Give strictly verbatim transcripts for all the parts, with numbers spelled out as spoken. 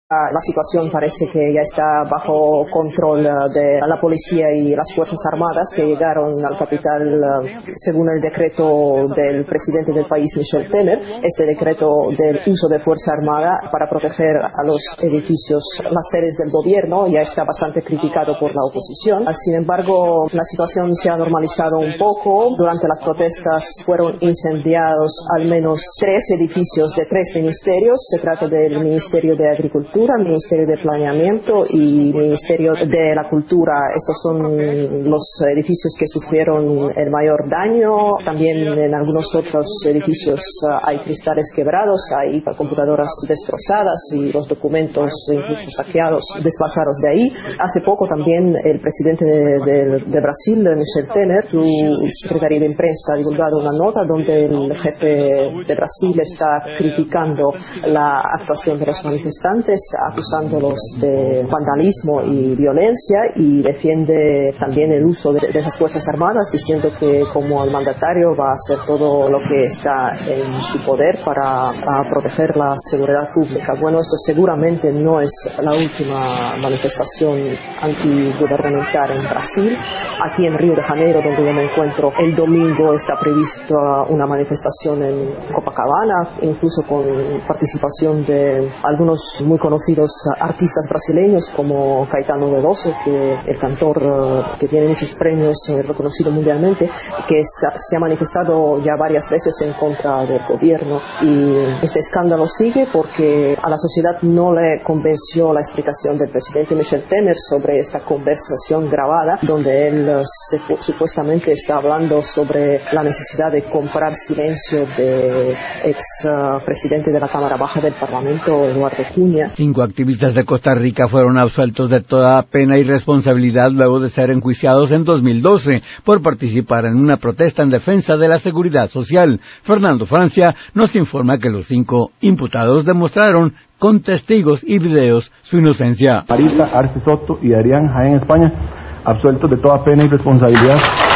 La situación parece que ya está bajo control de la policía y las Fuerzas Armadas, que llegaron al capital según el decreto del presidente del país, Michel Temer. Este decreto del uso de Fuerza Armada para proteger a los edificios, las sedes del gobierno, ya está bastante criticado por la oposición. Sin embargo, la situación se ha normalizado un poco. Durante las protestas fueron incendiados al menos tres edificios de tres ministerios. Se trata del Ministerio de Agricultura, Ministerio de Planeamiento y Ministerio de la Cultura. Estos son los edificios que sufrieron el mayor daño. También en algunos otros edificios hay cristales quebrados, hay computadoras destrozadas y los documentos incluso saqueados, desplazados de ahí. Hace poco también el presidente de, de, de Brasil, Michel Temer, su secretaria de prensa, ha divulgado una nota donde el jefe de Brasil está criticando la actuación de los manifestantes, acusándolos de vandalismo y violencia, y defiende también el uso de, de esas Fuerzas Armadas, diciendo que como el mandatario va a hacer todo lo que está en su poder para, para proteger la seguridad pública. Bueno, esto seguramente no es la última manifestación antigubernamental en Brasil. Aquí en Río de Janeiro, donde yo me encuentro, el domingo está prevista una manifestación en Copacabana, incluso con participación de algunos muy conocidos artistas brasileños como Caetano Veloso, que el cantor uh, que tiene muchos premios, eh, reconocido mundialmente, que está, se ha manifestado ya varias veces en contra del gobierno. Y este escándalo sigue porque a la sociedad no le convenció la explicación del presidente Michel Temer sobre esta conversación grabada, donde él uh, se, supuestamente está hablando sobre la necesidad de comprar silencio de ex uh, presidente de la Cámara Baja del Parlamento, Eduardo Cunha. Cinco activistas de Costa Rica fueron absueltos de toda pena y responsabilidad luego de ser enjuiciados en dos mil doce por participar en una protesta en defensa de la seguridad social. Fernando Francia nos informa que los cinco imputados demostraron con testigos y videos su inocencia. Marita Arce Soto y Adrián Jaén España, absueltos de toda pena y responsabilidad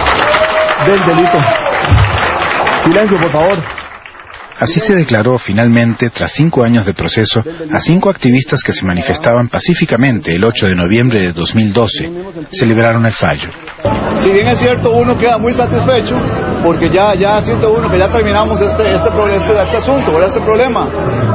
del delito. Silencio, por favor. Así se declaró finalmente, tras cinco años de proceso, a cinco activistas que se manifestaban pacíficamente el ocho de noviembre de dos mil doce. Celebraron el fallo. Si bien es cierto, uno queda muy satisfecho, porque ya, ya siente uno que ya terminamos este, este, este, este asunto, este problema.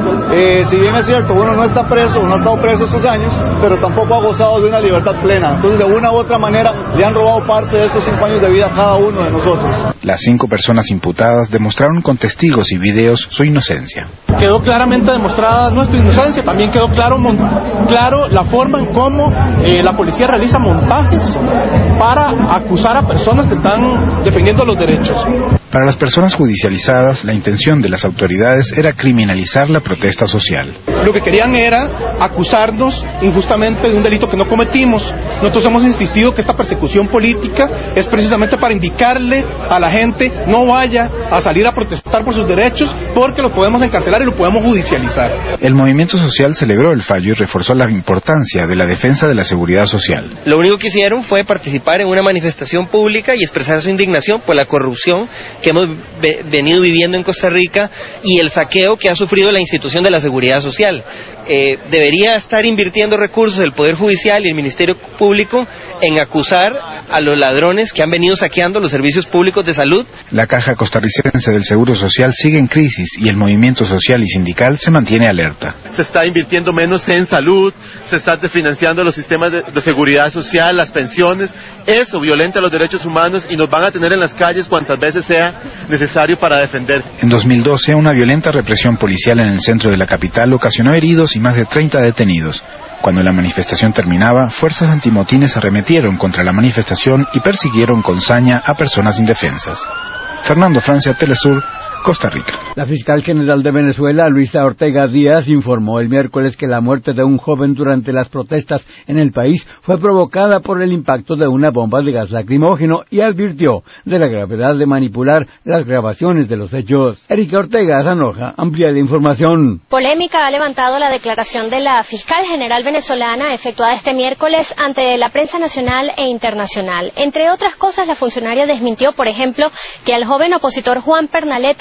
Eh, si bien es cierto, uno no está preso, no ha estado preso estos años, pero tampoco ha gozado de una libertad plena. Entonces, de una u otra manera, le han robado parte de estos cinco años de vida a cada uno de nosotros. Las cinco personas imputadas demostraron con testigos y videos su inocencia. Quedó claramente demostrada nuestra inocencia, también quedó claro, claro la forma en cómo eh, la policía realiza montajes para acusar a personas que están defendiendo los derechos. Para las personas judicializadas, la intención de las autoridades era criminalizar la protesta social. Lo que querían era acusarnos injustamente de un delito que no cometimos. Nosotros hemos insistido que esta persecución política es precisamente para indicarle a la gente no vaya a salir a protestar por sus derechos, porque lo podemos encarcelar y lo podemos judicializar. El movimiento social celebró el fallo y reforzó la importancia de la defensa de la seguridad social. Lo único que hicieron fue participar en una manifestación pública y expresar su indignación por la corrupción que hemos ve- venido viviendo en Costa Rica y el saqueo que ha sufrido la institución de la seguridad social. Eh, debería estar invirtiendo recursos el Poder Judicial y el Ministerio Público en acusar a los ladrones que han venido saqueando los servicios públicos de salud. La Caja Costarricense del Seguro Social sigue en crisis y el movimiento social y sindical se mantiene alerta. Se está invirtiendo menos en salud, se están desfinanciando los sistemas de, de seguridad social, las pensiones. Eso violenta los derechos humanos y nos van a tener en las calles cuantas veces sea necesario para defender. En dos mil doce, una violenta represión policial en el centro de la capital ocasionó heridos y más de treinta detenidos. Cuando la manifestación terminaba, fuerzas antimotines arremetieron contra la manifestación y persiguieron con saña a personas indefensas. Fernando Francia, Telesur, Costa Rica. La fiscal general de Venezuela, Luisa Ortega Díaz, informó el miércoles que la muerte de un joven durante las protestas en el país fue provocada por el impacto de una bomba de gas lacrimógeno y advirtió de la gravedad de manipular las grabaciones de los hechos. Erika Ortega Zanoja amplía la información. Polémica ha levantado la declaración de la fiscal general venezolana efectuada este miércoles ante la prensa nacional e internacional. Entre otras cosas, la funcionaria desmintió, por ejemplo, que al joven opositor Juan Pernalete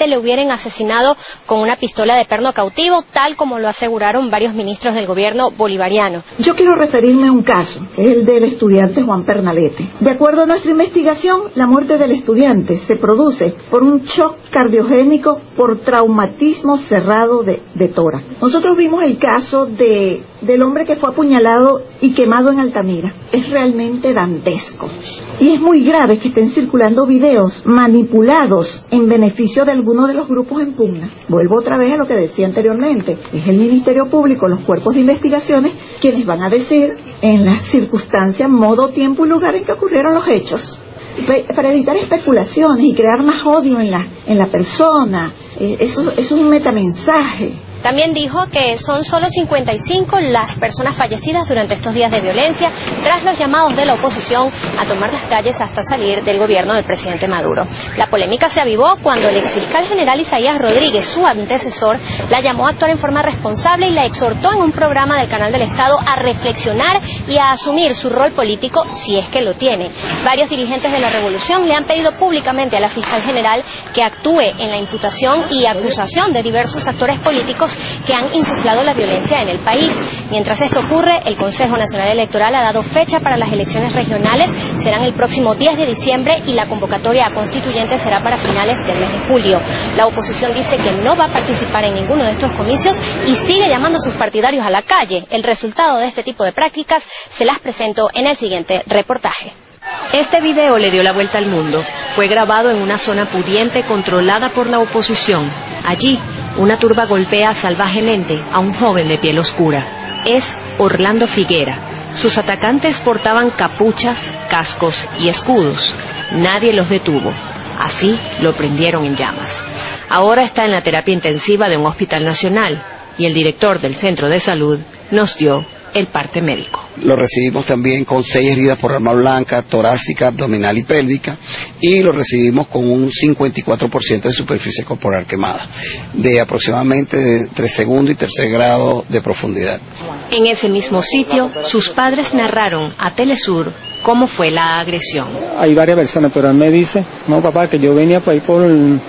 le hubieran asesinado con una pistola de perno cautivo, tal como lo aseguraron varios ministros del gobierno bolivariano. Yo quiero referirme a un caso, que es el del estudiante Juan Pernalete. De acuerdo a nuestra investigación, la muerte del estudiante se produce por un shock cardiogénico por traumatismo cerrado de, de tórax. Nosotros vimos el caso de, del hombre que fue apuñalado y quemado en Altamira. Es realmente dantesco. Y es muy grave que estén circulando videos manipulados en beneficio de algunos de los grupos en pugna. Vuelvo otra vez a lo que decía anteriormente. Es el Ministerio Público, los cuerpos de investigaciones, quienes van a decir en las circunstancias, modo, tiempo y lugar en que ocurrieron los hechos. Para evitar especulaciones y crear más odio en la, en la persona. Eh, eso, eso es un metamensaje. También dijo que son solo cincuenta y cinco las personas fallecidas durante estos días de violencia, tras los llamados de la oposición a tomar las calles hasta salir del gobierno del presidente Maduro. La polémica se avivó cuando el exfiscal general Isaías Rodríguez, su antecesor, la llamó a actuar en forma responsable y la exhortó en un programa del Canal del Estado a reflexionar y a asumir su rol político si es que lo tiene. Varios dirigentes de la revolución le han pedido públicamente a la fiscal general que actúe en la imputación y acusación de diversos actores políticos que han insuflado la violencia en el país. Mientras esto ocurre, el Consejo Nacional Electoral ha dado fecha para las elecciones regionales, serán el próximo diez de diciembre y la convocatoria a constituyentes será para finales del mes de julio. La oposición dice que no va a participar en ninguno de estos comicios y sigue llamando a sus partidarios a la calle. El resultado de este tipo de prácticas se las presento en el siguiente reportaje. Este video le dio la vuelta al mundo. Fue grabado en una zona pudiente controlada por la oposición. Allí, una turba golpea salvajemente a un joven de piel oscura. Es Orlando Figuera. Sus atacantes portaban capuchas, cascos y escudos. Nadie los detuvo. Así lo prendieron en llamas. Ahora está en la terapia intensiva de un hospital nacional y el director del centro de salud nos dio el parte médico. Lo recibimos también con seis heridas por arma blanca, torácica, abdominal y pélvica, y lo recibimos con un cincuenta y cuatro por ciento de superficie corporal quemada, de aproximadamente de entre segundo y tercer grado de profundidad. En ese mismo sitio, sus padres narraron a Telesur cómo fue la agresión. Hay varias versiones, pero él me dice, no papá, que yo venía por ahí por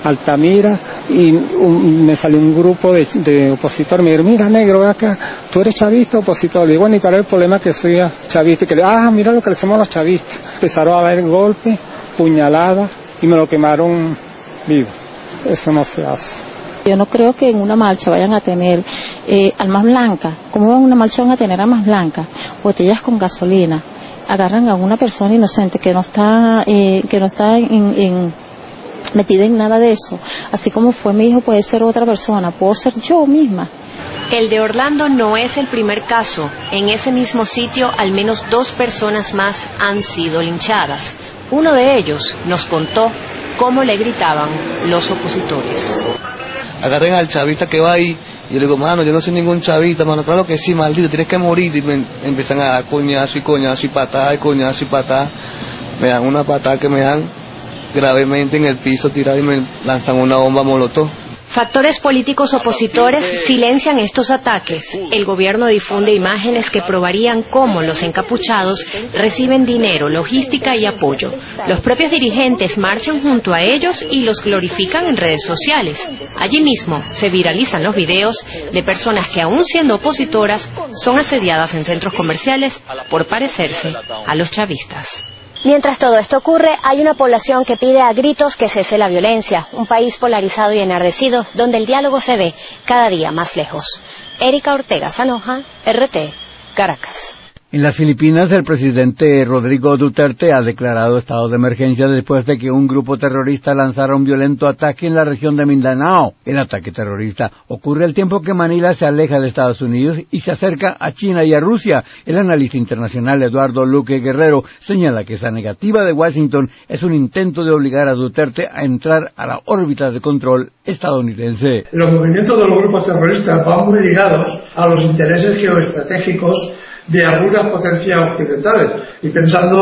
Altamira y un, me salió un grupo de, de opositores, me dijeron, mira negro, ven acá, tú eres chavista o opositor. Le digo, bueno, y para el problema que soy chavista, y que le ah, mira lo que le hacemos a los chavistas. Empezaron a dar golpes, puñaladas y me lo quemaron vivo. Eso no se hace. Yo no creo que en una marcha vayan a tener eh, armas blancas. ¿Cómo en una marcha van a tener armas blancas? Botellas con gasolina. Agarran a una persona inocente que no está eh, que no está en, en, metida en nada de eso. Así como fue mi hijo, puede ser otra persona, puedo ser yo misma. El de Orlando no es el primer caso. En ese mismo sitio, al menos dos personas más han sido linchadas. Uno de ellos nos contó cómo le gritaban los opositores. Agarren al chavista que va ahí. Y yo le digo, mano, yo no soy ningún chavista, mano, claro que sí, maldito, tienes que morir. Y me empiezan a dar coñazo y coñazo y patada y coñazo y patada. Me dan una patada que me dan gravemente en el piso tirado y me lanzan una bomba molotov. Factores políticos opositores silencian estos ataques. El gobierno difunde imágenes que probarían cómo los encapuchados reciben dinero, logística y apoyo. Los propios dirigentes marchan junto a ellos y los glorifican en redes sociales. Allí mismo se viralizan los videos de personas que, aún siendo opositoras, son asediadas en centros comerciales por parecerse a los chavistas. Mientras todo esto ocurre, hay una población que pide a gritos que cese la violencia, un país polarizado y enardecido donde el diálogo se ve cada día más lejos. Erika Ortega Sanoja, R T, Caracas. En las Filipinas, el presidente Rodrigo Duterte ha declarado estado de emergencia después de que un grupo terrorista lanzara un violento ataque en la región de Mindanao. El ataque terrorista ocurre al tiempo que Manila se aleja de Estados Unidos y se acerca a China y a Rusia. El analista internacional Eduardo Luque Guerrero señala que esa negativa de Washington es un intento de obligar a Duterte a entrar a la órbita de control estadounidense. Los movimientos de los grupos terroristas van muy ligados a los intereses geoestratégicos de algunas potencias occidentales, y pensando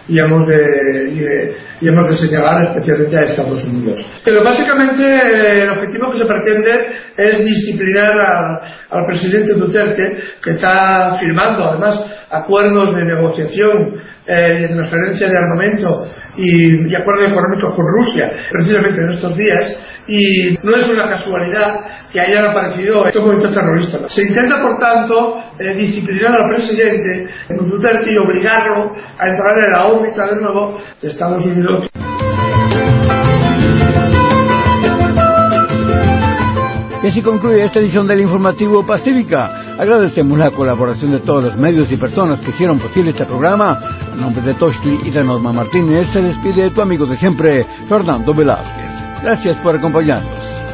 y hemos de, y de, y hemos de señalar especialmente a Estados Unidos. Pero básicamente eh, el objetivo que se pretende es disciplinar a, al presidente Duterte, que está firmando además acuerdos de negociación eh, y de transferencia de armamento y, y acuerdos económicos con Rusia precisamente en estos días, y no es una casualidad que hayan aparecido estos movimientos terroristas. Se intenta, por tanto, eh, disciplinar al presidente Duterte y obligarlo a entrar en la órbita de nuevo de Estados Unidos. Y así concluye esta edición del Informativo Pacífica. Agradecemos la colaboración de todos los medios y personas que hicieron posible este programa. A nombre de Toshki y de Norma Martínez, se despide tu amigo de siempre, Fernando Velázquez. Gracias por acompañarnos.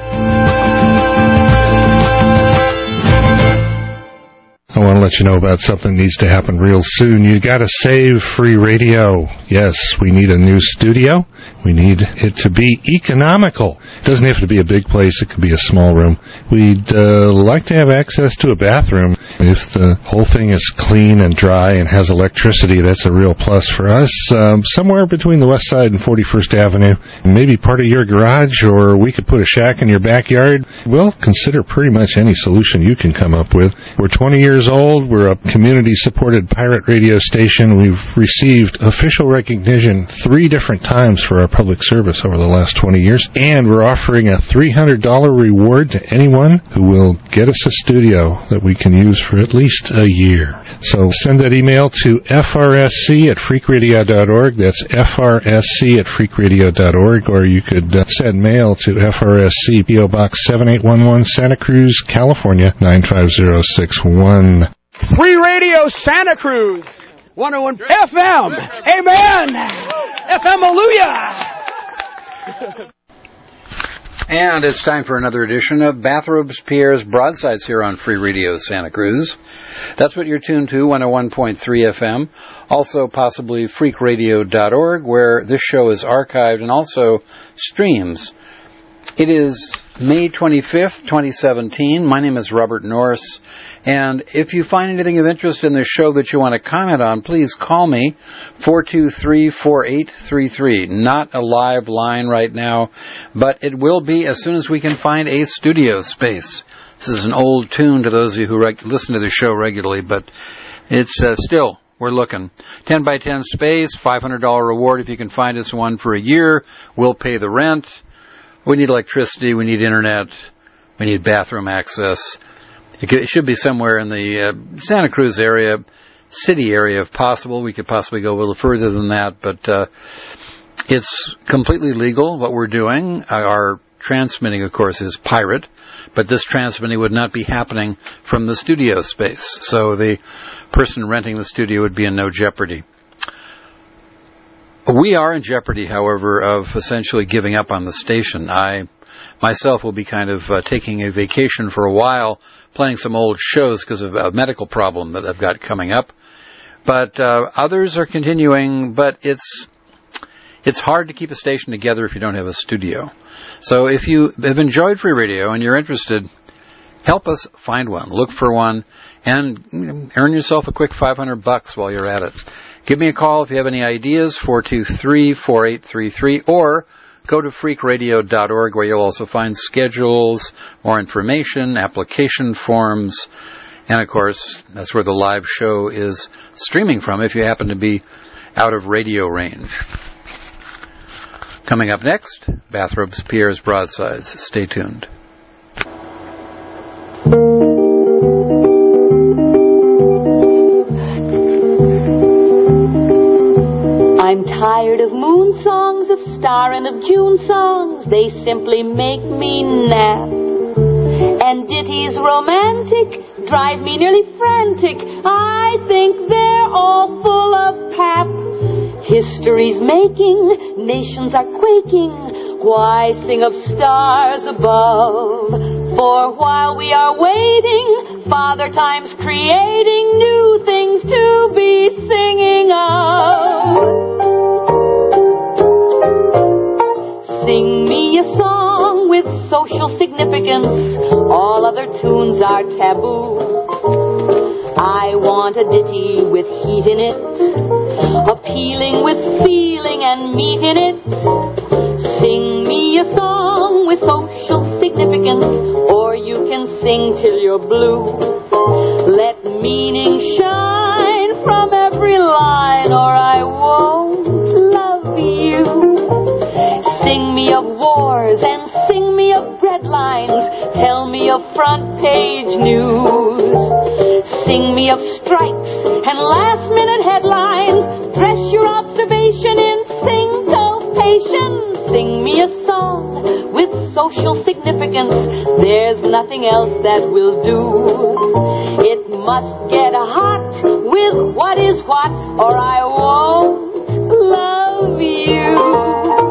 I want to let you know about something that needs to happen real soon. You got to save free radio. Yes, we need a new studio. We need it to be economical. It doesn't have to be a big place. It could be a small room. We'd uh, like to have access to a bathroom. If the whole thing is clean and dry and has electricity, that's a real plus for us. Um, somewhere between the West Side and forty-first Avenue, maybe part of your garage, or we could put a shack in your backyard. We'll consider pretty much any solution you can come up with. We're twenty years old. We're a community-supported pirate radio station. We've received official recognition three different times for our public service over the last twenty years, and we're offering a three hundred dollars reward to anyone who will get us a studio that we can use for at least a year. So send that email to f r s c at freak radio dot org. That's f r s c at freak radio dot org, or you could uh, send mail to F R S C, P O Box seven eight one one, Santa Cruz, California, nine five zero six one. Free Radio Santa Cruz, one oh one F M. Amen. F M, hallelujah. And it's time for another edition of Bathrobes Pierre's Broadsides here on Free Radio Santa Cruz. That's what you're tuned to, one oh one point three F M. Also, possibly freak radio dot org, where this show is archived and also streams. It is May twenty-fifth, twenty seventeen. My name is Robert Norris. And if you find anything of interest in this show that you want to comment on, please call me, four two three, four eight three three. Not a live line right now, but it will be as soon as we can find a studio space. This is an old tune to those of you who reg- listen to the show regularly, but it's uh, still, we're looking. ten by ten space, five hundred dollars reward if you can find us one for a year. We'll pay the rent. We need electricity, we need internet, we need bathroom access. It should be somewhere in the uh, Santa Cruz area, city area if possible. We could possibly go a little further than that, but uh, it's completely legal what we're doing. Our transmitting, of course, is pirate, but this transmitting would not be happening from the studio space. So the person renting the studio would be in no jeopardy. We are in jeopardy, however, of essentially giving up on the station. I myself will be kind of uh, taking a vacation for a while, playing some old shows because of a medical problem that I've got coming up. But uh, others are continuing, but it's it's hard to keep a station together if you don't have a studio. So if you have enjoyed free radio and you're interested, help us find one. Look for one and you know, earn yourself a quick five hundred bucks while you're at it. Give me a call if you have any ideas, four two three, four eight three three, or go to freak radio dot org where you'll also find schedules, more information, application forms, and of course, that's where the live show is streaming from if you happen to be out of radio range. Coming up next, Bathrobes Pierre's Broadsides. Stay tuned. I'm tired of moon songs, of star and of June songs. They simply make me nap. And ditties romantic drive me nearly frantic. I think they're all full of pap. History's making, nations are quaking. Why sing of stars above? For while we are waiting, Father Time's creating new things to be singing of. Sing me a song with social significance. All other tunes are taboo. I want a ditty with heat in it. appealing with feeling and meat in it. Sing me a song with social significance, or you can sing till you're blue. Let meaning shine from every line, or I won't love you. Sing me of wars and sing me of breadlines, tell me of front page news. Sing me of strikes and last minute headlines, dress your observation in syncopation. Sing me a song with social significance, there's nothing else that will do. It must get hot with what is what, or I won't love you.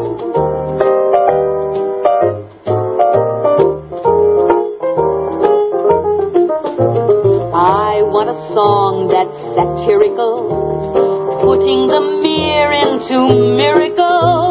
I want a song that's satirical, putting the mere into miracle.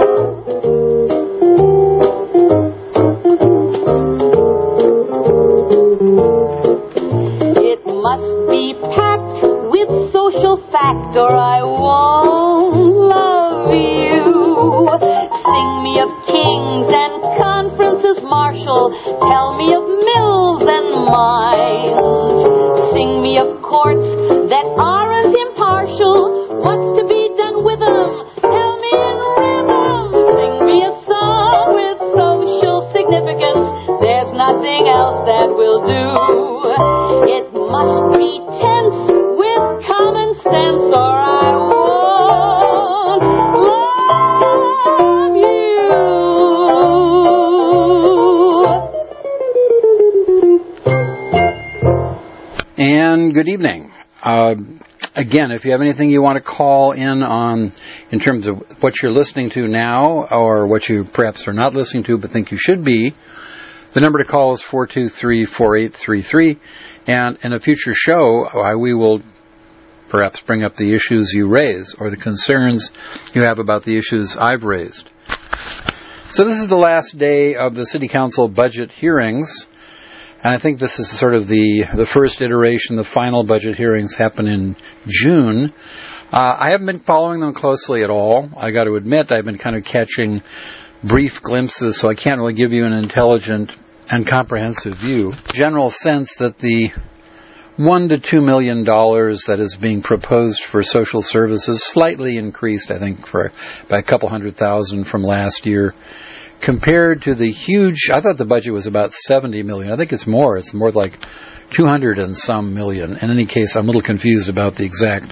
It must be packed with social fact, or I won't love you. Sing me of kings and conferences martial, tell me of mills and mines. Sing me of courts that aren't impartial, what's to be done with them? Tell me in rhythm. Sing me a song with social significance, there's nothing else that will do. It must be tense with common sense, or I won't love you. And good evening. Uh, again, if you have anything you want to call in on in terms of what you're listening to now, or what you perhaps are not listening to but think you should be, the number to call is four two three, four eight three three. And in a future show, uh, we will perhaps bring up the issues you raise or the concerns you have about the issues I've raised. So this is the last day of the City Council budget hearings. And I think this is sort of the, the first iteration. The final budget hearings happen in June. Uh, I haven't been following them closely at all. I got to admit, I've been kind of catching brief glimpses, so I can't really give you an intelligent and comprehensive view. General sense that the one to two million dollars that is being proposed for social services slightly increased, I think, for by a couple hundred thousand from last year, compared to the huge. I thought the budget was about seventy million. I think it's more. It's more like two hundred and some million. In any case, I'm a little confused about the exact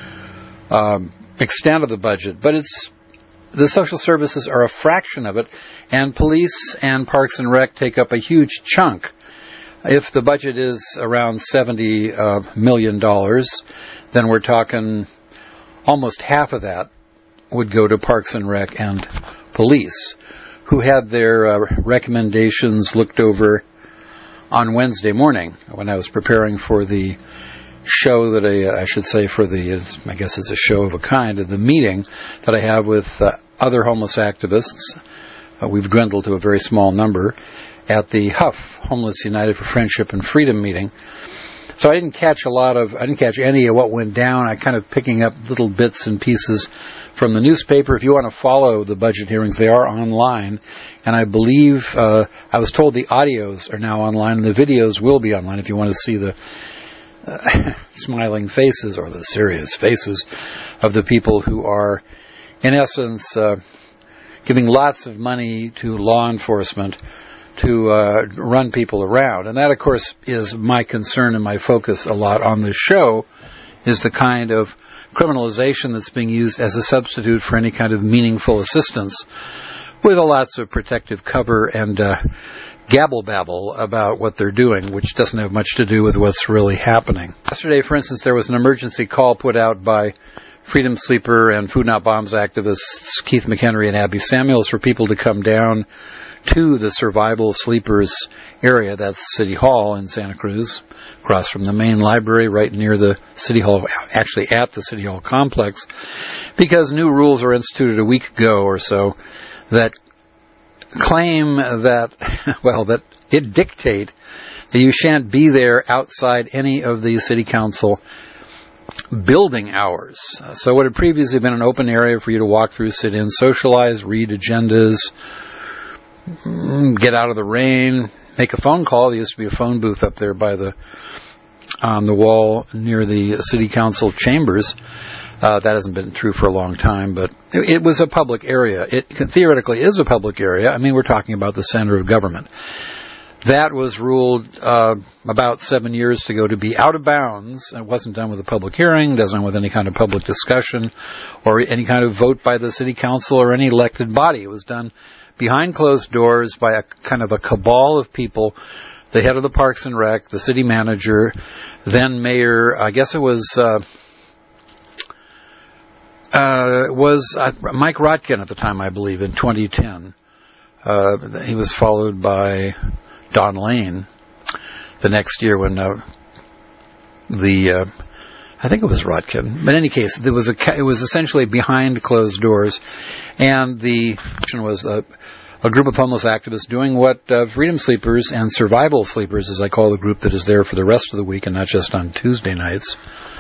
um, extent of the budget, but it's. The social services are a fraction of it, and police and Parks and Rec take up a huge chunk. If the budget is around seventy uh, million dollars, then we're talking almost half of that would go to Parks and Rec and police, who had their uh, recommendations looked over on Wednesday morning when I was preparing for the show that I, I should say for the, I guess it's a show of a kind, of the meeting that I have with uh, other homeless activists. Uh, we've dwindled to a very small number at the Huff, Homeless United for Friendship and Freedom meeting. So I didn't catch a lot of, I didn't catch any of what went down. I kind of picking up little bits and pieces from the newspaper. If you want to follow the budget hearings, they are online. And I believe, uh, I was told the audios are now online, and the videos will be online if you want to see the Uh, smiling faces, or the serious faces, of the people who are, in essence, uh, giving lots of money to law enforcement to uh, run people around. And that, of course, is my concern and my focus a lot on this show, is the kind of criminalization that's being used as a substitute for any kind of meaningful assistance, with lots of protective cover and uh, gabble-babble about what they're doing, which doesn't have much to do with what's really happening. Yesterday, for instance, there was an emergency call put out by Freedom Sleeper and Food Not Bombs activists Keith McHenry and Abby Samuels for people to come down to the Survival Sleepers area. That's City Hall in Santa Cruz, across from the main library, right near the City Hall, actually at the City Hall complex, because new rules were instituted a week ago or so that claim that, well, that it dictate that you shan't be there outside any of the city council building hours. Uh, so what had previously been an open area for you to walk through, sit in, socialize, read agendas, get out of the rain, make a phone call. There used to be a phone booth up there by the on the wall near the city council chambers. Uh, that hasn't been true for a long time, but it, it was a public area. It theoretically is a public area. I mean, we're talking about the center of government. That was ruled uh, about seven years ago to be out of bounds. It wasn't done with a public hearing, doesn't with any kind of public discussion or any kind of vote by the city council or any elected body. It was done behind closed doors by a kind of a cabal of people, the head of the Parks and Rec, the city manager, then mayor, I guess it was uh, uh, was uh, Mike Rotkin at the time, I believe, in twenty ten. Uh, he was followed by Don Lane the next year when uh, the uh, I think it was Rotkin. But in any case, there was a it was essentially behind closed doors, and the action was a, a group of homeless activists doing what uh, Freedom Sleepers and Survival Sleepers, as I call the group that is there for the rest of the week and not just on Tuesday nights,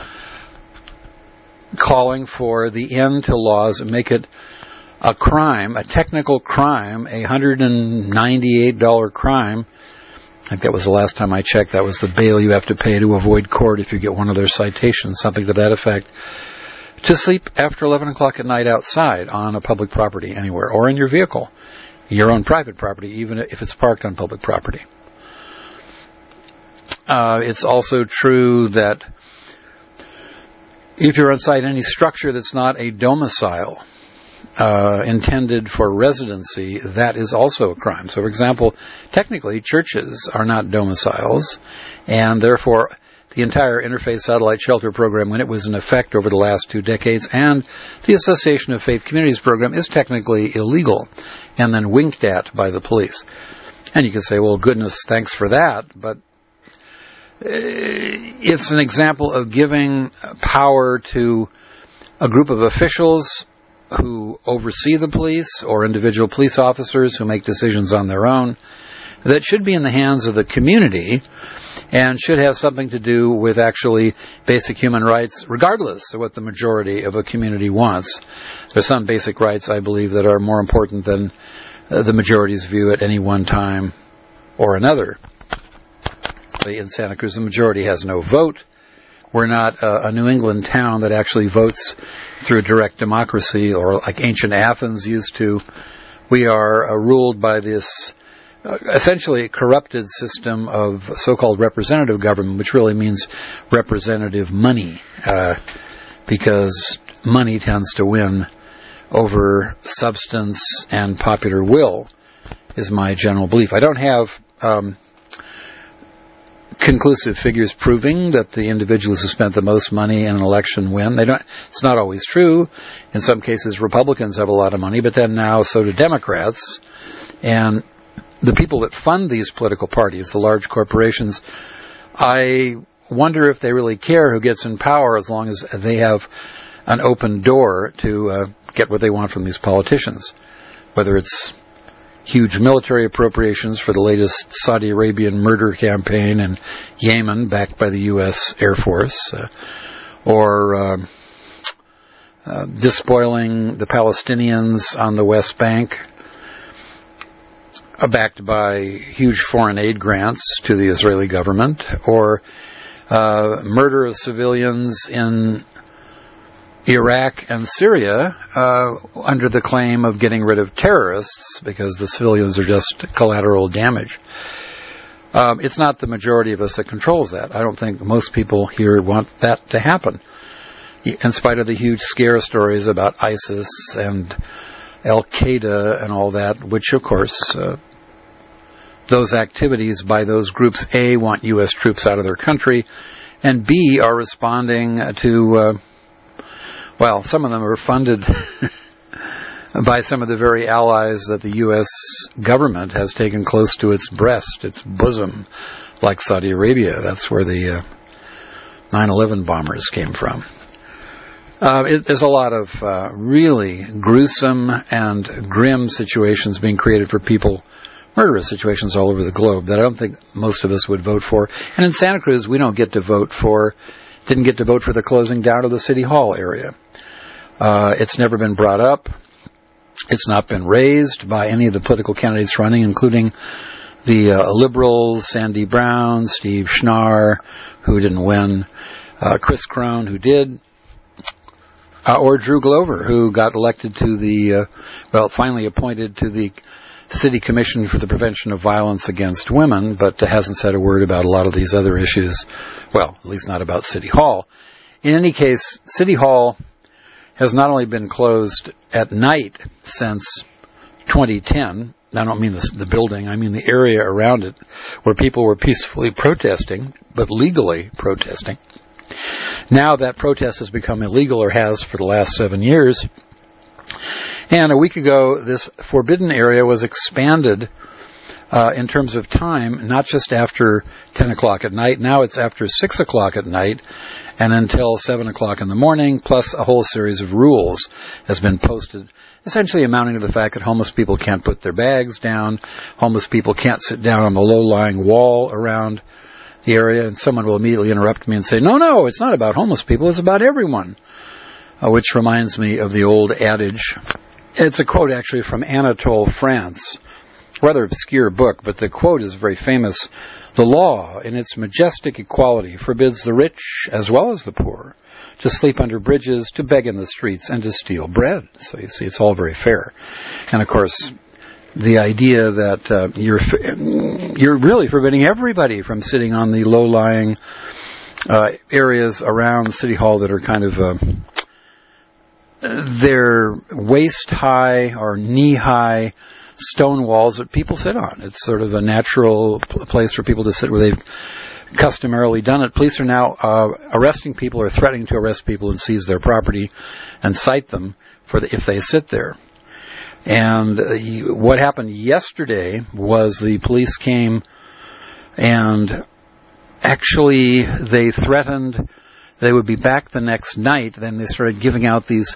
calling for the end to laws and make it a crime, a technical crime, a one hundred ninety-eight dollars crime. I think that was the last time I checked. That was the bail you have to pay to avoid court if you get one of their citations, something to that effect. To sleep after eleven o'clock at night outside on a public property anywhere, or in your vehicle, your own private property, even if it's parked on public property. Uh, it's also true that if you're inside any structure that's not a domicile, Uh, intended for residency, that is also a crime. So, for example, technically, churches are not domiciles, and therefore the entire Interfaith Satellite Shelter program, when it was in effect over the last two decades, and the Association of Faith Communities program is technically illegal, and then winked at by the police. And you can say, well, goodness, thanks for that, but it's an example of giving power to a group of officials who oversee the police, or individual police officers who make decisions on their own, that should be in the hands of the community and should have something to do with actually basic human rights, regardless of what the majority of a community wants. There's some basic rights, I believe, that are more important than uh, the majority's view at any one time or another. In Santa Cruz, the majority has no vote. We're not uh, a New England town that actually votes through direct democracy, or like ancient Athens used to. We are uh, ruled by this uh, essentially corrupted system of so-called representative government, which really means representative money, uh, because money tends to win over substance and popular will, is my general belief. I don't have Um, conclusive figures proving that the individuals who spent the most money in an election win. They don't. It's not always true. In some cases, Republicans have a lot of money, but then now so do Democrats. And the people that fund these political parties, the large corporations, I wonder if they really care who gets in power as long as they have an open door to uh, get what they want from these politicians, whether it's huge military appropriations for the latest Saudi Arabian murder campaign in Yemen, backed by the U S Air Force, uh, or uh, uh, despoiling the Palestinians on the West Bank, uh, backed by huge foreign aid grants to the Israeli government, or uh, murder of civilians in Iraq and Syria uh, under the claim of getting rid of terrorists because the civilians are just collateral damage. Um, it's not the majority of us that controls that. I don't think most people here want that to happen, in spite of the huge scare stories about ISIS and Al-Qaeda and all that, which, of course, uh, those activities by those groups, A, want U S troops out of their country, and B, are responding to... Uh, Well, some of them are funded by some of the very allies that the U S government has taken close to its breast, its bosom, like Saudi Arabia. That's where the uh, nine eleven bombers came from. Uh, it, there's a lot of uh, really gruesome and grim situations being created for people, murderous situations all over the globe that I don't think most of us would vote for. And in Santa Cruz, we don't get to vote for didn't get to vote for the closing down of the City Hall area. Uh, it's never been brought up. It's not been raised by any of the political candidates running, including the uh, Liberals, Sandy Brown, Steve Schnarr, who didn't win, uh, Chris Krohn, who did, uh, or Drew Glover, who got elected to the, uh, well, finally appointed to the City Commission for the Prevention of Violence Against Women, but hasn't said a word about a lot of these other issues. Well, at least not about City Hall. In any case, City Hall has not only been closed at night since twenty ten, I don't mean the, the building, I mean the area around it, where people were peacefully protesting, but legally protesting. Now that protest has become illegal, or has for the last seven years. And a week ago, this forbidden area was expanded uh, in terms of time, not just after ten o'clock at night. Now it's after six o'clock at night and until seven o'clock in the morning, plus a whole series of rules has been posted, essentially amounting to the fact that homeless people can't put their bags down, homeless people can't sit down on the low-lying wall around the area, and someone will immediately interrupt me and say, no, no, it's not about homeless people, it's about everyone, uh, which reminds me of the old adage. It's a quote actually from Anatole France, rather obscure book, but the quote is very famous. The law, in its majestic equality, forbids the rich as well as the poor to sleep under bridges, to beg in the streets, and to steal bread. So you see, it's all very fair. And of course, the idea that uh, you're you're really forbidding everybody from sitting on the low-lying uh, areas around City Hall that are kind of uh, they're waist-high or knee-high stone walls that people sit on. It's sort of a natural place for people to sit where they've customarily done it. Police are now uh, arresting people or threatening to arrest people and seize their property and cite them for the, if they sit there. And uh, what happened yesterday was the police came and actually they threatened they would be back the next night. Then they started giving out these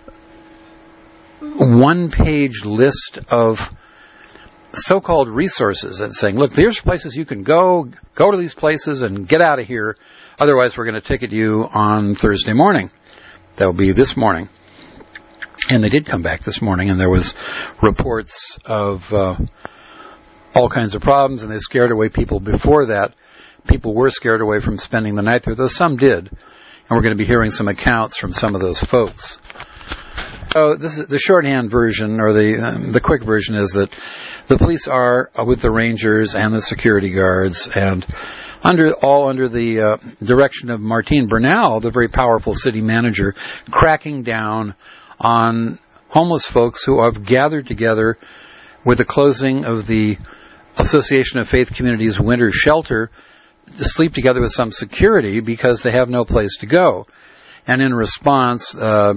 one-page list of so-called resources and saying, look, there's places you can go, go to these places and get out of here. Otherwise, we're going to ticket you on Thursday morning. That will be this morning. And they did come back this morning, and there was reports of uh, all kinds of problems, and they scared away people before that. People were scared away from spending the night there, though some did. And we're going to be hearing some accounts from some of those folks. So this is the shorthand version, or the um, the quick version, is that the police are uh, with the rangers and the security guards, and under all under the uh, direction of Martine Bernal, the very powerful city manager, cracking down on homeless folks who have gathered together with the closing of the Association of Faith Communities winter shelter to sleep together with some security because they have no place to go. And in response, uh,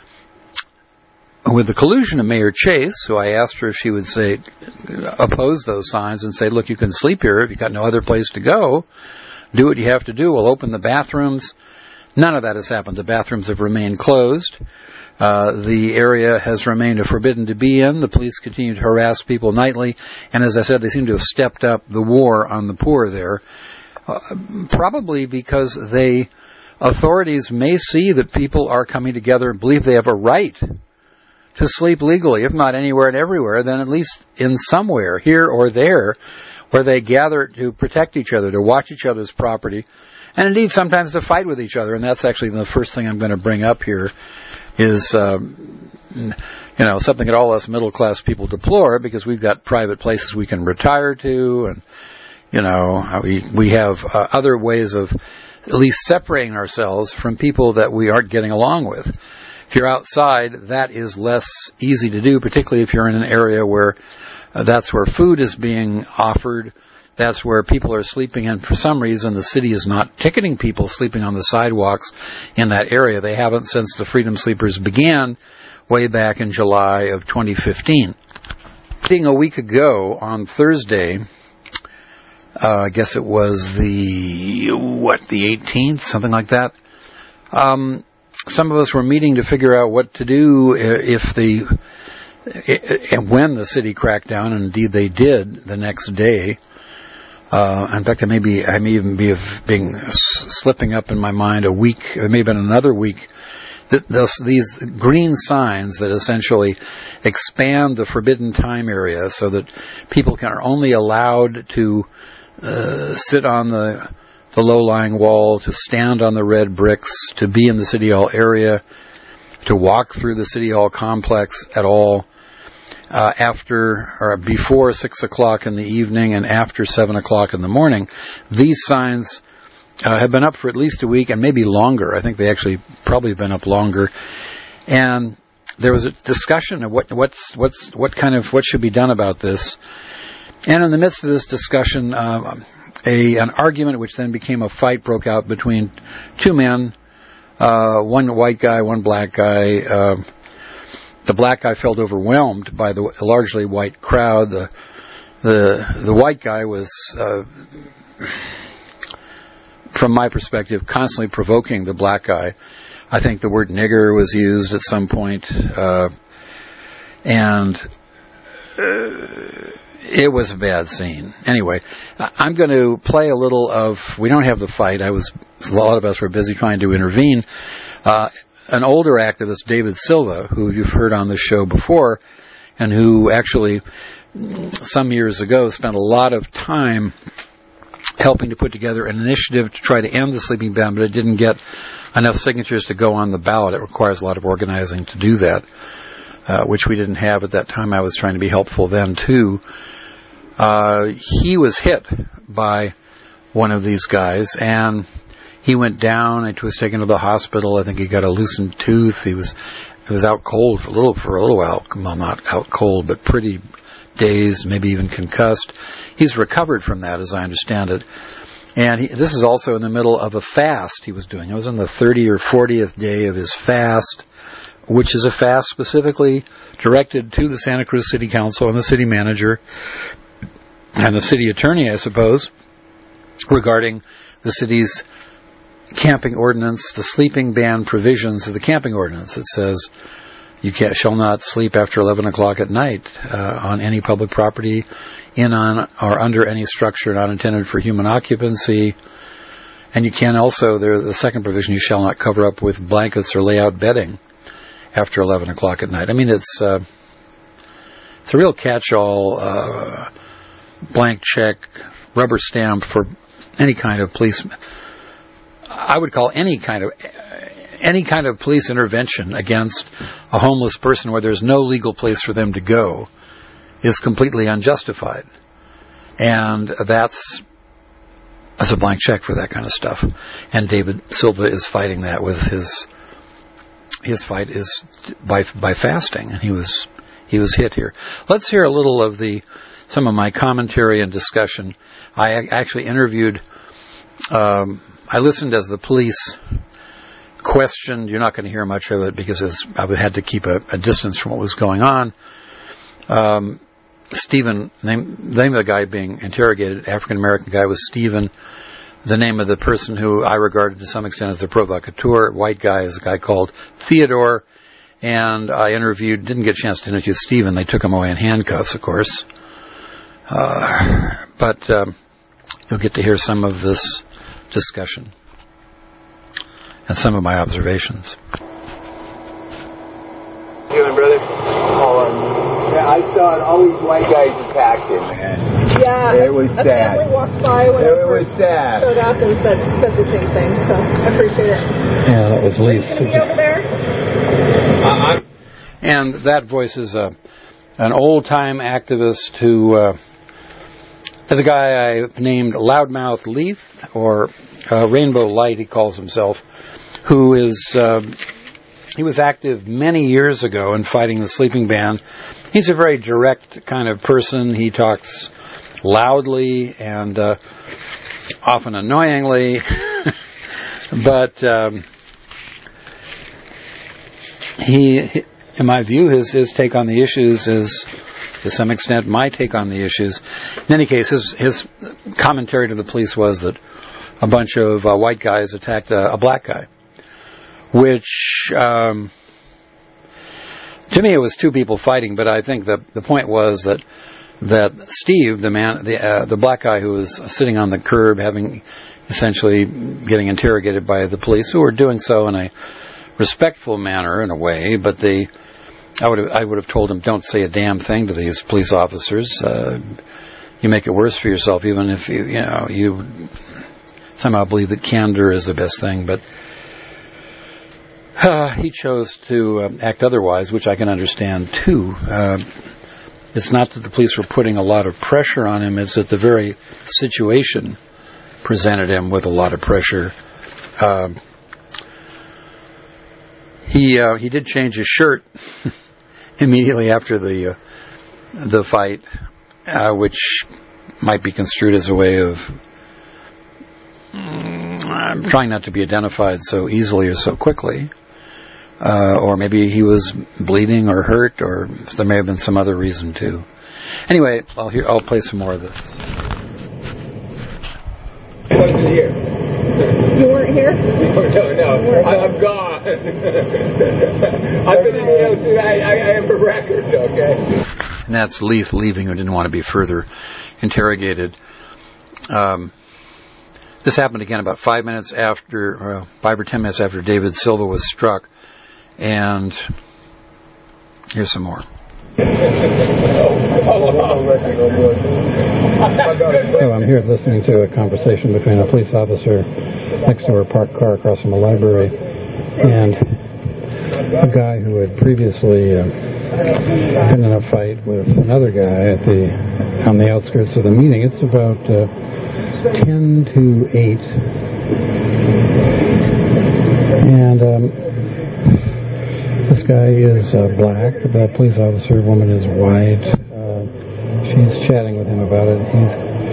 with the collusion of Mayor Chase, who I asked her if she would say, oppose those signs and say, look, you can sleep here if you've got no other place to go. Do what you have to do. We'll open the bathrooms. None of that has happened. The bathrooms have remained closed. Uh, the area has remained forbidden to be in. The police continue to harass people nightly. And as I said, they seem to have stepped up the war on the poor there. Uh, probably because they, authorities may see that people are coming together and believe they have a right to sleep legally, if not anywhere and everywhere, then at least in somewhere, here or there, where they gather to protect each other, to watch each other's property, and indeed sometimes to fight with each other. And that's actually the first thing I'm going to bring up here is, uh, you know, something that all us middle-class people deplore, because we've got private places we can retire to, and, you know, we, we have uh, other ways of at least separating ourselves from people that we aren't getting along with. If you're outside, that is less easy to do, particularly if you're in an area where uh, that's where food is being offered, that's where people are sleeping, and for some reason the city is not ticketing people sleeping on the sidewalks in that area. They haven't since the Freedom Sleepers began way back in July of twenty fifteen. A week ago on Thursday, uh, I guess it was the, what, the eighteenth, something like that, um, some of us were meeting to figure out what to do if the, and when the city cracked down, and indeed they did the next day. Uh, in fact, I may be, I may even be of being slipping up in my mind a week. There may have been another week. This, these green signs that essentially expand the forbidden time area so that people can, are only allowed to uh, sit on the the low-lying wall, to stand on the red bricks, to be in the City Hall area, to walk through the City Hall complex at all, uh, after or before six o'clock in the evening and after seven o'clock in the morning. These signs Uh, have been up for at least a week and maybe longer. I think they actually probably have been up longer. And there was a discussion of what what's what's what kind of what should be done about this. And in the midst of this discussion, uh, a an argument which then became a fight broke out between two men, uh, one white guy, one black guy. Uh, the black guy felt overwhelmed by the largely white crowd. The the the white guy was. Uh, From my perspective, constantly provoking the black guy. I think the word nigger was used at some point, uh, and uh, it was a bad scene. Anyway, I'm going to play a little of. We don't have the fight. I was. A lot of us were busy trying to intervene. Uh, an older activist, David Silva, who you've heard on this show before, and who actually some years ago spent a lot of time helping to put together an initiative to try to end the sleeping ban, but it didn't get enough signatures to go on the ballot. It requires a lot of organizing to do that, uh, which we didn't have at that time. I was trying to be helpful then, too. Uh, he was hit by one of these guys, and he went down and was taken to the hospital. I think he got a loosened tooth. He was he was out cold for a little, for a little while. Well, not out cold, but pretty dazed, maybe even concussed. He's recovered from that, as I understand it. And he, this is also in the middle of a fast he was doing. It was on the thirtieth or fortieth day of his fast, which is a fast specifically directed to the Santa Cruz City Council and the city manager and the city attorney, I suppose, regarding the city's camping ordinance, the sleeping ban provisions of the camping ordinance. It says you can, shall not sleep after eleven o'clock at night uh, on any public property, in, on, or under any structure not intended for human occupancy. And you can also, there, the second provision, you shall not cover up with blankets or lay out bedding after eleven o'clock at night. I mean, it's uh, it's a real catch-all, uh, blank check, rubber stamp for any kind of police. I would call any kind of any kind of police intervention against a homeless person where there's no legal place for them to go is completely unjustified. And that's, that's a blank check for that kind of stuff. And David Silva is fighting that with his his fight is by by fasting, and he was he was hit here. Let's hear a little of the some of my commentary and discussion. I actually interviewed um, I listened as the police questioned. You're not going to hear much of it because it was, I had to keep a, a distance from what was going on. Um, Stephen, name, the name of the guy being interrogated, African-American guy, was Stephen. The name of the person who I regarded to some extent as the provocateur, white guy, is a guy called Theodore. And I interviewed, didn't get a chance to interview Stephen. They took him away in handcuffs, of course. Uh, but um, you'll get to hear some of this discussion and some of my observations. Doing, brother? Oh, um, yeah, I saw all these white guys attacked him, man. Yeah, it was a sad. family walked by when it I was sad. showed up and said, said the same thing, so I appreciate it. Yeah, that was Leith. Are you going to be over there? Uh, and that voice is a, an old-time activist who uh, is a guy I named Loudmouth Leith, or uh, Rainbow Light, he calls himself, who is, uh, he was active many years ago in fighting the sleeping ban. He's a very direct kind of person. He talks loudly and uh, often annoyingly, but um, he, he, in my view, his, his take on the issues is, to some extent, my take on the issues. In any case, his, his commentary to the police was that a bunch of uh, white guys attacked a, a black guy, which, um, to me, it was two people fighting, but I think the, the point was that that Steve, the man, the uh, the black guy who was sitting on the curb, having essentially getting interrogated by the police, who were doing so in a respectful manner in a way, but they, I would have, I would have told him, don't say a damn thing to these police officers. Uh, you make it worse for yourself, even if you, you know, you somehow believe that candor is the best thing. But uh, he chose to uh, act otherwise, which I can understand too. Uh, it's not that the police were putting a lot of pressure on him; it's that the very situation presented him with a lot of pressure. Uh, he uh, he did change his shirt immediately after the uh, the fight, uh, which might be construed as a way of I'm um, trying not to be identified so easily or so quickly. Uh, or maybe he was bleeding or hurt, or there may have been some other reason too. Anyway, I'll hear, I'll play some more of this. I wasn't here. You weren't here? No, no, no. I, I'm gone. I've been in jail too. I, I, I am for record, okay? And that's Leith leaving, who didn't want to be further interrogated. Um, this happened again about five minutes after, or five or ten minutes after David Silva was struck. And here's some more. So I'm here listening to a conversation between a police officer next to a parked car across from a library and a guy who had previously uh, been in a fight with another guy at the on the outskirts of the meeting. It's about uh, ten to eight, and um, this guy is uh, black. The police officer woman is white. Uh, she's chatting with him about it. He's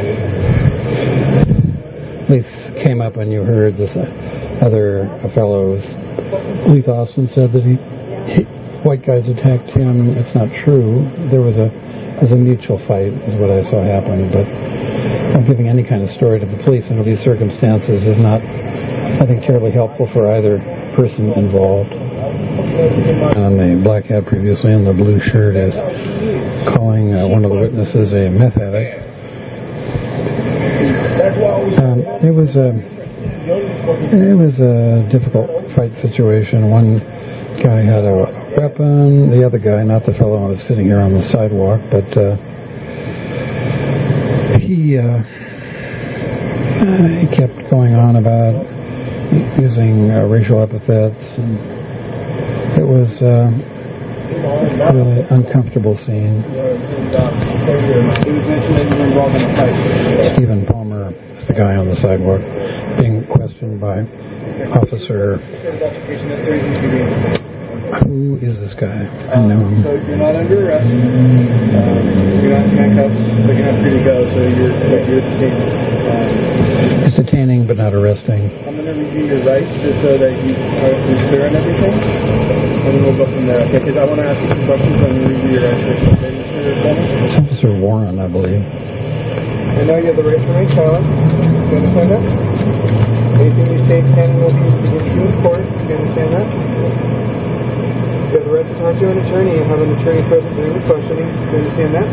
Leith came up and you heard this uh, other uh, fellows. Leith Austin said that he, he white guys attacked him. It's not true. There was a was a mutual fight, is what I saw happen. But I'm giving any kind of story to the police under these circumstances is not, I think, terribly helpful for either person involved. On the black hat previously, and the blue shirt is calling uh, one of the witnesses a meth addict. Um, it was a it was a difficult fight situation. One guy had a weapon. The other guy, not the fellow who was sitting here on the sidewalk, but uh, he uh, uh, he kept going on about using uh, racial epithets and. It was uh, a really uncomfortable scene. Stephen Palmer is the guy on the sidewalk being questioned by Officer. Who is this guy? I know him. So you're not under arrest. Um, you're not in handcuffs. But you're not free to go. So you're you're detained. Um, it's detaining, but not arresting. I'm going to review your rights just so that you are clear on everything, and then we'll go from there. Okay? Because I want to ask you some questions. I'm going to review your rights. Okay, Mister Coleman? It's Officer Warren, I believe. I know you have the right to remain silent. Do you understand that? Anything you say can and will be used against you in court. Do you understand that? You have the right to talk to an attorney and have an attorney present during the questioning. Do you understand that?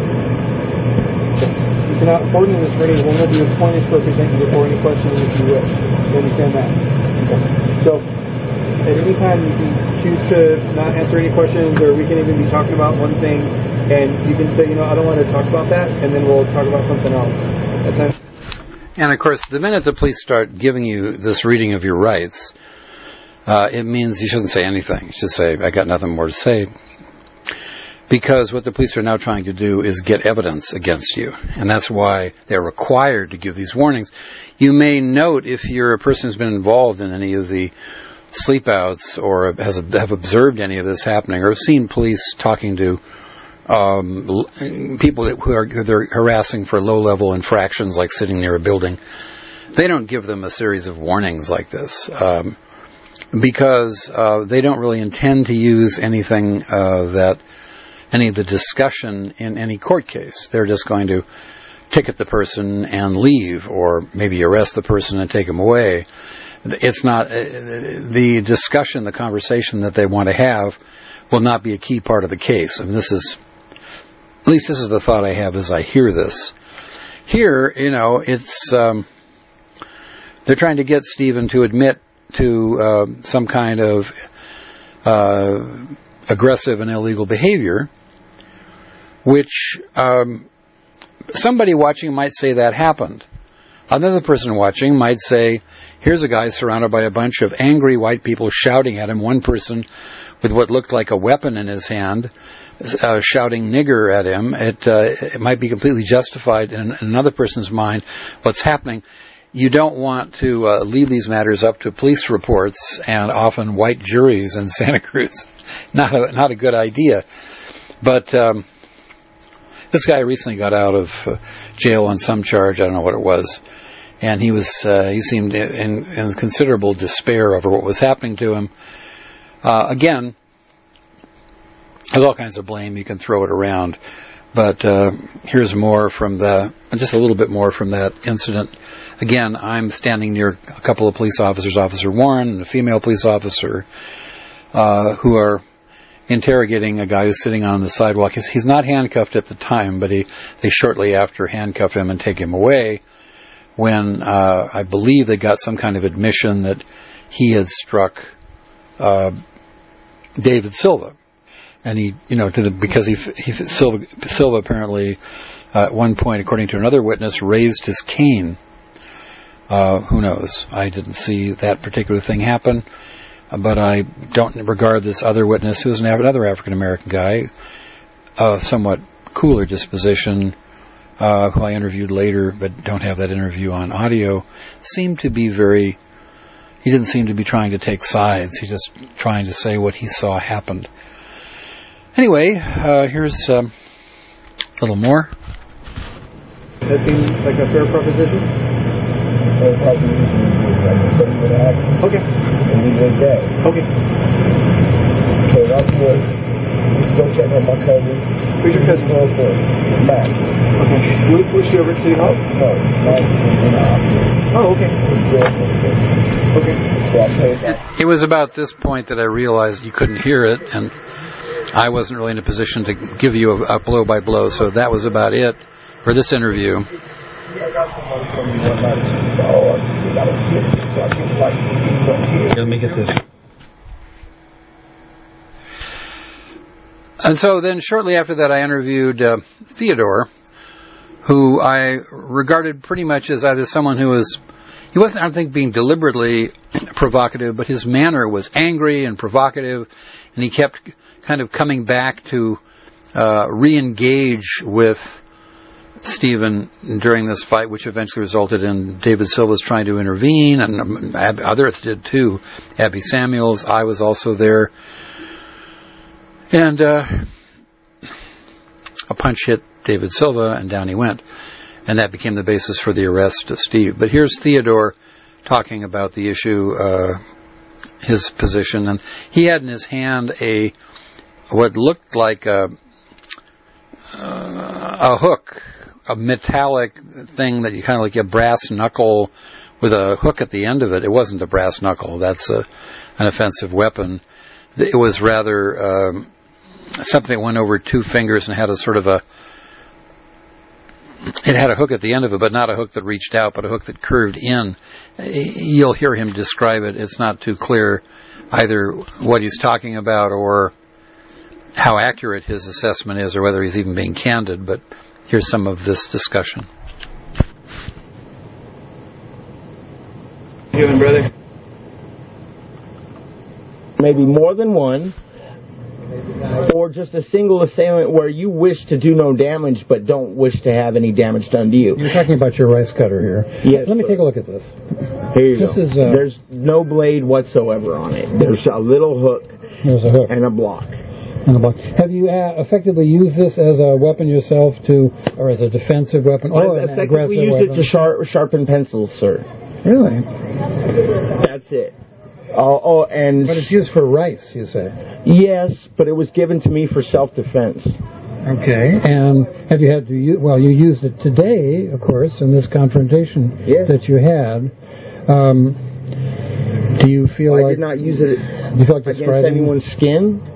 You cannot afford an attorney who will not be appointed to represent you before any questioning if you wish. Do you understand that? Okay. So, at any time you can choose to not answer any questions, or we can even be talking about one thing, and you can say, you know, I don't want to talk about that, and then we'll talk about something else. That's And of course, the minute the police start giving you this reading of your rights, uh, it means you shouldn't say anything. You should say, I got nothing more to say. Because what the police are now trying to do is get evidence against you. And that's why they're required to give these warnings. You may note, if you're a person who's been involved in any of the sleepouts, or has have observed any of this happening, or have seen police talking to Um, people that, who are they're harassing for low-level infractions, like sitting near a building, they don't give them a series of warnings like this, um, because uh, they don't really intend to use anything uh, that any of the discussion in any court case. They're just going to ticket the person and leave, or maybe arrest the person and take them away. It's not uh, the discussion, the conversation that they want to have will not be a key part of the case. I mean, this is at least this is the thought I have as I hear this. Here, you know, it's um, they're trying to get Stephen to admit to uh, some kind of uh, aggressive and illegal behavior, which um, somebody watching might say that happened. Another person watching might say, here's a guy surrounded by a bunch of angry white people shouting at him, one person with what looked like a weapon in his hand, uh, shouting nigger at him. It, uh, it might be completely justified in another person's mind what's happening. You don't want to uh, leave these matters up to police reports and often white juries in Santa Cruz. Not a, not a good idea. But um, this guy recently got out of uh, jail on some charge, I don't know what it was, and he was uh, he seemed in, in considerable despair over what was happening to him. Uh, again, there's all kinds of blame you can throw it around, but uh, here's more from the, just a little bit more from that incident. Again, I'm standing near a couple of police officers, Officer Warren and a female police officer, uh, who are interrogating a guy who's sitting on the sidewalk. He's, he's not handcuffed at the time, but he, they shortly after handcuff him and take him away when uh, I believe they got some kind of admission that he had struck uh, David Silva. And he, you know, to the, because he, he Silva, Silva apparently uh, at one point, according to another witness, raised his cane. Uh, who knows? I didn't see that particular thing happen. But I don't regard this other witness, who is another African-American guy, a somewhat cooler disposition, uh, who I interviewed later, but don't have that interview on audio, seemed to be very, he didn't seem to be trying to take sides. He just trying to say what he saw happened. Anyway, uh, here's um, a little more. That seems like a fair proposition? Okay. Okay. Okay, that's good. Let's go check on my cousin. Who's your cousin? Matt. Okay. Was, was she over at City Hall? No, Matt is in the office. Oh, okay. Okay. So I paid that. It, it was about this point that I realized you couldn't hear it, and I wasn't really in a position to give you a, a blow by blow, so that was about it for this interview. Let me get this. And so then shortly after that I interviewed uh, Theodore, who I regarded pretty much as either someone who was, he wasn't, I don't think, being deliberately provocative, but his manner was angry and provocative, and he kept kind of coming back to uh, re-engage with Stephen during this fight, which eventually resulted in David Silva's trying to intervene, and Ab- others did too. Abby Samuels, I was also there. And uh, a punch hit David Silva, and down he went. And that became the basis for the arrest of Steve. But here's Theodore talking about the issue, uh, his position. And he had in his hand a what looked like a, uh, a hook, a metallic thing that you kind of like a brass knuckle with a hook at the end of it. It wasn't a brass knuckle. That's a, an offensive weapon. It was rather um, something that went over two fingers and had a sort of a, it had a hook at the end of it, but not a hook that reached out, but a hook that curved in. You'll hear him describe it. It's not too clear either what he's talking about or how accurate his assessment is or whether he's even being candid, but here's some of this discussion. You doing, brother? Maybe more than one, or just a single assailant where you wish to do no damage but don't wish to have any damage done to you. You're talking about your rice cutter here. Yes. Let me take a look at this. Here you this go. Is, uh, There's no blade whatsoever on it. There's a little hook. There's a hook and a block. And a block. Have you uh, effectively used this as a weapon yourself to, or as a defensive weapon, Well, or an effectively aggressive used weapon? it to sharp, sharpen pencils, sir. Really? That's it. Oh, oh, and but it's used for rice, you say? Yes, but it was given to me for self-defense. Okay. And have you had to use? Well, you used it today, of course, in this confrontation yes. that you had. Um, do you feel well, like I did not use it do you feel like against describing anyone's skin?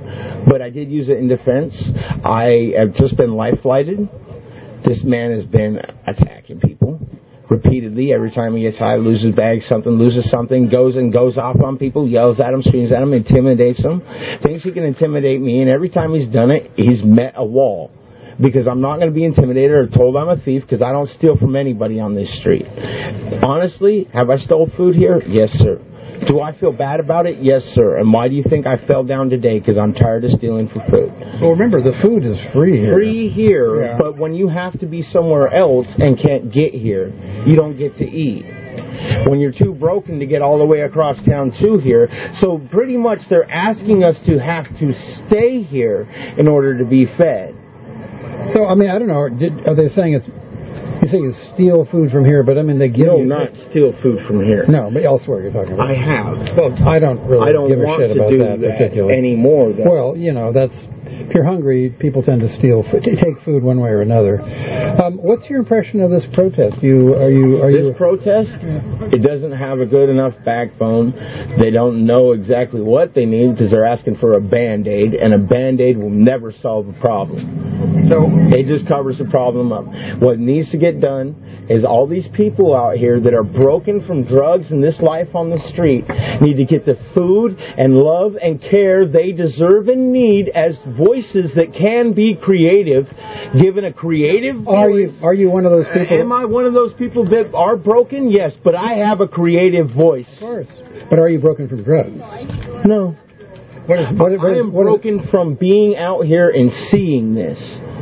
but I did use it in defense. I have just been life flighted. This man has been attacking people repeatedly. Every time he gets high, loses bags, something, loses something, goes and goes off on people, yells at them, screams at them, intimidates them. Thinks he can intimidate me, and every time he's done it, he's met a wall. Because I'm not going to be intimidated or told I'm a thief, because I don't steal from anybody on this street. Honestly, have I stole food here? Yes, sir. Do I feel bad about it? Yes, sir. And why do you think I fell down today? Because I'm tired of stealing for food. Well, remember, the food is free here. Free here, yeah. But when you have to be somewhere else and can't get here, you don't get to eat. When you're too broken to get all the way across town to here. So pretty much they're asking us to have to stay here in order to be fed. So, I mean, I don't know, did, are they saying it's, you say you steal food from here, but I mean, they give no, you... No, not steal food from here. No, but elsewhere you're talking about. I have. Well, I don't really I don't give a want shit to about do that, that particularly. anymore. Though. Well, you know, that's... If you're hungry, people tend to steal, food, take food one way or another. Um, what's your impression of this protest? You are you are this you protest? Yeah. It doesn't have a good enough backbone. They don't know exactly what they need because they're asking for a Band-Aid, and a Band-Aid will never solve a problem. So it just covers the problem up. What needs to get done is all these people out here that are broken from drugs and this life on the street need to get the food and love and care they deserve and need as voices that can be creative, given a creative voice. Are you are you one of those people? Am I one of those people that are broken? Yes, but I have a creative voice. Of course. But are you broken from drugs? No. What is, what, what I am is, what broken is, from being out here and seeing this.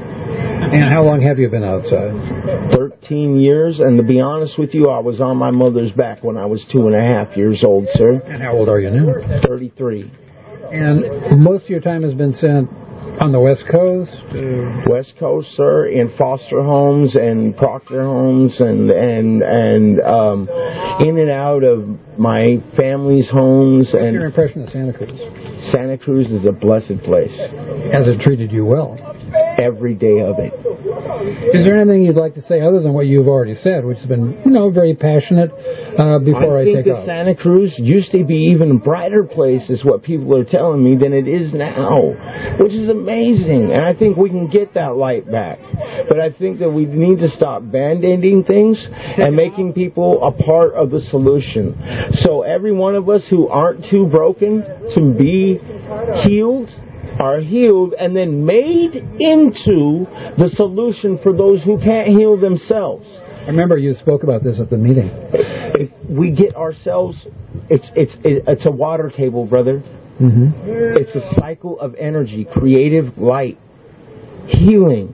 And how long have you been outside? Thirteen years, and to be honest with you, I was on my mother's back when I was two and a half years old, sir. And how old are you now? Thirty-three. And most of your time has been spent on the West Coast? West Coast, sir, in foster homes and Proctor homes and and and um, in and out of my family's homes. What's and your impression of Santa Cruz? Santa Cruz is a blessed place. Has it treated you well? Every day of it. Is there anything you'd like to say other than what you've already said, which has been, you know, very passionate uh, before I, I think take that off? Santa Cruz used to be even a brighter place, is what people are telling me, than it is now, which is amazing. And I think we can get that light back. But I think that we need to stop band-aiding things and making people a part of the solution. So every one of us who aren't too broken to be healed are healed and then made into the solution for those who can't heal themselves. I remember you spoke about this at the meeting. If we get ourselves, it's it's it's a water table, brother. Mm-hmm. It's a cycle of energy, creative light, healing.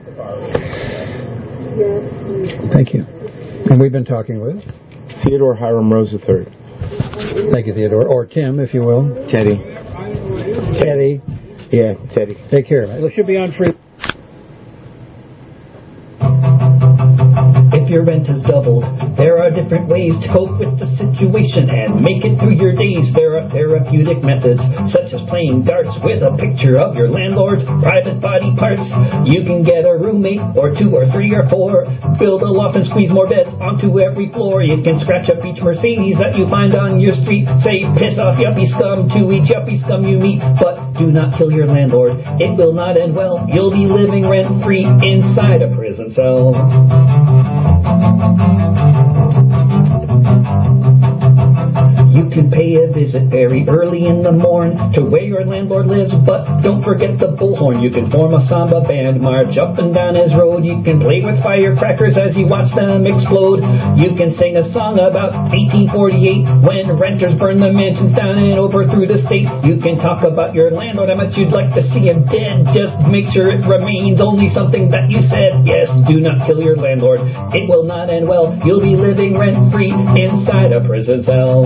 Thank you. And we've been talking with Theodore Hiram Rose the third. Thank you, Theodore, or Tim, if you will. Teddy. Teddy. Yeah, Teddy. Take care. It should be on free. If your rent has doubled, there are different ways to cope with the situation and make it through your days. There are therapeutic methods, such as playing darts with a picture of your landlord's private body parts. You can get a roommate, or two, or three, or four. Build a loft and squeeze more beds onto every floor. You can scratch up each Mercedes that you find on your street. Say, piss off yuppie scum to each yuppie scum you meet. But do not kill your landlord. It will not end well. You'll be living rent-free inside a prison cell. You can pay a visit very early in the morn to where your landlord lives, but don't forget the bullhorn. You can form a samba band, march up and down his road. You can play with firecrackers as you watch them explode. You can sing a song about eighteen forty-eight when renters burned the mansions down and overthrew the state. You can talk about your landlord, how much you'd like to see him dead. Just make sure it remains only something that you said. Yes, do not kill your landlord. It will not end well. You'll be living rent-free inside a prison cell.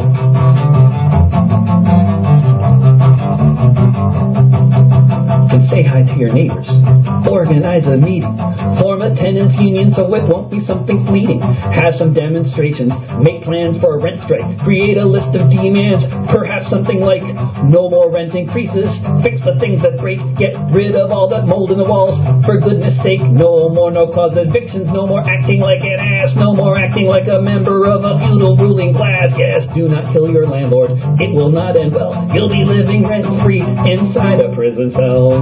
And say hi to your neighbors. Organize a meeting, form a tenants union so it won't be something fleeting. Have some demonstrations, make plans for a rent strike, create a list of demands, perhaps something like no more rent increases, fix the things that break, get rid of all that mold in the walls. For goodness sake, no more no-cause evictions, no more acting like an ass, no more acting like a member of a feudal ruling class. Yes, do not kill your landlord, it will not end well. You'll be living rent-free inside a prison cell.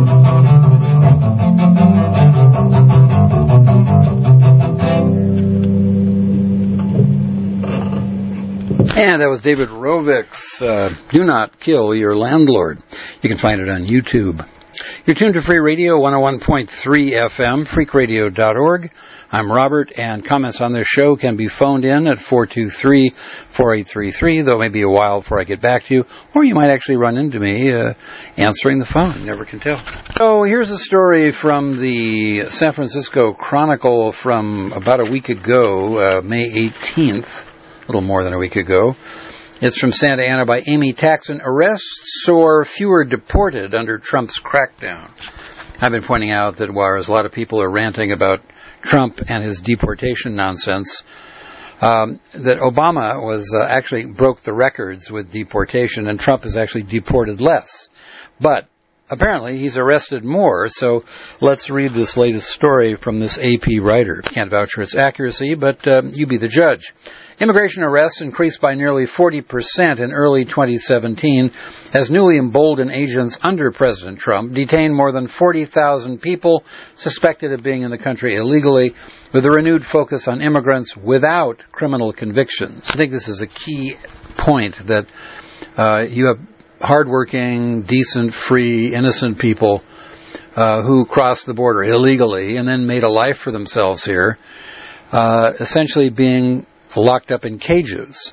And that was David Rovick's uh, Do Not Kill Your Landlord. You can find it on YouTube. You're tuned to Free Radio one oh one point three F M, freak radio dot org. I'm Robert, and comments on this show can be phoned in at four two three, four eight three three, though it may be a while before I get back to you, or you might actually run into me uh, answering the phone. You never can tell. So here's a story from the San Francisco Chronicle from about a week ago, uh, May eighteenth, a little more than a week ago. It's from Santa Ana by Amy Taxon. Arrests soar, fewer deported under Trump's crackdown. I've been pointing out that whereas a lot of people are ranting about Trump and his deportation nonsense, um, that Obama was uh, actually broke the records with deportation, and Trump has actually deported less. But apparently he's arrested more, so let's read this latest story from this A P writer. Can't vouch for its accuracy, but uh, you be the judge. Immigration arrests increased by nearly forty percent in early twenty seventeen as newly emboldened agents under President Trump detained more than forty thousand people suspected of being in the country illegally, with a renewed focus on immigrants without criminal convictions. I think this is a key point, that uh, you have hardworking, decent, free, innocent people uh, who crossed the border illegally and then made a life for themselves here, uh, essentially being locked up in cages,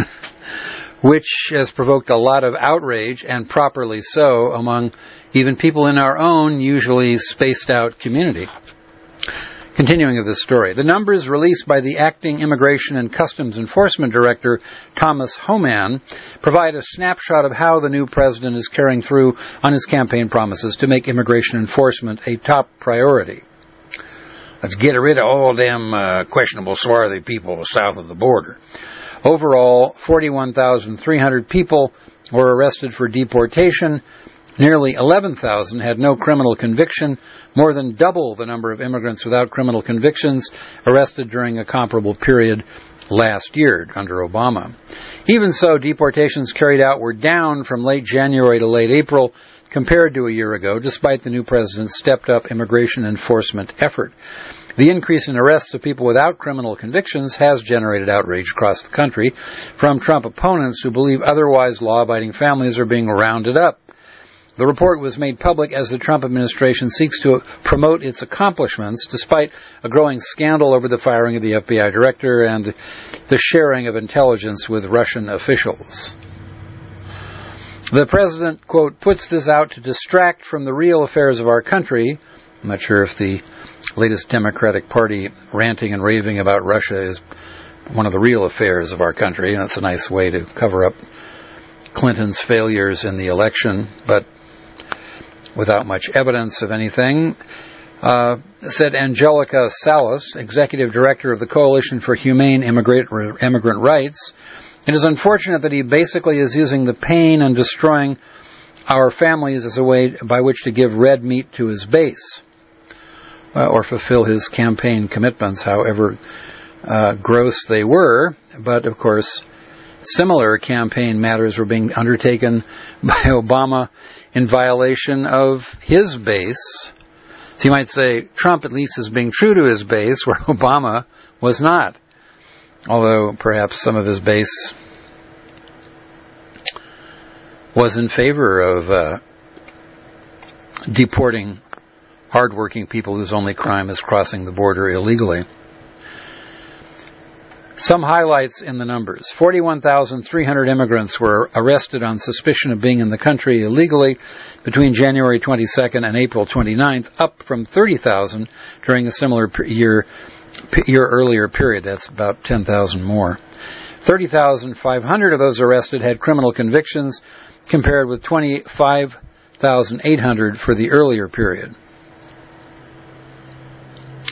which has provoked a lot of outrage, and properly so, among even people in our own usually spaced out community. Continuing of this story, the numbers released by the acting Immigration and Customs Enforcement Director, Thomas Homan, provide a snapshot of how the new president is carrying through on his campaign promises to make immigration enforcement a top priority. Let's get rid of all them uh, questionable, swarthy people south of the border. Overall, forty-one thousand three hundred people were arrested for deportation. Nearly eleven thousand had no criminal conviction, more than double the number of immigrants without criminal convictions arrested during a comparable period last year under Obama. Even so, deportations carried out were down from late January to late April compared to a year ago, despite the new president's stepped-up immigration enforcement effort. The increase in arrests of people without criminal convictions has generated outrage across the country from Trump opponents who believe otherwise law-abiding families are being rounded up. The report was made public as the Trump administration seeks to promote its accomplishments, despite a growing scandal over the firing of the F B I director and the sharing of intelligence with Russian officials. The president, quote, puts this out to distract from the real affairs of our country. I'm not sure if the latest Democratic Party ranting and raving about Russia is one of the real affairs of our country. That's a nice way to cover up Clinton's failures in the election, but without much evidence of anything. Uh, said Angelica Salas, executive director of the Coalition for Humane Immigrant, Immigrant Rights, it is unfortunate that he basically is using the pain and destroying our families as a way by which to give red meat to his base, uh, or fulfill his campaign commitments, however uh, gross they were. But, of course, similar campaign matters were being undertaken by Obama in violation of his base. So you might say Trump at least is being true to his base, where Obama was not. Although perhaps some of his base was in favor of uh, deporting hardworking people whose only crime is crossing the border illegally. Some highlights in the numbers. forty-one thousand three hundred immigrants were arrested on suspicion of being in the country illegally between January twenty-second and April twenty-ninth, up from thirty thousand during a similar year year earlier period. That's about ten thousand more. thirty thousand five hundred of those arrested had criminal convictions, compared with twenty-five thousand eight hundred for the earlier period.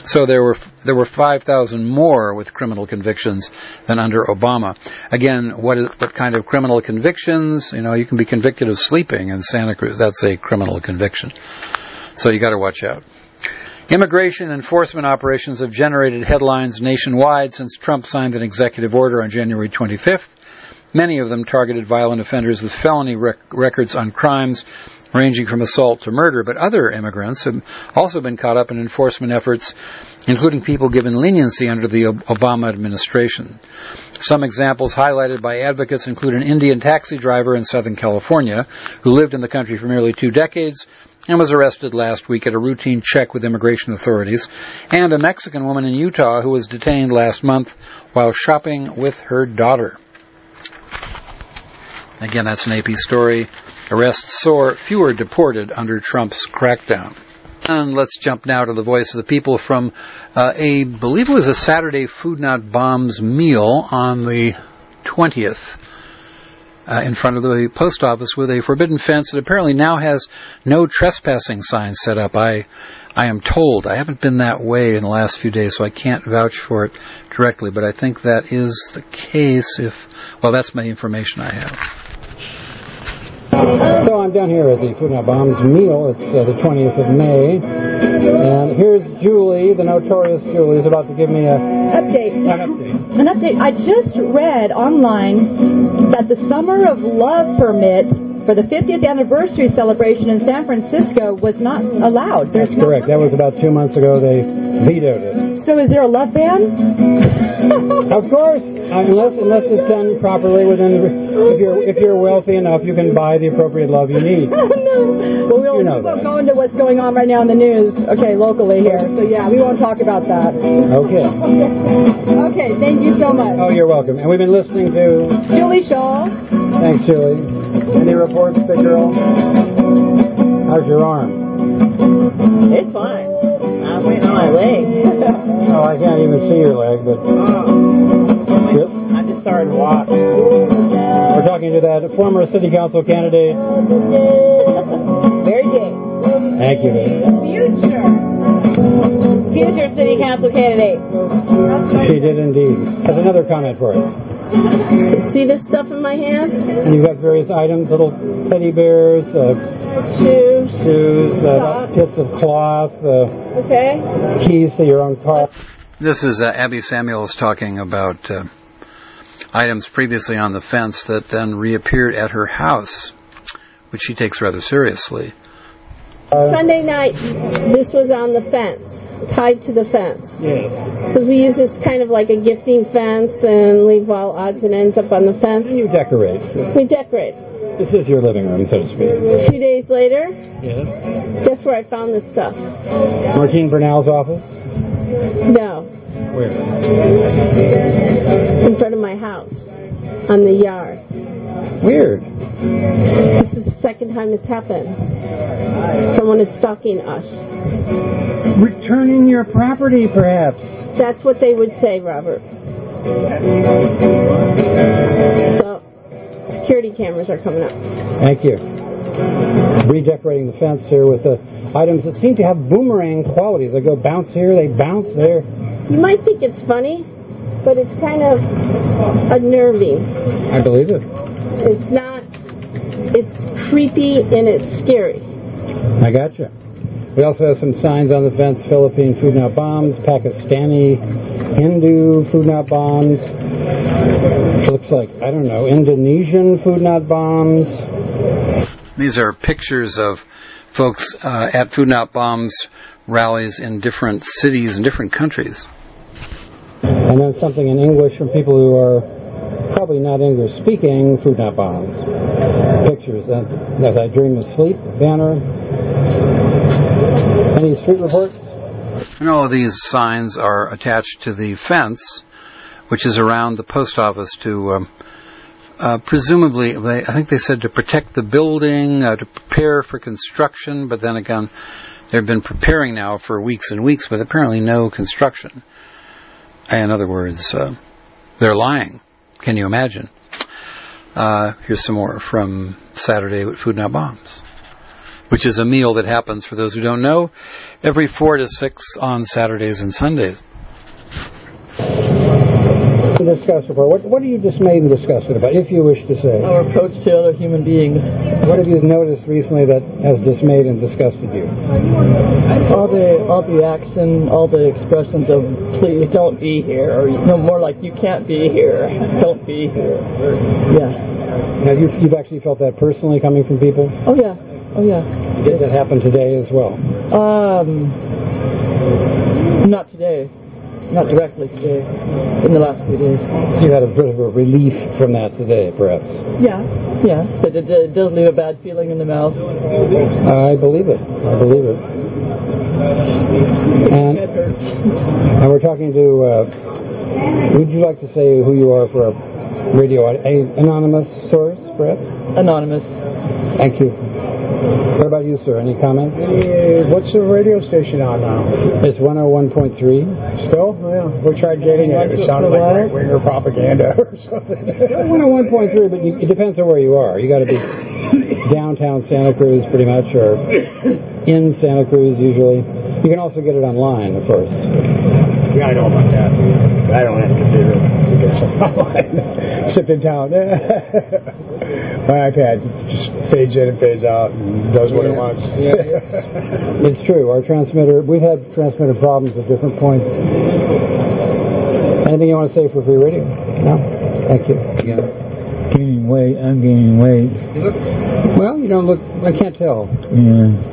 So there were there were five thousand more with criminal convictions than under Obama. Again, what is, what kind of criminal convictions? You know, you can be convicted of sleeping in Santa Cruz. That's a criminal conviction. So you got to watch out. Immigration enforcement operations have generated headlines nationwide since Trump signed an executive order on January twenty-fifth. Many of them targeted violent offenders with felony rec- records on crimes ranging from assault to murder, but other immigrants have also been caught up in enforcement efforts, including people given leniency under the Obama administration. Some examples highlighted by advocates include an Indian taxi driver in Southern California who lived in the country for nearly two decades and was arrested last week at a routine check with immigration authorities, and a Mexican woman in Utah who was detained last month while shopping with her daughter. Again, that's an A P story. Arrests soar, fewer deported under Trump's crackdown. And let's jump now to the voice of the people from uh, a, believe it was a Saturday Food Not Bombs meal on the twentieth uh, in front of the post office with a forbidden fence that apparently now has no trespassing signs set up. I I am told. I haven't been that way in the last few days, so I can't vouch for it directly, but I think that is the case if, well, that's my information I have. So I'm down here at the Food Not Bombs meal. It's uh, the twentieth of May. And here's Julie, the notorious Julie, is about to give me a update. An update. An update. I just read online that the Summer of Love permit for the fiftieth anniversary celebration in San Francisco was not allowed. There's That's correct. That was about two months ago. They vetoed it. So is there a love ban? Of course, unless unless it's done properly within the, if you're if you're wealthy enough, you can buy the appropriate love you need. Oh, no. Well, we'll, you know we won't that. go into what's going on right now in the news. Okay, locally here. So yeah, we won't talk about that. Okay. Okay, thank you so much. Oh, you're welcome. And we've been listening to Julie Shaw. Thanks, Julie. Any reports, big girl? How's your arm? It's fine. I'm waiting on my leg. Oh, I can't even see your leg, but yep. I just started to walk. We're talking to that former city council candidate. Very good. Thank you, babe. Future. Future city council candidate. She did indeed. Has another comment for us. See this stuff in my hand? And you've got various items, little teddy bears, uh, shoes, shoes, uh, bits of cloth, uh, okay, keys to your own car. This is uh, Abby Samuels talking about uh, items previously on the fence that then reappeared at her house, which she takes rather seriously. Uh, Sunday night, this was on the fence, tied to the fence. Yes. Because we use this kind of like a gifting fence and leave all odds and ends up on the fence. And you decorate. We decorate. This is your living room, so to speak. Two days later, yes. Guess where I found this stuff? Martine Bernal's office? No. Where? In front of my house, on the yard. Weird. This is the second time this happened. Someone is stalking us. Returning your property, perhaps. That's what they would say, Robert. So, security cameras are coming up. Thank you. Redecorating the fence here with the items that seem to have boomerang qualities. They go bounce here, they bounce there. You might think it's funny, but it's kind of unnerving. I believe it. It's not, it's creepy and it's scary. I gotcha. We also have some signs on the fence: Philippine Food Not Bombs, Pakistani Hindu Food Not Bombs. It looks like, I don't know, Indonesian Food Not Bombs. These are pictures of folks uh, at Food Not Bombs rallies in different cities and different countries. And then something in English from people who are probably not English speaking, Food Not Bombs. Pictures. Uh, As I Dream of Sleep banner. Any street reports? No, these signs are attached to the fence, which is around the post office to, um, uh, presumably, they, I think they said to protect the building, uh, to prepare for construction, but then again, they've been preparing now for weeks and weeks, but apparently no construction. In other words, uh, they're lying. Can you imagine? Uh, here's some more from Saturday with Food Not Bombs. which is a meal that happens, for those who don't know, every four to six on Saturdays and Sundays. Discuss about what, what are you dismayed and disgusted about, if you wish to say? Our approach to other human beings. What have you noticed recently that has dismayed and disgusted you? All the all the action, all the expressions of please don't be here, or no more like you can't be here, don't be here. Yeah. Now you've, you've actually felt that personally coming from people? Oh yeah, oh yeah. Did that happen today as well? Um, not today. Not directly today, in the last few days. So you had a bit of a relief from that today, perhaps? Yeah, yeah, but it, it does leave a bad feeling in the mouth. I believe it. I believe it. And, it hurts. and we're talking to, uh, would you like to say who you are for a radio, a anonymous source, perhaps? Anonymous. Thank you. What about you, sir? Any comments? Uh, what's the radio station on now? It's one oh one point three. Still? Yeah. We tried getting it. It sounded like right-winger propaganda or something. one oh one point three, but you, it depends on where you are. You got to be downtown Santa Cruz, pretty much, or in Santa Cruz, usually. You can also get it online, of course. Yeah, I know about that. I don't have to do it to get something online. Except in town. My iPad just fades in and fades out and does what yeah. it wants. Yeah, it's, it's true. Our transmitter, we've had transmitter problems at different points. Anything you want to say for free radio? No? Thank you. Yeah. Gaining weight. I'm gaining weight. You look, well, you don't look, I can't tell. Yeah.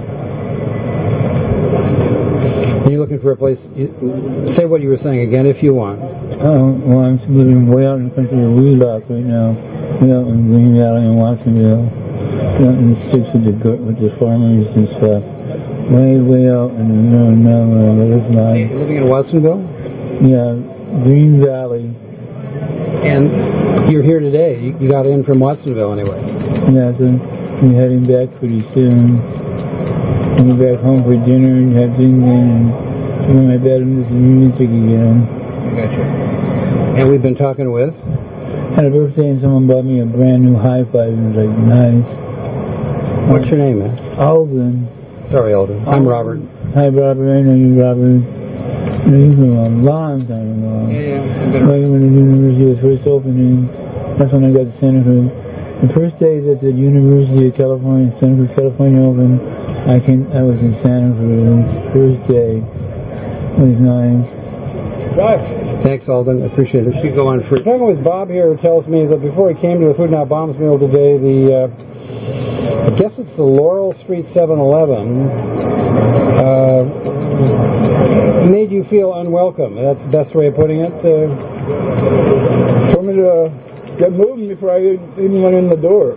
Are you looking for a place? You, say what you were saying again, if you want. Oh, well, I'm living way out in the country of Wheelock right now. Way out in Green Valley and Watsonville. Out in the sticks with the with the farmers and stuff. Way, way out in the middle of nowhere. You're living in Watsonville? Yeah, Green Valley. And you're here today. You, you got in from Watsonville anyway. Yeah, so I'm heading back pretty soon. I'm back home for dinner and have things and go in my bed and listen to music again. Gotcha. And we've been talking with? Had a birthday and someone bought me a brand new hi-fi. It was like nice. What's your name, man? Alden. Sorry, Alden. I'm Robert. Hi, Robert. I know you, Robert. This was a long time ago. Yeah, yeah. Right when the university was first opening. That's when I got to Santa Cruz. The first day that the University of California, Santa Cruz, California opened, I came. I was in Santa Cruz. First day. It was nice. Thanks, Alden. I appreciate it. Should go on free. Talking with Bob here, who tells me that before he came to the Food Now Bombs meal today, the uh, I guess it's the Laurel Street seven eleven uh, made you feel unwelcome. That's the best way of putting it. Uh, told me to get moving before I even went in the door.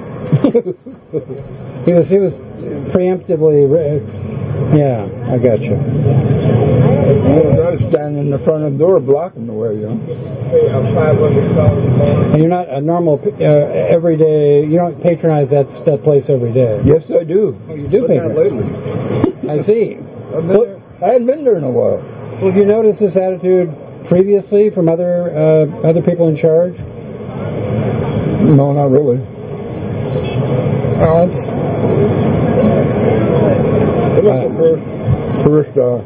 he was he was preemptively. Yeah, I got you. I was standing in the front of the door blocking the way, you know. And you're not a normal, uh, everyday, you don't patronize that that place every day. Yes, I do. Oh, you do patronize lately. I see. Well, I hadn't been there in a while. Well, have you noticed this attitude previously from other uh, other people in charge? No, not really. Well, it's... It was the first, first, uh,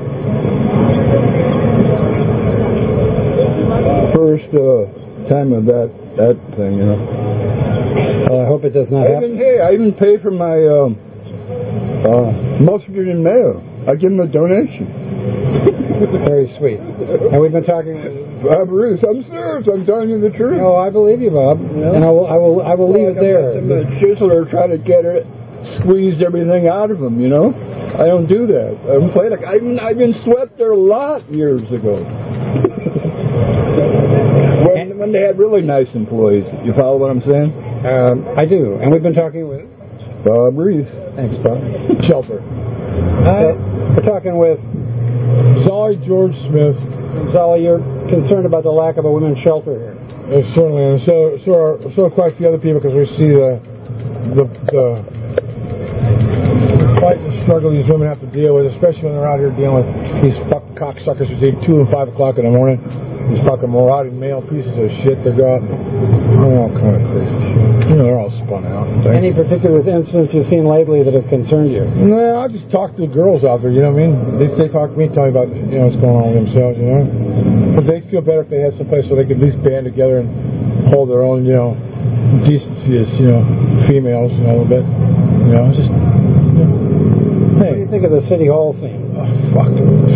first uh, time of that that thing, you know. Well, I hope it does not I happen. Even, hey, I even pay for my um, uh, mustard and mayo. I give them a donation. Very sweet. And we've been talking. Bob Bruce, I'm serious. I'm telling you the truth. Oh, I believe you, Bob. Yeah. And I will, I will, I will leave well, it there. The chiseler trying to get it, squeezed everything out of them. You know, I don't do that. I don't play like I've been, I've been swept there a lot years ago. when, when they had really nice employees. You follow what I'm saying? Um, I do. And we've been talking with Bob Reese. Thanks, Bob. Shelter. Uh, we're talking with Zolly George Smith. Zolly, you're concerned about the lack of a women's shelter here. Yes, certainly, and so so are so are quite a few other people, because we see the the, the fight and struggle these women have to deal with, especially when they're out here dealing with these fucking cocksuckers who take two and five o'clock in the morning. These fucking marauding male pieces of shit that go out and oh, all kind of crazy shit. You know, they're all spun out. Any particular incidents you've seen lately that have concerned you? No, I just talk to the girls out there, you know what I mean? They, they talk to me, tell me about, you know, what's going on with themselves, you know? But they feel better if they had some place where they could at least band together and hold their own, you know, decency as, you know, females, you know, a little bit. You know, just, you know. Hey. What do you think of the City Hall scene? Oh, fuck.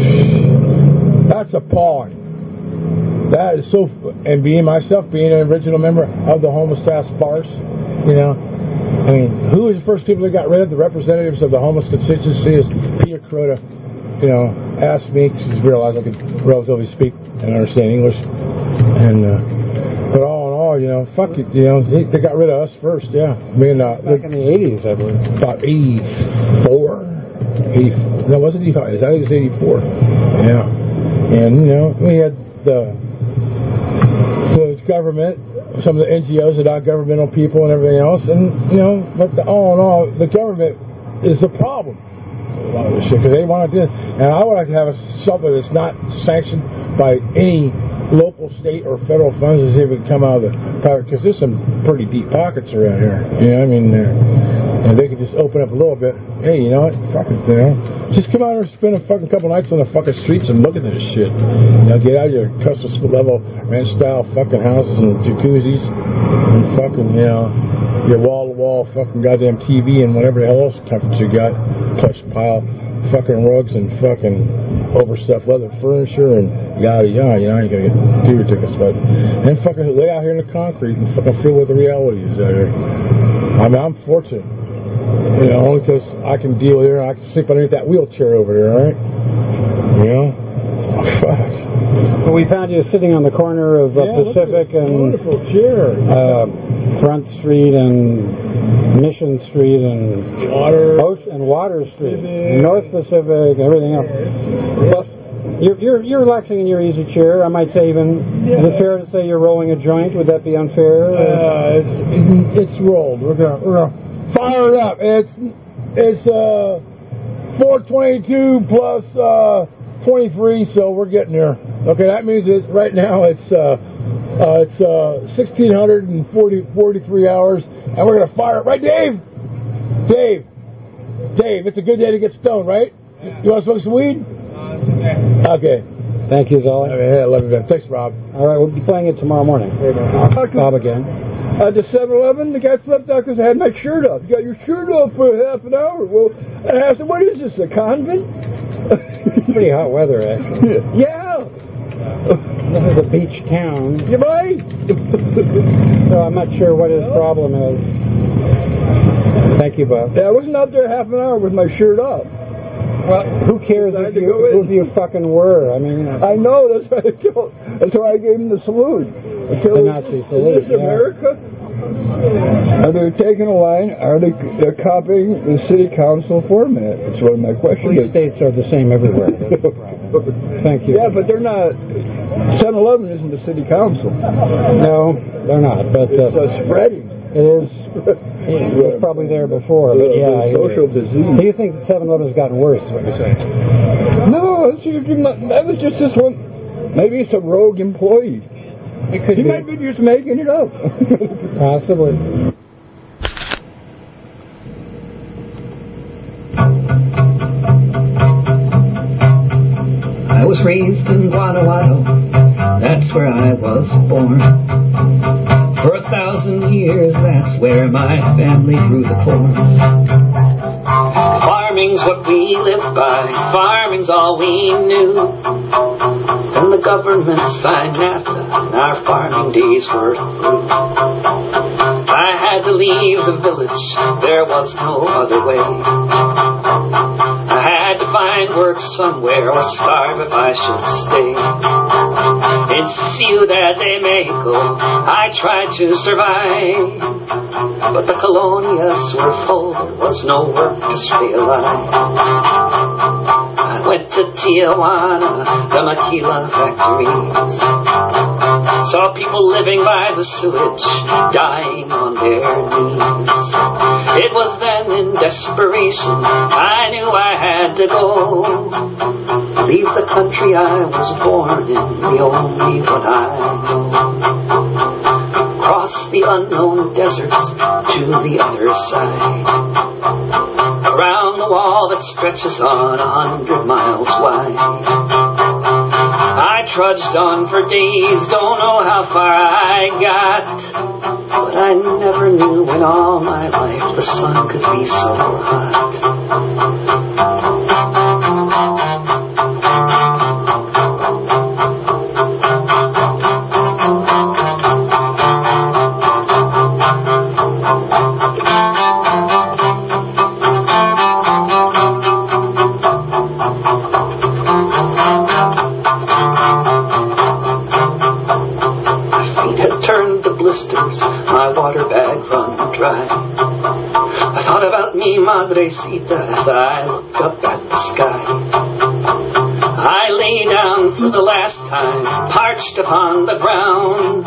That's appalling. That is so, and being myself, being an original member of the Homeless Task Force, you know, I mean, who was the first people that got rid of the representatives of the homeless constituency? Is Peter Crota, you know, asked me, because he realized I could relatively speak and understand English, and, uh, but all in all, you know, fuck it, you know, they, they got rid of us first, yeah. I mean, uh, back in the eighties, I believe. About eighty-four. eighty, no, it wasn't eighty-five, I think it was eighty-four. Yeah. And, you know, we had the the government, some of the N G Os, the non-governmental people and everything else, and, you know, but the, all in all, the government is the problem. A lot of this shit, because they want to do it. And I would like to have a, something that's not sanctioned by any local, state, or federal funds to see if it can come out of the private, because there's some pretty deep pockets around here. You know what I mean? Uh, and they could just open up a little bit. Hey, you know what? Fuck it, you know? Just come out here and spend a fucking couple nights on the fucking streets and look at this shit. You know, get out of your custom level ranch-style fucking houses and jacuzzis and fucking, you know, your wall-to-wall fucking goddamn T V and whatever the hell else comforts you got. Plush pile fucking rugs and fucking overstuffed leather furniture and yada yada, you know, you gotta get too ridiculous about it. And then fucking lay out here in the concrete and fucking feel what the reality is out here. I mean, I'm fortunate, you know, only because I can deal with it. I can sleep underneath that wheelchair over there, right? You know? Oh, fuck. Well, we found you sitting on the corner of uh, yeah, Pacific and wonderful chair. Uh, Front Street and Mission Street and Water Ocean and Water Street, and North Pacific, everything else. Plus, you're, you're you're relaxing in your easy chair. I might say even. Yeah. Is it fair to say you're rolling a joint? Would that be unfair? Uh, it's, it's rolled. We're gonna we're gonna fire it up. It's it's uh four twenty-two plus uh twenty-three, so we're getting there. Okay, that means it right now it's uh. Uh, it's uh, one thousand six hundred forty, forty-three hours, and we're going to fire it. Right, Dave? Dave. Dave, it's a good day to get stoned, right? Yeah. You want to smoke some weed? Uh, okay. Thank you, Zolly. Okay, I love you, man. Thanks, Rob. All right, we'll be playing it tomorrow morning. Bob again. At the seven eleven, the guy slept out because I had my shirt off. You got your shirt off for half an hour. Well, and I said, what is this, a convent? It's pretty hot weather, actually. Yeah. This is a beach town. You might. So I'm not sure what his problem is. Thank you, Bob. Yeah, I wasn't out there half an hour with my shirt off. Well, who cares if you, who you fucking were? I mean, I know. That's why I told, that's why I gave him the salute. The Nazi salute. Is this yeah. America? Are they taking a line? Are they they're copying the city council format? That's one of my questions. Police states are the same everywhere. Thank you. Yeah, but they're not. seven eleven isn't the city council. No, they're not. But it's uh, uh, spreading. It is. It was probably there before, but the, yeah. The social disease. So you think seven eleven has gotten worse? Is what you're saying? No, that was just this one. Maybe it's a rogue employee. It could he be. might be just making it up. Possibly. I was raised in Guanajuato, that's where I was born. For a thousand years, that's where my family grew the corn. Farming's what we lived by, farming's all we knew. Then the government signed NAFTA, and our farming days were through. I had to leave the village, there was no other way. I had to find work somewhere or starve if I should stay. In Ciudad de Mexico, I tried to survive, but the colonias were full, there was no work to stay alive. I went to Tijuana, the maquila factories, saw people living by the sewage, dying on their knees. It was then in desperation, I knew I had to go, leave the country I was born in, the only one I know. across the unknown deserts to the other side, around the wall that stretches on a hundred miles wide. I trudged on for days, don't know how far I got, but I never knew in all my life the sun could be so hot. My water bag run dry. I thought about me, Madrecita, as I looked up at the sky. I lay down for the last time, parched upon the ground.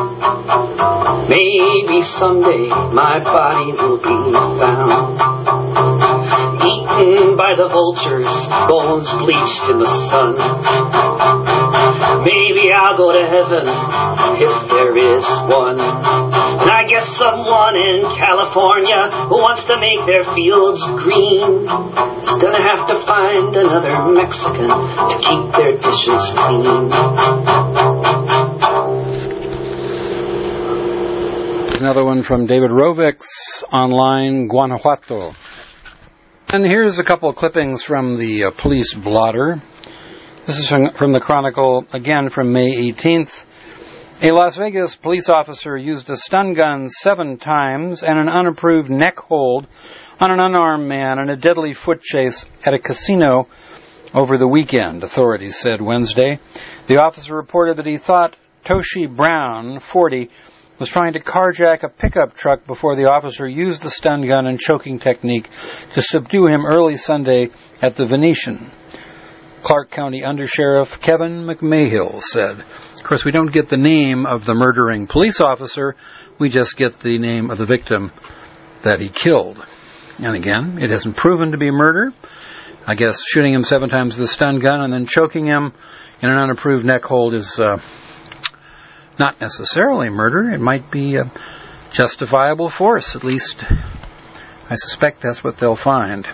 Maybe someday my body will be found, eaten by the vultures, bones bleached in the sun. Maybe I'll go to heaven, if there is one. And I guess someone in California who wants to make their fields green is gonna have to find another Mexican to keep their dishes clean. Another one from David Rovics, online, Guanajuato. And here's a couple of clippings from the uh, police blotter. This is from, from the Chronicle, again from May eighteenth. A Las Vegas police officer used a stun gun seven times and an unapproved neck hold on an unarmed man in a deadly foot chase at a casino over the weekend, authorities said Wednesday. The officer reported that he thought Toshi Brown, forty, was trying to carjack a pickup truck before the officer used the stun gun and choking technique to subdue him early Sunday at the Venetian. Clark County Undersheriff Kevin McMahill said. Of course, we don't get the name of the murdering police officer, we just get the name of the victim that he killed. And again, it isn't proven to be murder. I guess shooting him seven times with a stun gun and then choking him in an unapproved neck hold is uh, not necessarily murder. It might be a justifiable force. At least I suspect that's what they'll find.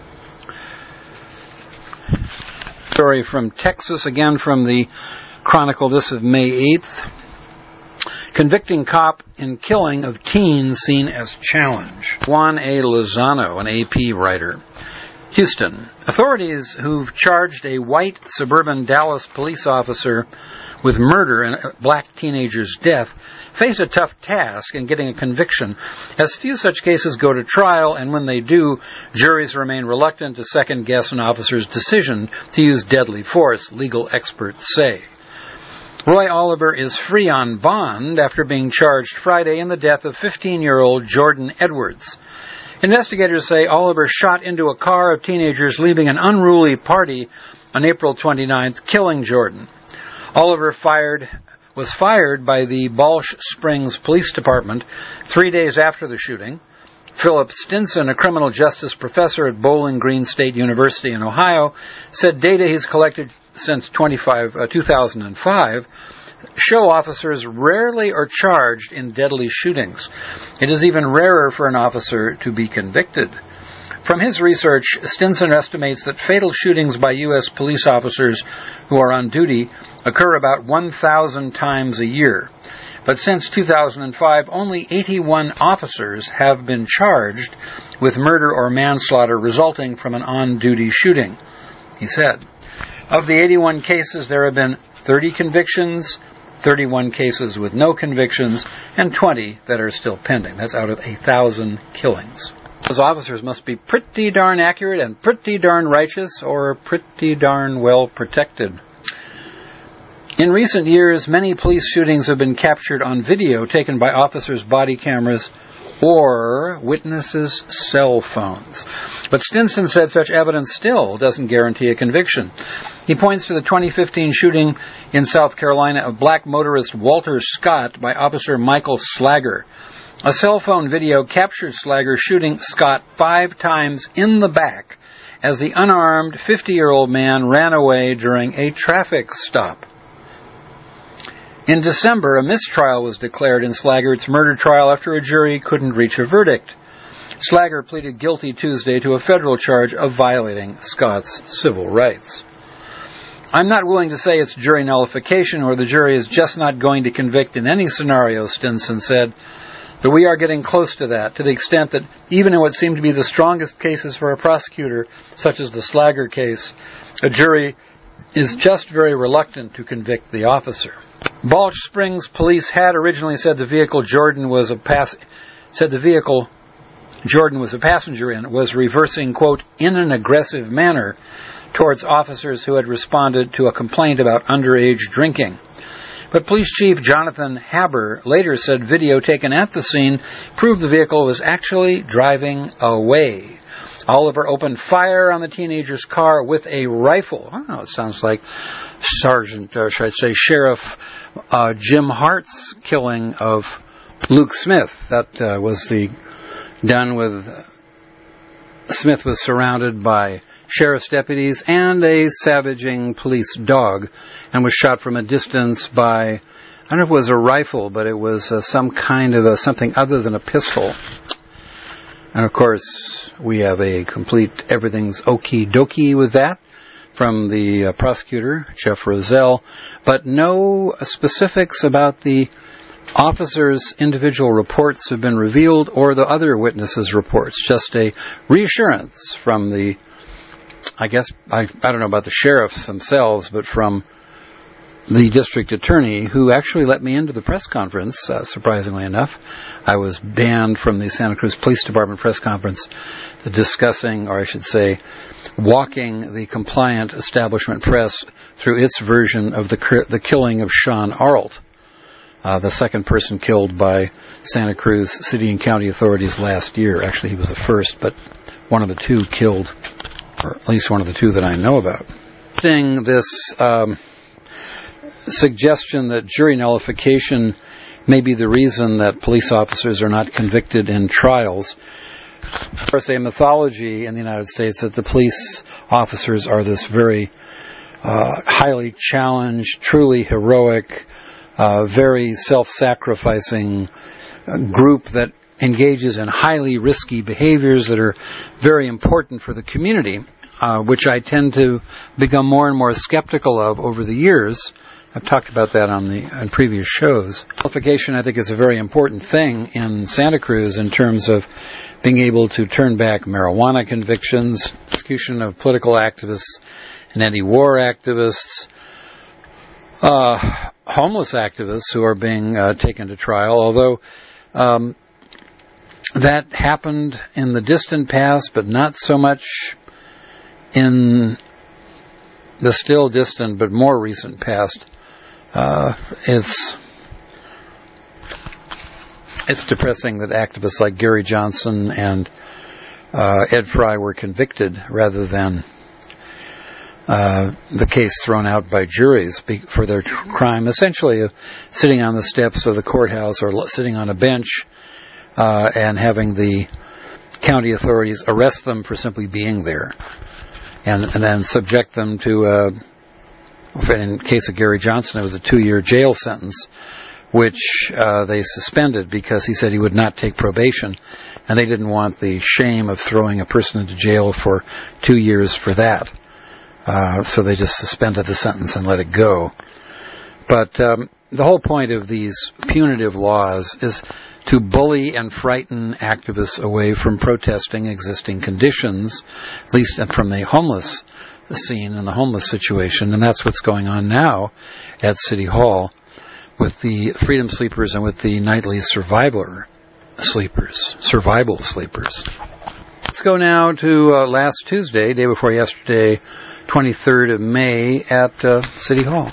Story from Texas, again from the Chronicle, this of May eighth. Convicting cop in killing of teen seen as challenge. Juan A. Lozano, an A P writer. Houston. Authorities who've charged a white suburban Dallas police officer with murder and a black teenager's death face a tough task in getting a conviction, as few such cases go to trial, and when they do, juries remain reluctant to second-guess an officer's decision to use deadly force, legal experts say. Roy Oliver is free on bond after being charged Friday in the death of fifteen-year-old Jordan Edwards. Investigators say Oliver shot into a car of teenagers leaving an unruly party on April twenty-ninth, killing Jordan. Oliver fired, was fired by the Balch Springs Police Department three days after the shooting. Philip Stinson, a criminal justice professor at Bowling Green State University in Ohio, said data he's collected since two thousand five show officers rarely are charged in deadly shootings. It is even rarer for an officer to be convicted. From his research, Stinson estimates that fatal shootings by U S police officers who are on duty occur about one thousand times a year. But since two thousand five, only eighty-one officers have been charged with murder or manslaughter resulting from an on-duty shooting, he said. Of the eighty-one cases, there have been thirty convictions, thirty-one cases with no convictions, and twenty that are still pending. That's out of a thousand killings. Those officers must be pretty darn accurate and pretty darn righteous, or pretty darn well protected. In recent years, many police shootings have been captured on video taken by officers' body cameras or witnesses' cell phones. But Stinson said such evidence still doesn't guarantee a conviction. He points to the twenty fifteen shooting in South Carolina of black motorist Walter Scott by Officer Michael Slager. A cell phone video captured Slager shooting Scott five times in the back as the unarmed fifty-year-old man ran away during a traffic stop. In December, a mistrial was declared in Slaggert's murder trial after a jury couldn't reach a verdict. Slaggert pleaded guilty Tuesday to a federal charge of violating Scott's civil rights. I'm not willing to say it's jury nullification or the jury is just not going to convict in any scenario, Stinson said, but we are getting close to that, to the extent that even in what seem to be the strongest cases for a prosecutor, such as the Slaggert case, a jury is just very reluctant to convict the officer. Balch Springs police had originally said the vehicle Jordan was a pass said the vehicle Jordan was a passenger in was reversing, quote, in an aggressive manner towards officers who had responded to a complaint about underage drinking. But Police Chief Jonathan Haber later said video taken at the scene proved the vehicle was actually driving away. Oliver opened fire on the teenager's car with a rifle. I don't know, it sounds like Sergeant, or should I say Sheriff uh, Jim Hart's killing of Luke Smith. That uh, was the done with uh, Smith was surrounded by sheriff's deputies and a savaging police dog and was shot from a distance by, I don't know if it was a rifle, but it was uh, some kind of a, something other than a pistol. And of course, we have a complete everything's okie dokie with that from the uh, prosecutor, Jeff Rozelle, but no specifics about the officers' individual reports have been revealed or the other witnesses' reports. Just a reassurance from the, I guess, I, I don't know about the sheriffs themselves, but from the district attorney who actually let me into the press conference, uh, surprisingly enough. I was banned from the Santa Cruz Police Department press conference discussing, or I should say, walking the compliant establishment press through its version of the the killing of Sean Arlt, uh, the second person killed by Santa Cruz city and county authorities last year. Actually, he was the first, but one of the two killed, or at least one of the two that I know about. This um, suggestion that jury nullification may be the reason that police officers are not convicted in trials. There's a mythology in the United States that the police officers are this very uh, highly challenged, truly heroic, uh, very self-sacrificing uh, group that engages in highly risky behaviors that are very important for the community, uh, which I tend to become more and more skeptical of over the years. I've talked about that on the on previous shows. Nullification, I think, is a very important thing in Santa Cruz in terms of being able to turn back marijuana convictions, prosecution of political activists and anti-war activists, uh, homeless activists who are being uh, taken to trial, although um, that happened in the distant past, but not so much in the still distant but more recent past. Uh, it's it's depressing that activists like Gary Johnson and uh, Ed Fry were convicted rather than uh, the case thrown out by juries for their crime, essentially of sitting on the steps of the courthouse or sitting on a bench uh, and having the county authorities arrest them for simply being there, and, and then subject them to a in the case of Gary Johnson, it was a two-year jail sentence, which uh, they suspended because he said he would not take probation, and they didn't want the shame of throwing a person into jail for two years for that. Uh, so they just suspended the sentence and let it go. But um, the whole point of these punitive laws is to bully and frighten activists away from protesting existing conditions, at least from the homeless scene and the homeless situation, and that's what's going on now at City Hall with the Freedom Sleepers and with the nightly Survivor Sleepers, Survival Sleepers. Let's go now to uh, last Tuesday, day before yesterday, twenty-third of May at uh, City Hall.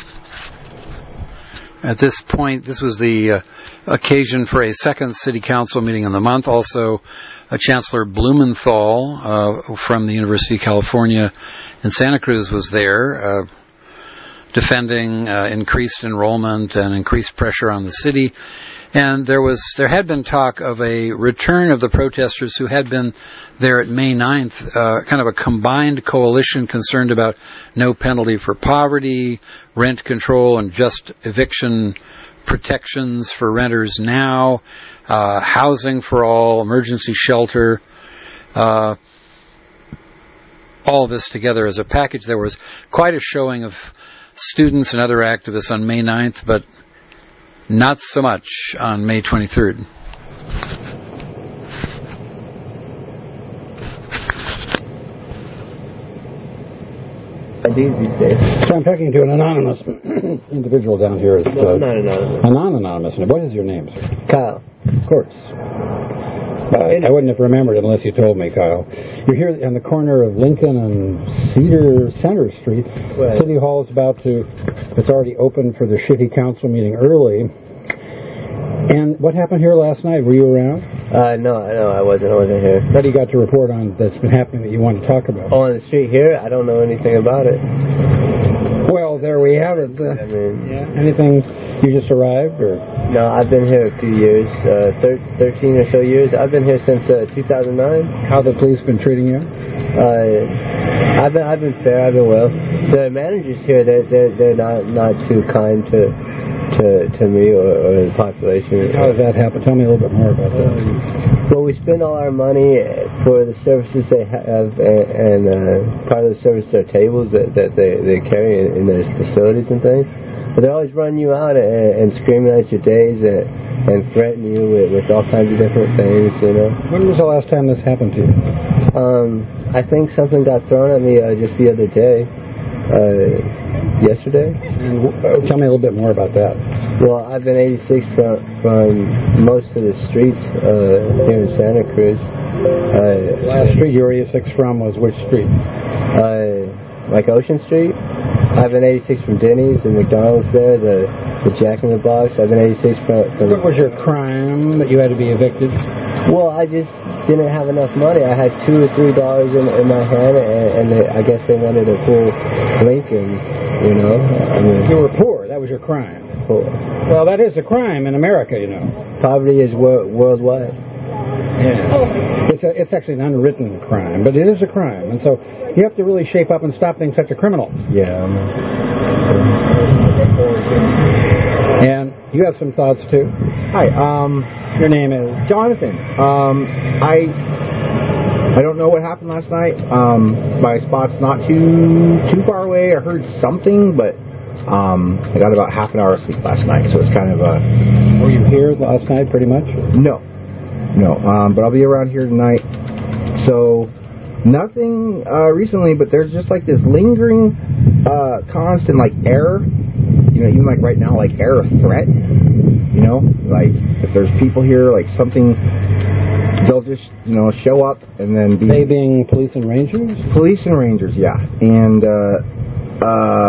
At this point, this was the uh, occasion for a second City Council meeting in the month. Also, uh, Chancellor Blumenthal uh, from the University of California in Santa Cruz was there, uh, defending uh, increased enrollment and increased pressure on the city. And there was there had been talk of a return of the protesters who had been there at May ninth, uh, kind of a combined coalition concerned about no penalty for poverty, rent control, and just eviction protections for renters now, uh, housing for all, emergency shelter, uh, all this together as a package. There was quite a showing of students and other activists on May ninth, but not so much on May twenty-third. So I'm talking to an anonymous individual down here. At, uh, no, not anonymous. A non-anonymous. What is your name, sir? Kyle. Of course. Uh, I wouldn't have remembered unless you told me, Kyle. You're here on the corner of Lincoln and Cedar Center Street. Right. City Hall is about to, it's already open for the City Council meeting early. And what happened here last night? Were you around? Uh, no, no, I wasn't. I wasn't here. What do you got to report on that's been happening that you want to talk about? Oh, on the street here? I don't know anything about it. Well, there we have it. Uh, I mean, yeah. Anything? You just arrived, or? No, I've been here a few years, uh, thir- thirteen or so years. I've been here since uh, two thousand nine. How the police been treating you? Uh, I've been, I've been fair. I've been well. The managers here, they're, they're, they're not, not too kind to, to, to me or, or the population. How does that happen? Tell me a little bit more about that. Um, well, we spend all our money for the services they have, and, and uh, part of the service are tables that, that they, they carry in, in their facilities and things. But they're always running you out and, and screaming at your days and, and threatening you with, with all kinds of different things, you know. When was the last time this happened to you? Um, I think something got thrown at me uh, just the other day, uh, yesterday. And uh, tell me a little bit more about that. Well, I've been eighty-six from, from most of the streets uh, here in Santa Cruz. Uh, Last street you were eighty-six from was which street? Uh, like Ocean Street. I've been eighty-six from Denny's and McDonald's there, the, the Jack in the Box. I've been eighty-six from, from... What was your crime that you had to be evicted? Well, I just didn't have enough money. I had two or three dollars in, in my hand, and, and they, I guess they wanted a full Lincoln, you know. I mean, you were poor. That was your crime. Poor. Well, that is a crime in America, you know. Poverty is wor- worldwide. Yeah. It's a, it's actually an unwritten crime, but it is a crime, and so you have to really shape up and stop being such a criminal. Yeah. And you have some thoughts too. Hi. Um, your name is Jonathan. Um, I I don't know what happened last night. Um, my spot's not too too far away. I heard something, but um, I got about half an hour of sleep last night, so it's kind of a. Were you here last night, pretty much? No, no. Um, but I'll be around here tonight. So nothing uh, recently, but there's just like this lingering, uh, constant like air. You know, even like right now, like air of threat. You know, like if there's people here, like something, they'll just, you know, show up and then be... They being police and rangers? Police and rangers, yeah. And, uh,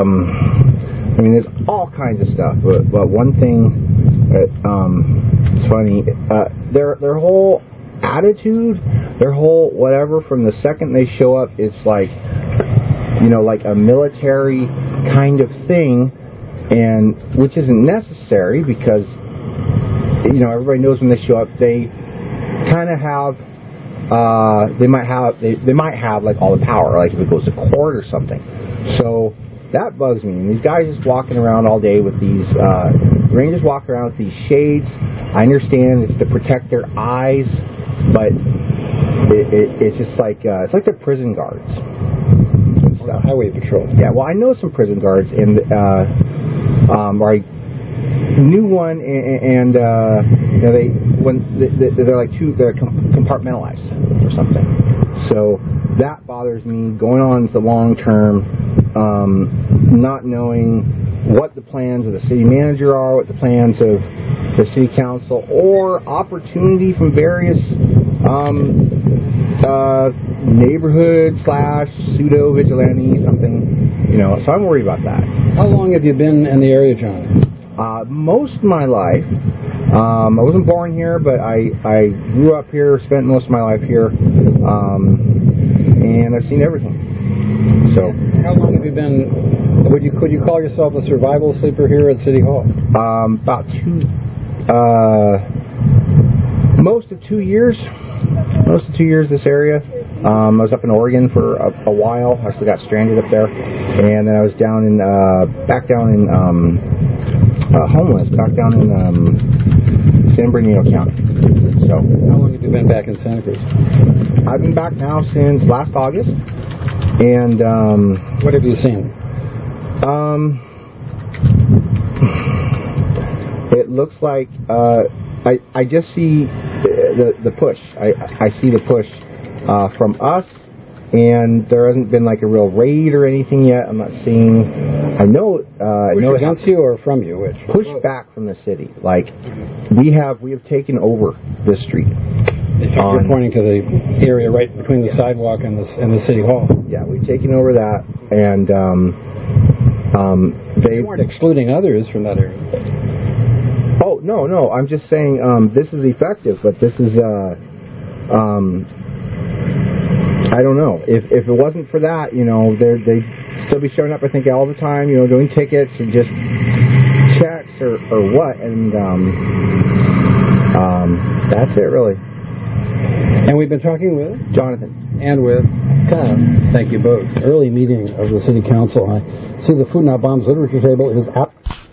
um, I mean, there's all kinds of stuff, but, but one thing that, um, it's funny, uh, their, their whole attitude, their whole whatever, from the second they show up, it's like, you know, like a military kind of thing, and which isn't necessary because, you know, everybody knows when they show up, they kind of have, uh, they might have, they, they might have like all the power, like if it goes to court or something. So that bugs me. And these guys just walking around all day with these, uh, rangers walk around with these shades. I understand it's to protect their eyes, but it, it, it's just like, uh, it's like they're prison guards. Well, highway patrol. Yeah, well, I know some prison guards, and, uh, um, or I knew one, and, and uh, you know, they when they, they're like two, they're compartmentalized or something. So that bothers me. Going on to the long term, um, not knowing what the plans of the city manager are, what the plans of the city council, or opportunity from various um, uh, neighborhood slash pseudo vigilante something. You know, so I'm worried about that. How long have you been in the area, John? Uh, most of my life. Um, I wasn't born here, but I, I grew up here, spent most of my life here, um, and I've seen everything. So, how long have you been? Would you could you call yourself a survival sleeper here at City Hall? Um, about two uh, most of two years. Most of two years this area. Um, I was up in Oregon for a, a while. I still got stranded up there, and then I was down in uh, back down in um, uh, homeless, back down in um, San Bernardino County. So, how long have you been back in Santa Cruz? I've been back now since last August, and um, what have you seen? Um, it looks like uh, I I just see the the push. I I see the push. Uh, from us, and there hasn't been like a real raid or anything yet. I'm not seeing. I know. Uh, Push I know against you or from you? Which? Push back from the city. Like we have, we have taken over this street. You're on, pointing to the area right between the sidewalk and the and the city hall. Yeah, we've taken over that, and um, um, they you weren't excluding others from that area. Oh no, no. I'm just saying um, this is effective, but this is. Uh, um, I don't know. If if it wasn't for that, you know, they'd they still be showing up, I think, all the time, you know, doing tickets and just checks or, or what. And um, um, that's it, really. And we've been talking with Jonathan. And with Kyle. Thank you both. Early meeting of the City Council. I see the Food Not Bombs literature table is up.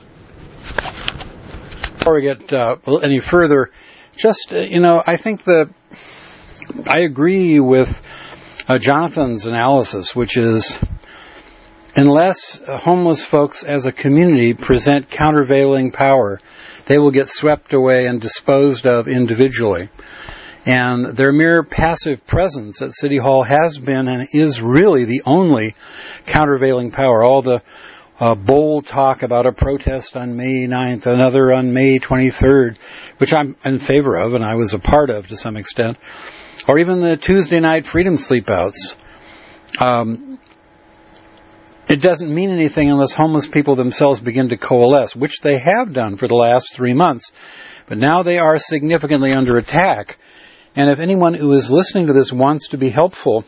Before we get uh, any further, just, uh, you know, I think that I agree with Uh, Jonathan's analysis, which is unless uh, homeless folks as a community present countervailing power, they will get swept away and disposed of individually. And their mere passive presence at City Hall has been and is really the only countervailing power. All the uh, bold talk about a protest on May ninth, another on May twenty-third, which I'm in favor of and I was a part of to some extent, or even the Tuesday night freedom sleepouts. Um, it doesn't mean anything unless homeless people themselves begin to coalesce, which they have done for the last three months. But now they are significantly under attack. And if anyone who is listening to this wants to be helpful,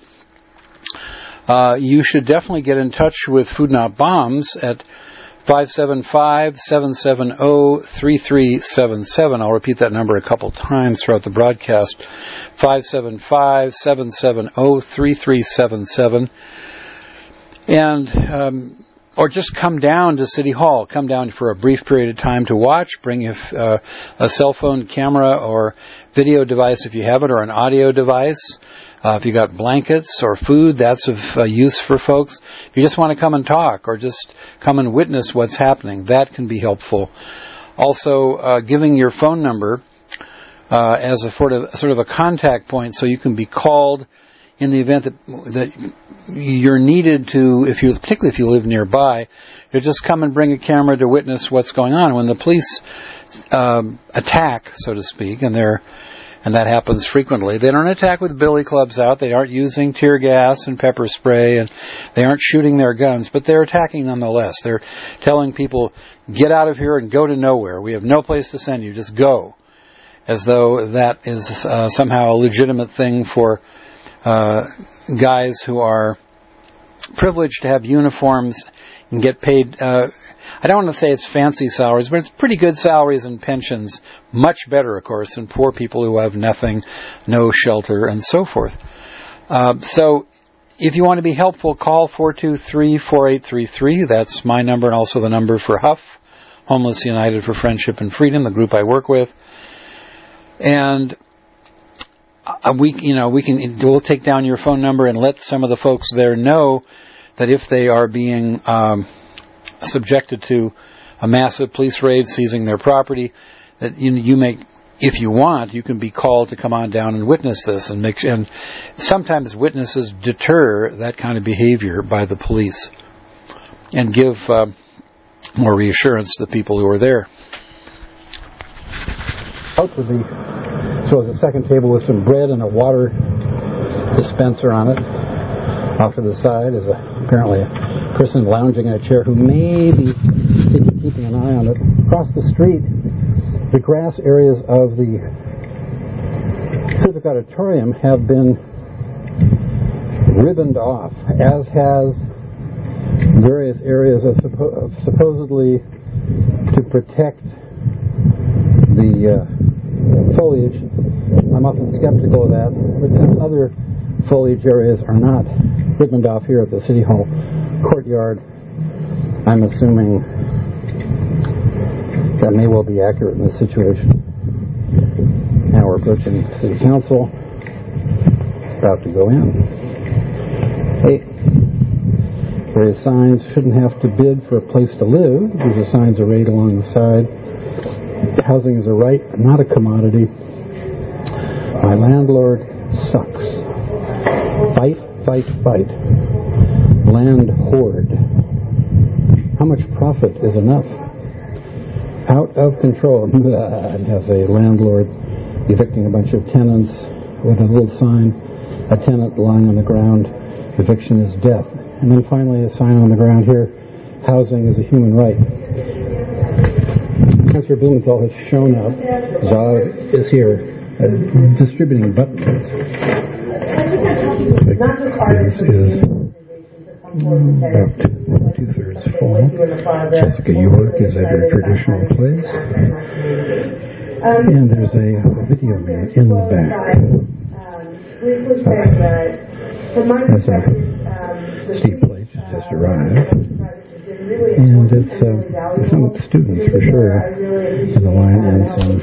uh, you should definitely get in touch with Food Not Bombs at five seven five, seven seven zero, three three seven seven. I'll repeat that number a couple times throughout the broadcast. five seven five, seven seven zero, three three seven seven. And, um, or just come down to City Hall. Come down for a brief period of time to watch. Bring if, uh, a cell phone camera or video device if you have it, or an audio device. Uh, if you got blankets or food, that's of uh, use for folks. If you just want to come and talk or just come and witness what's happening, that can be helpful. Also, uh, giving your phone number uh, as a sort of, sort of a contact point so you can be called in the event that that you're needed to, if you, particularly if you live nearby, you just come and bring a camera to witness what's going on. When the police um, attack, so to speak, and they're And that happens frequently. They don't attack with billy clubs out. They aren't using tear gas and pepper spray, and they aren't shooting their guns, but they're attacking nonetheless. They're telling people, get out of here and go to nowhere. We have no place to send you. Just go. As though that is uh, somehow a legitimate thing for uh, guys who are privileged to have uniforms and get paid. Uh, I don't want to say it's fancy salaries, but it's pretty good salaries and pensions. Much better, of course, than poor people who have nothing, no shelter, and so forth. Uh, so if you want to be helpful, call four two three, four eight three three. That's my number and also the number for Huff, Homeless United for Friendship and Freedom, the group I work with. And uh, we, you know, we can, we'll take down your phone number and let some of the folks there know that if they are being um, subjected to a massive police raid seizing their property, that you, you make, if you want, you can be called to come on down and witness this, and make. And sometimes witnesses deter that kind of behavior by the police and give uh, more reassurance to the people who are there. Out with the, so there's a second table with some bread and a water dispenser on it. Off to the side is a, apparently a person lounging in a chair who may be keeping an eye on it. Across the street, the grass areas of the Civic Auditorium have been ribboned off, as has various areas of, suppo- of supposedly to protect the uh, foliage. I'm often skeptical of that, but since other foliage areas are not ribboned off here at the City Hall courtyard, I'm assuming that may well be accurate in this situation. Now we're approaching City Council, about to go in. Hey, various signs, shouldn't have to bid for a place to live. These are signs arrayed along the side. Housing is a right, not a commodity. My landlord sucks. Fight, fight, fight. Land hoard. How much profit is enough? Out of control. It has a landlord evicting a bunch of tenants with a little sign, a tenant lying on the ground, eviction is death. And then finally a sign on the ground here, housing is a human right. Councillor Blumenthal has shown up. Zog is here uh, distributing buttons. This is about two-thirds full. Jessica York is at her traditional place. And there's a video man in the back. Uh, as a Steve Plage has just arrived. And it's uh, some students for sure in the line, and some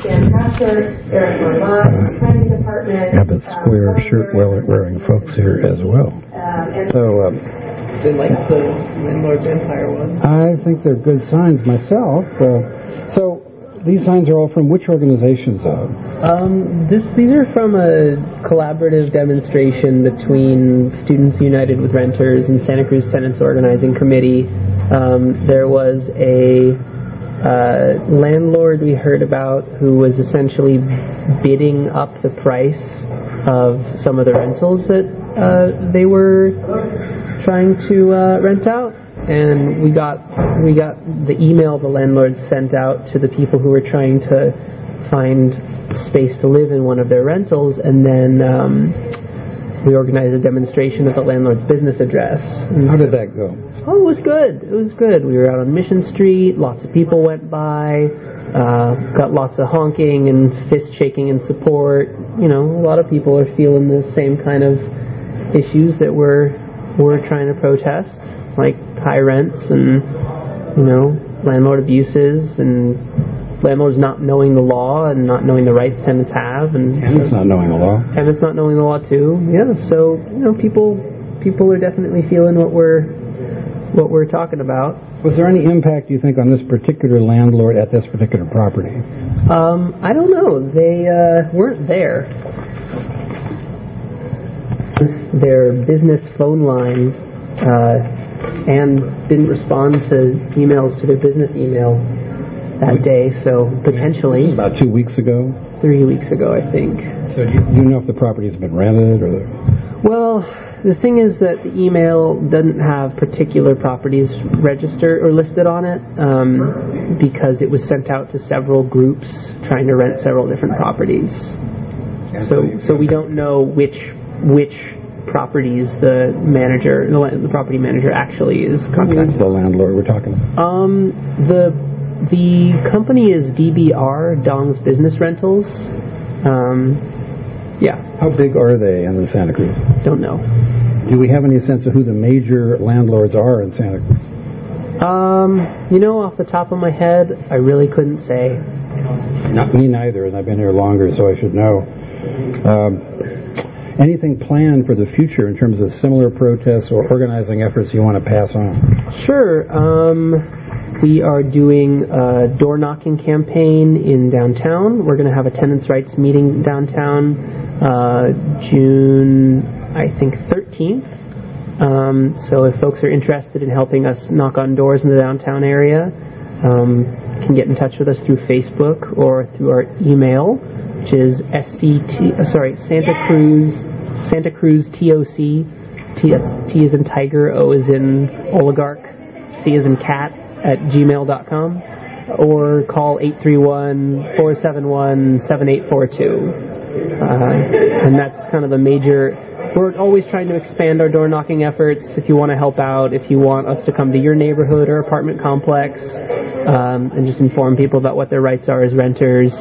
uh, Abbott Square shirt-wearing folks here as well. So, um, they like the Landlord's Empire one. I think they're good signs myself. Uh, so, these signs are all from which organizations? Uh? Um, this, these are from a collaborative demonstration between Students United with Renters and Santa Cruz Tenants Organizing Committee. Um, there was a uh, landlord we heard about who was essentially bidding up the price of some of the rentals that uh, they were trying to uh, rent out. And we got we got the email the landlord sent out to the people who were trying to find space to live in one of their rentals, and then um, we organized a demonstration at the landlord's business address. And how did that go? Oh, it was good. It was good. We were out on Mission Street. Lots of people went by. Uh, got lots of honking and fist shaking in support. You know, a lot of people are feeling the same kind of issues that we're we're trying to protest, like high rents and, you know, landlord abuses and landlords not knowing the law and not knowing the rights tenants have, and tenants not knowing the law. Tenants not knowing the law too. Yeah, so you know, people people are definitely feeling what we're what we're talking about. Was there any impact, do you think, on this particular landlord at this particular property? Um, I don't know. They uh, weren't there. Their business phone line uh, and didn't respond to emails to their business email that day, so potentially about two weeks ago, three weeks ago, I think. So do you, do you know if the property has been rented or? The... Well, the thing is that the email doesn't have particular properties registered or listed on it um, because it was sent out to several groups trying to rent several different properties. So, so we don't know which which properties the manager, the, the property manager, actually is contacting. Who's the landlord we're talking about? Um, the the company is D B R, Dong's Business Rentals. Um, yeah. How big are they in Santa Cruz? Don't know. Do we have any sense of who the major landlords are in Santa Cruz? Um, you know, off the top of my head, I really couldn't say. Not me neither, and I've been here longer, so I should know. Um, anything planned for the future in terms of similar protests or organizing efforts you want to pass on? Sure. Um, we are doing a door knocking campaign in downtown. We're going to have a tenants' rights meeting downtown uh, June, I think, thirteenth. Um, so if folks are interested in helping us knock on doors in the downtown area, um, can get in touch with us through Facebook or through our email, which is S C T, uh, sorry, Santa Cruz, Santa Cruz T O C, T, T is in Tiger, O is in Oligarch, C is in Cat, at gmail dot com, or call eight three one, four seven one, seven eight four two. Uh, and that's kind of a major... We're always trying to expand our door knocking efforts. If you want to help out, if you want us to come to your neighborhood or apartment complex um, and just inform people about what their rights are as renters,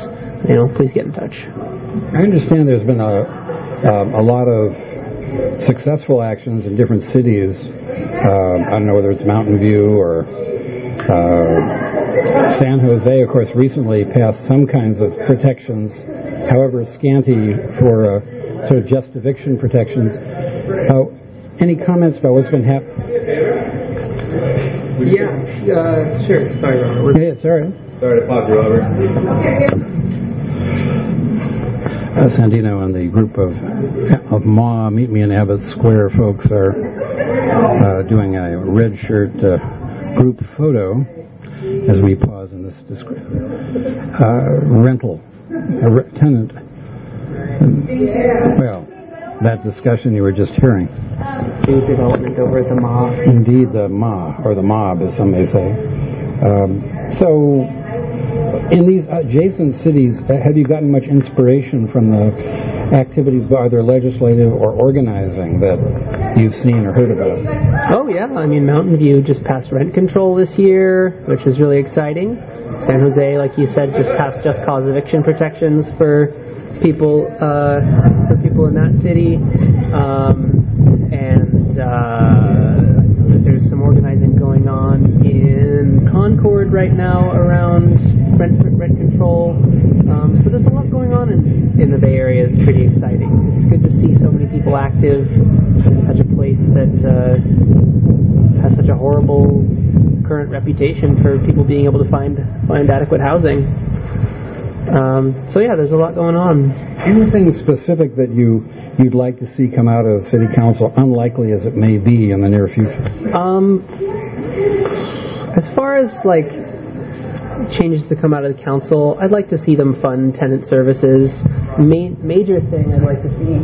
you know, please get in touch. I understand there's been a um, a lot of successful actions in different cities. Um, I don't know whether it's Mountain View or uh, San Jose, of course, recently passed some kinds of protections, however scanty, for uh, sort of just eviction protections. Uh, any comments about what's been happening? Yeah, uh, sure. Sorry, Robert. Yeah, sorry. Sorry to pop you, Robert. Uh, Sandino and the group of of M A W, Meet Me in Abbott Square folks are uh, doing a red shirt uh, group photo as we pause in this descri- uh, rental, a re- tenant. Well, that discussion you were just hearing. New development over at the mob. Indeed, the Ma, or the mob, as some may say. Um, so, in these adjacent cities, uh, have you gotten much inspiration from the activities by either legislative or organizing that you've seen or heard about? Oh, yeah. I mean, Mountain View just passed rent control this year, which is really exciting. San Jose, like you said, just passed just cause eviction protections for people uh, for people in that city. Um, and uh, there's some organizing going on in Concord right now around rent, rent control. Um, so there's a lot going on in, in the Bay Area. It's pretty exciting. It's good to see so many people active in such a place that uh, has such a horrible current reputation for people being able to find find adequate housing. Um, so yeah, there's a lot going on. Anything specific that you you'd like to see come out of City Council, unlikely as it may be in the near future? Um, as far as like changes to come out of the council, I'd like to see them fund tenant services. Ma- major thing I'd like to see,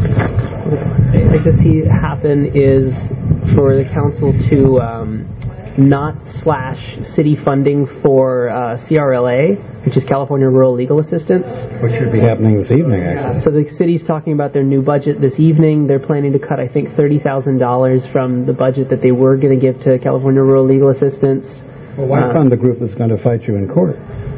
I'd like to see happen is for the council to um, not slash city funding for uh, C R L A, which is California Rural Legal Assistance. Which should be happening this evening, actually. So the city's talking about their new budget this evening. They're planning to cut, I think, thirty thousand dollars from the budget that they were going to give to California Rural Legal Assistance. Well, why uh, fund the group that's going to fight you in court?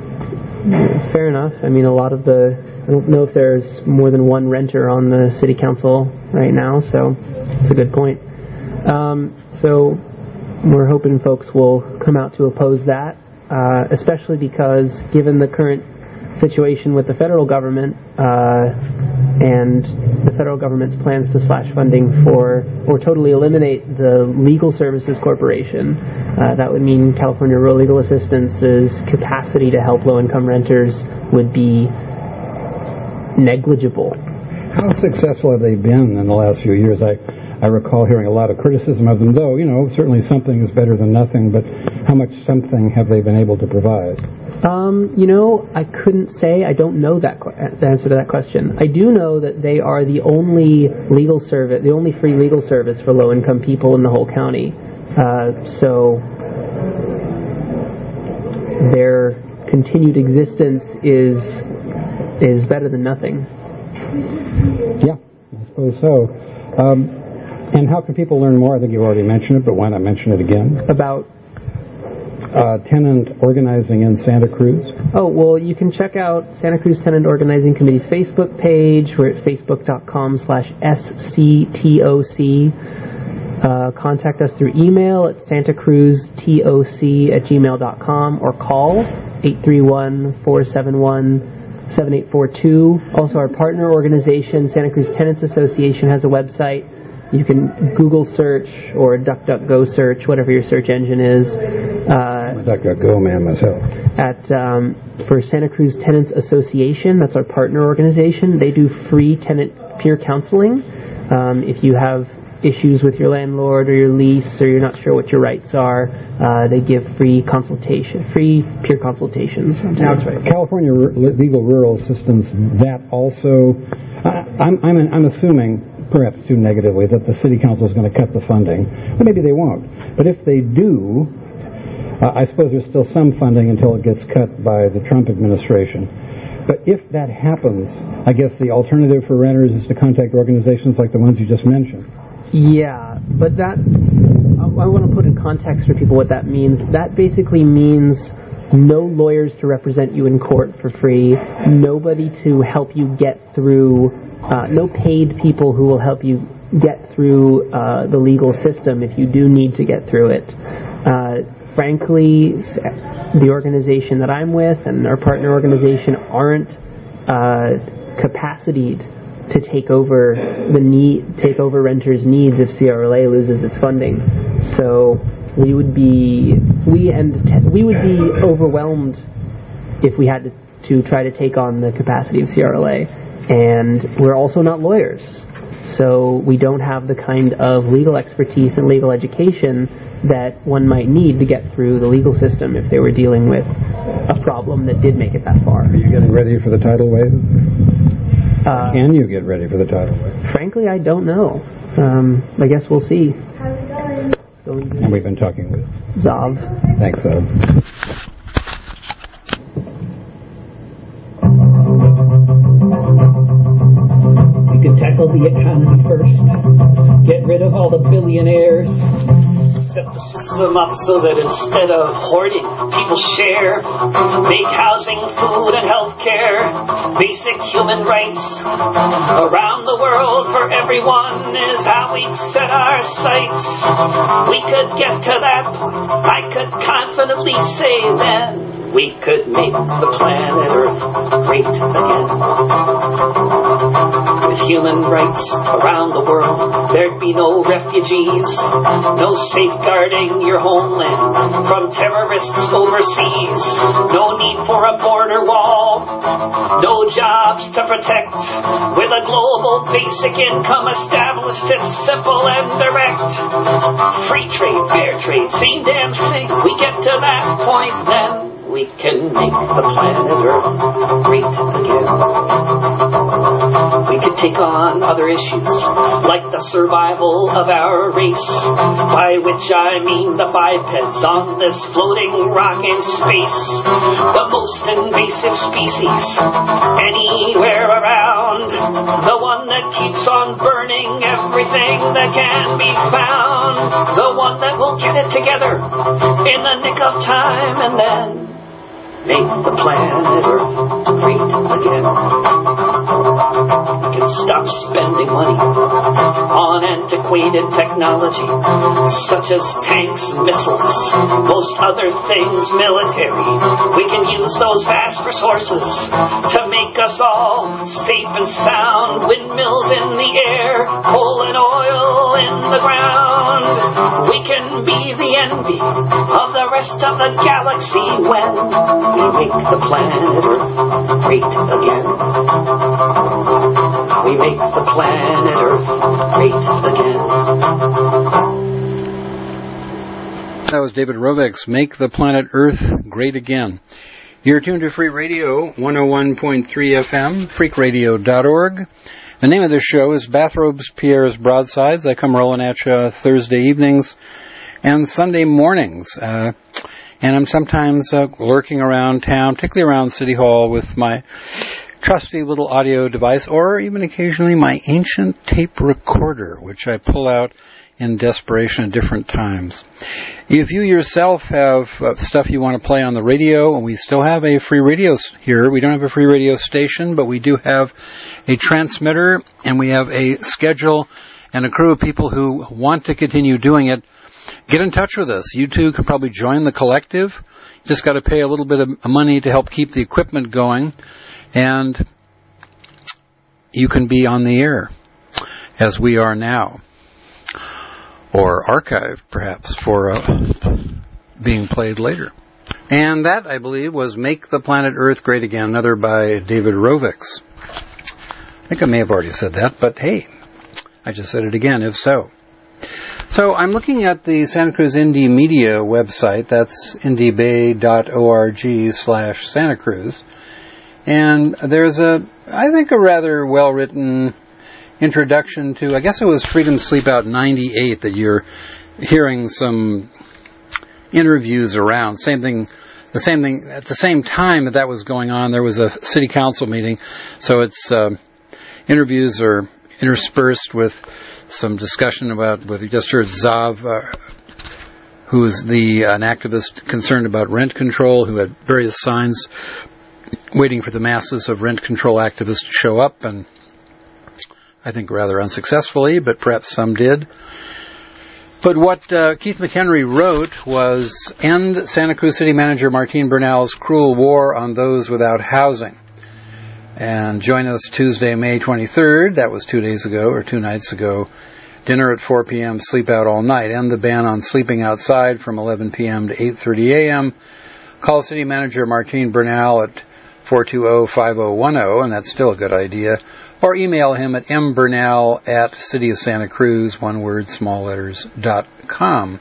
Fair enough. I mean, a lot of the... I don't know if there's more than one renter on the city council right now, so it's a good point. Um, so we're hoping folks will come out to oppose that, uh, especially because given the current situation with the federal government uh, and the federal government's plans to slash funding for or totally eliminate the Legal Services Corporation, uh, that would mean California Rural Legal Assistance's capacity to help low-income renters would be negligible. How successful have they been in the last few years? I, I recall hearing a lot of criticism of them, though, you know, certainly something is better than nothing, but how much something have they been able to provide? Um, you know, I couldn't say. I don't know that qu- the answer to that question. I do know that they are the only legal service, the only free legal service for low-income people in the whole county. Uh, so their continued existence is is better than nothing. Yeah, I suppose so. Um, and how can people learn more? I think you've already mentioned it, but why not mention it again? About uh, tenant organizing in Santa Cruz. Oh, well, you can check out Santa Cruz Tenant Organizing Committee's Facebook page. We're at facebook.com slash SCTOC. Uh, contact us through email at santacruztoc at gmail dot com or call eight three one, four seven one, seven eight four two. Also, our partner organization, Santa Cruz Tenants Association, has a website. You can Google search or DuckDuckGo search, whatever your search engine is. Uh, I'm a DuckDuckGo man myself. At um, for Santa Cruz Tenants Association, that's our partner organization. They do free tenant peer counseling. Um, if you have issues with your landlord or your lease, or you're not sure what your rights are, uh, they give free consultation, free peer consultations. Now, right. California R- Legal Rural Assistance, that also, I, I'm, I'm, I'm assuming, perhaps too negatively, that the city council is going to cut the funding. Well, maybe they won't. But if they do, uh, I suppose there's still some funding until it gets cut by the Trump administration. But if that happens, I guess the alternative for renters is to contact organizations like the ones you just mentioned. Yeah, but that, I want to put in context for people what that means. That basically means no lawyers to represent you in court for free, nobody to help you get through, uh, no paid people who will help you get through uh, the legal system if you do need to get through it. Uh, frankly, the organization that I'm with and our partner organization aren't uh, capacitated to take over the need, take over renters' needs if C R L A loses its funding. So we would be, we and te- we would be overwhelmed if we had to, to try to take on the capacity of C R L A. And we're also not lawyers, so we don't have the kind of legal expertise and legal education that one might need to get through the legal system if they were dealing with a problem that did make it that far. Are you getting ready for the tidal wave? Uh, Can you get ready for the tidal wave? Frankly, I don't know. Um, I guess we'll see. And we've been talking with Zav. Thanks, Zav. We could tackle the economy first. Get rid of all the billionaires. Set the system up so that instead of hoarding, people share. Make housing, food, and health care basic human rights around the world for everyone is how we set our sights. We could get to that point. I could confidently say then we could make the planet Earth great again. With human rights around the world, there'd be no refugees, no safeguarding your homeland from terrorists overseas, no need for a border wall, no jobs to protect. With a global basic income established, it's simple and direct. Free trade, fair trade, same damn thing. We get to that point then. We can make the planet Earth great again. We could take on other issues, like the survival of our race, by which I mean the bipeds on this floating rock in space, the most invasive species anywhere around, the one that keeps on burning everything that can be found, the one that will get it together in the nick of time and then make the planet Earth great again. We can stop spending money on antiquated technology, such as tanks, missiles, most other things military. We can use those vast resources to make us all safe and sound. Windmills in the air, coal and oil in the ground. We can be the envy of the rest of the galaxy when we make the planet Earth great again. We make the planet Earth great again. That was David Rovics, Make the Planet Earth Great Again. You're tuned to Free Radio, one oh one point three F M, freak radio dot org. The name of this show is Bathrobes, Pierre's Broadsides. I come rolling at you Thursday evenings and Sunday mornings. Uh, And I'm sometimes uh, lurking around town, particularly around City Hall, with my trusty little audio device, or even occasionally my ancient tape recorder, which I pull out in desperation at different times. If you yourself have uh, stuff you want to play on the radio, and we still have a free radio here, we don't have a free radio station, but we do have a transmitter, and we have a schedule and a crew of people who want to continue doing it. Get in touch with us. You too can probably join the collective. Just got to pay a little bit of money to help keep the equipment going. And you can be on the air, as we are now. Or archived, perhaps, for uh, being played later. And that, I believe, was Make the Planet Earth Great Again, another by David Rovics. I think I may have already said that, but hey, I just said it again, if so. So I'm looking at the Santa Cruz Indie Media website. That's indiebay dot org slash Santa Cruz. And there's a, I think, a rather well-written introduction to, I guess it was Freedom Sleep Out ninety-eight that you're hearing some interviews around. Same thing, the same thing, at the same time that that was going on, there was a city council meeting. So it's, uh, interviews are interspersed with some discussion about, what you just heard Zav uh, who is the an activist concerned about rent control, who had various signs waiting for the masses of rent control activists to show up, and I think rather unsuccessfully, but perhaps some did. But what uh, Keith McHenry wrote was, "End Santa Cruz City Manager Martine Bernal's cruel war on those without housing." And join us Tuesday, May twenty-third, that was two days ago, or two nights ago, dinner at four p.m., sleep out all night. End the ban on sleeping outside from eleven p.m. to eight thirty a.m. Call City Manager Martine Bernal at four two zero, five zero one zero, and that's still a good idea. Or email him at mbernal at city of santa cruz, one word, small letters, dot com.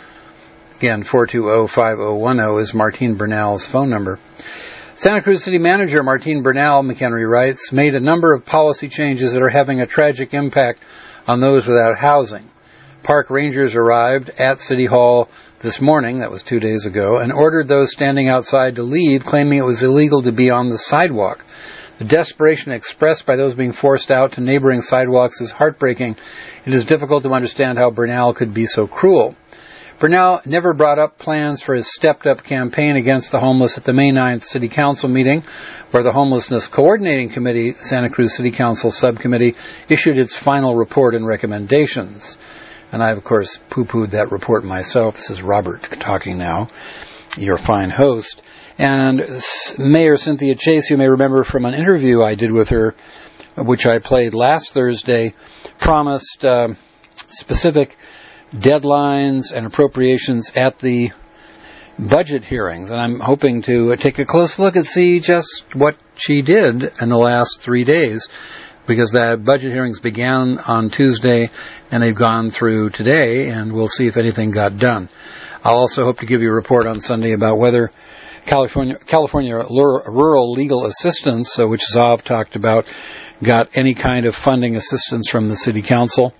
Again, four two zero, five zero one zero is Martine Bernal's phone number. Santa Cruz City Manager Martine Bernal, McHenry writes, made a number of policy changes that are having a tragic impact on those without housing. Park rangers arrived at City Hall this morning, that was two days ago, and ordered those standing outside to leave, claiming it was illegal to be on the sidewalk. The desperation expressed by those being forced out to neighboring sidewalks is heartbreaking. It is difficult to understand how Bernal could be so cruel. Bernal never brought up plans for his stepped-up campaign against the homeless at the May ninth City Council meeting, where the Homelessness Coordinating Committee, Santa Cruz City Council Subcommittee, issued its final report and recommendations. And I, of course, poo-pooed that report myself. This is Robert talking now, your fine host. And Mayor Cynthia Chase, you may remember from an interview I did with her, which I played last Thursday, promised uh, specific deadlines and appropriations at the budget hearings. And I'm hoping to take a close look and see just what she did in the last three days, because the budget hearings began on Tuesday and they've gone through today, and we'll see if anything got done. I'll also hope to give you a report on Sunday about whether California, California Rural Legal Assistance, uh, which Zav talked about, got any kind of funding assistance from the City Council.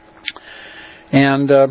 And uh,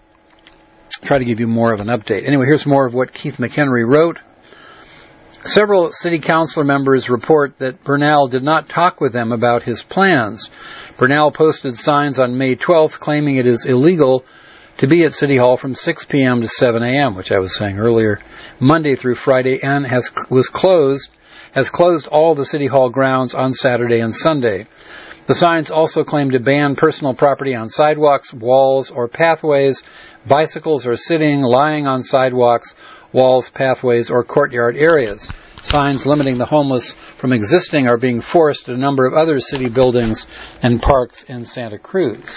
try to give you more of an update. Anyway, here's more of what Keith McHenry wrote. Several City Councilor members report that Bernal did not talk with them about his plans. Bernal posted signs on May twelfth claiming it is illegal to be at City Hall from six p.m. to seven a.m., which I was saying earlier, Monday through Friday, and has was closed has closed all the City Hall grounds on Saturday and Sunday. The signs also claim to ban personal property on sidewalks, walls, or pathways, bicycles or sitting, lying on sidewalks, walls, pathways, or courtyard areas. Signs limiting the homeless from existing are being forced at a number of other city buildings and parks in Santa Cruz.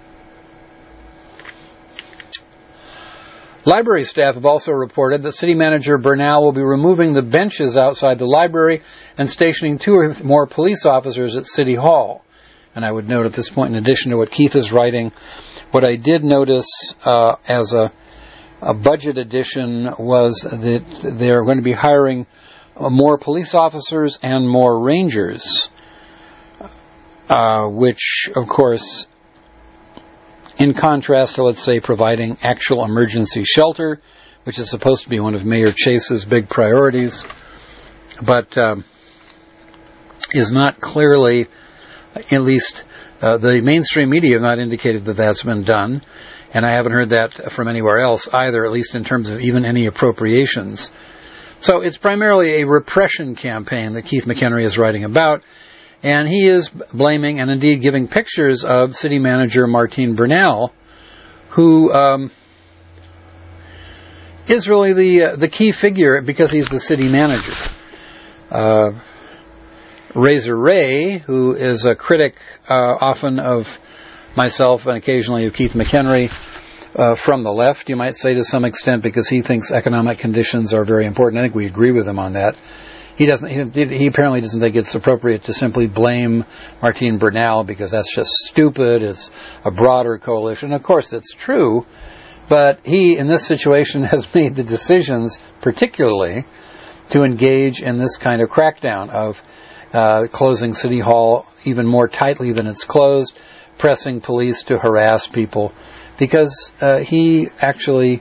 Library staff have also reported that City Manager Bernal will be removing the benches outside the library and stationing two or more police officers at City Hall. And I would note at this point, in addition to what Keith is writing, what I did notice uh, as a, a budget addition was that they're going to be hiring more police officers and more rangers, uh, which, of course, in contrast to, let's say, providing actual emergency shelter, which is supposed to be one of Mayor Chase's big priorities, but um, is not clearly, at least uh, the mainstream media have not indicated that that's been done, and I haven't heard that from anywhere else either, at least in terms of even any appropriations. So it's primarily a repression campaign that Keith McHenry is writing about, and he is blaming and indeed giving pictures of City Manager Martine Bernal, who um, is really the uh, the key figure because he's the city manager. Uh, Razor Ray, who is a critic uh, often of myself and occasionally of Keith McHenry, uh, from the left, you might say to some extent, because he thinks economic conditions are very important. I think we agree with him on that. He doesn't. He, he apparently doesn't think it's appropriate to simply blame Martine Bernal because that's just stupid. It's a broader coalition. Of course, it's true, but he, in this situation, has made the decisions, particularly, to engage in this kind of crackdown of uh, closing City Hall even more tightly than it's closed, pressing police to harass people, because uh, he actually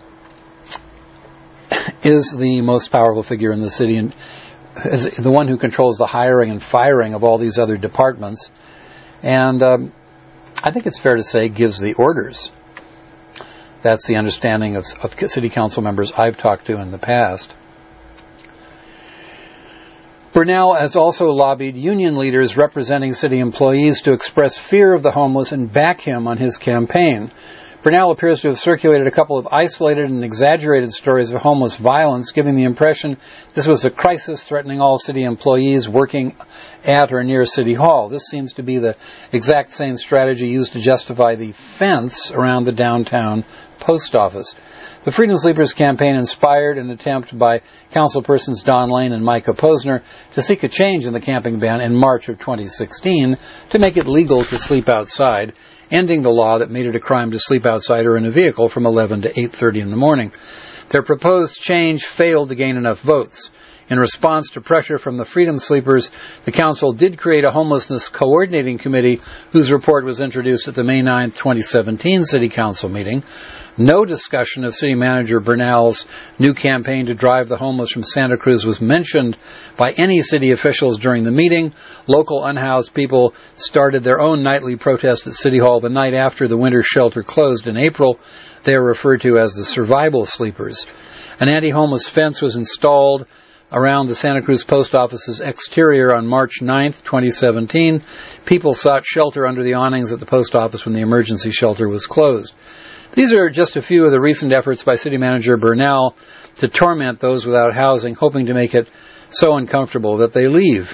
is the most powerful figure in the city and is the one who controls the hiring and firing of all these other departments, and um, I think it's fair to say gives the orders. That's the understanding of, of city council members I've talked to in the past. Burnell has also lobbied union leaders representing city employees to express fear of the homeless and back him on his campaign. Burnell appears to have circulated a couple of isolated and exaggerated stories of homeless violence, giving the impression this was a crisis threatening all city employees working at or near City Hall. This seems to be the exact same strategy used to justify the fence around the downtown post office. The Freedom Sleepers campaign inspired an attempt by councilpersons Don Lane and Micah Posner to seek a change in the camping ban in March of twenty sixteen to make it legal to sleep outside, ending the law that made it a crime to sleep outside or in a vehicle from eleven to eight thirty in the morning. Their proposed change failed to gain enough votes. In response to pressure from the Freedom Sleepers, the council did create a homelessness coordinating committee whose report was introduced at the May ninth, twenty seventeen City Council meeting. No discussion of City Manager Burnell's new campaign to drive the homeless from Santa Cruz was mentioned by any city officials during the meeting. Local unhoused people started their own nightly protest at City Hall the night after the winter shelter closed in April. They are referred to as the Survival Sleepers. An anti-homeless fence was installed around the Santa Cruz Post Office's exterior on March ninth, twenty seventeen. People sought shelter under the awnings at the post office when the emergency shelter was closed. These are just a few of the recent efforts by City Manager Burnell to torment those without housing, hoping to make it so uncomfortable that they leave.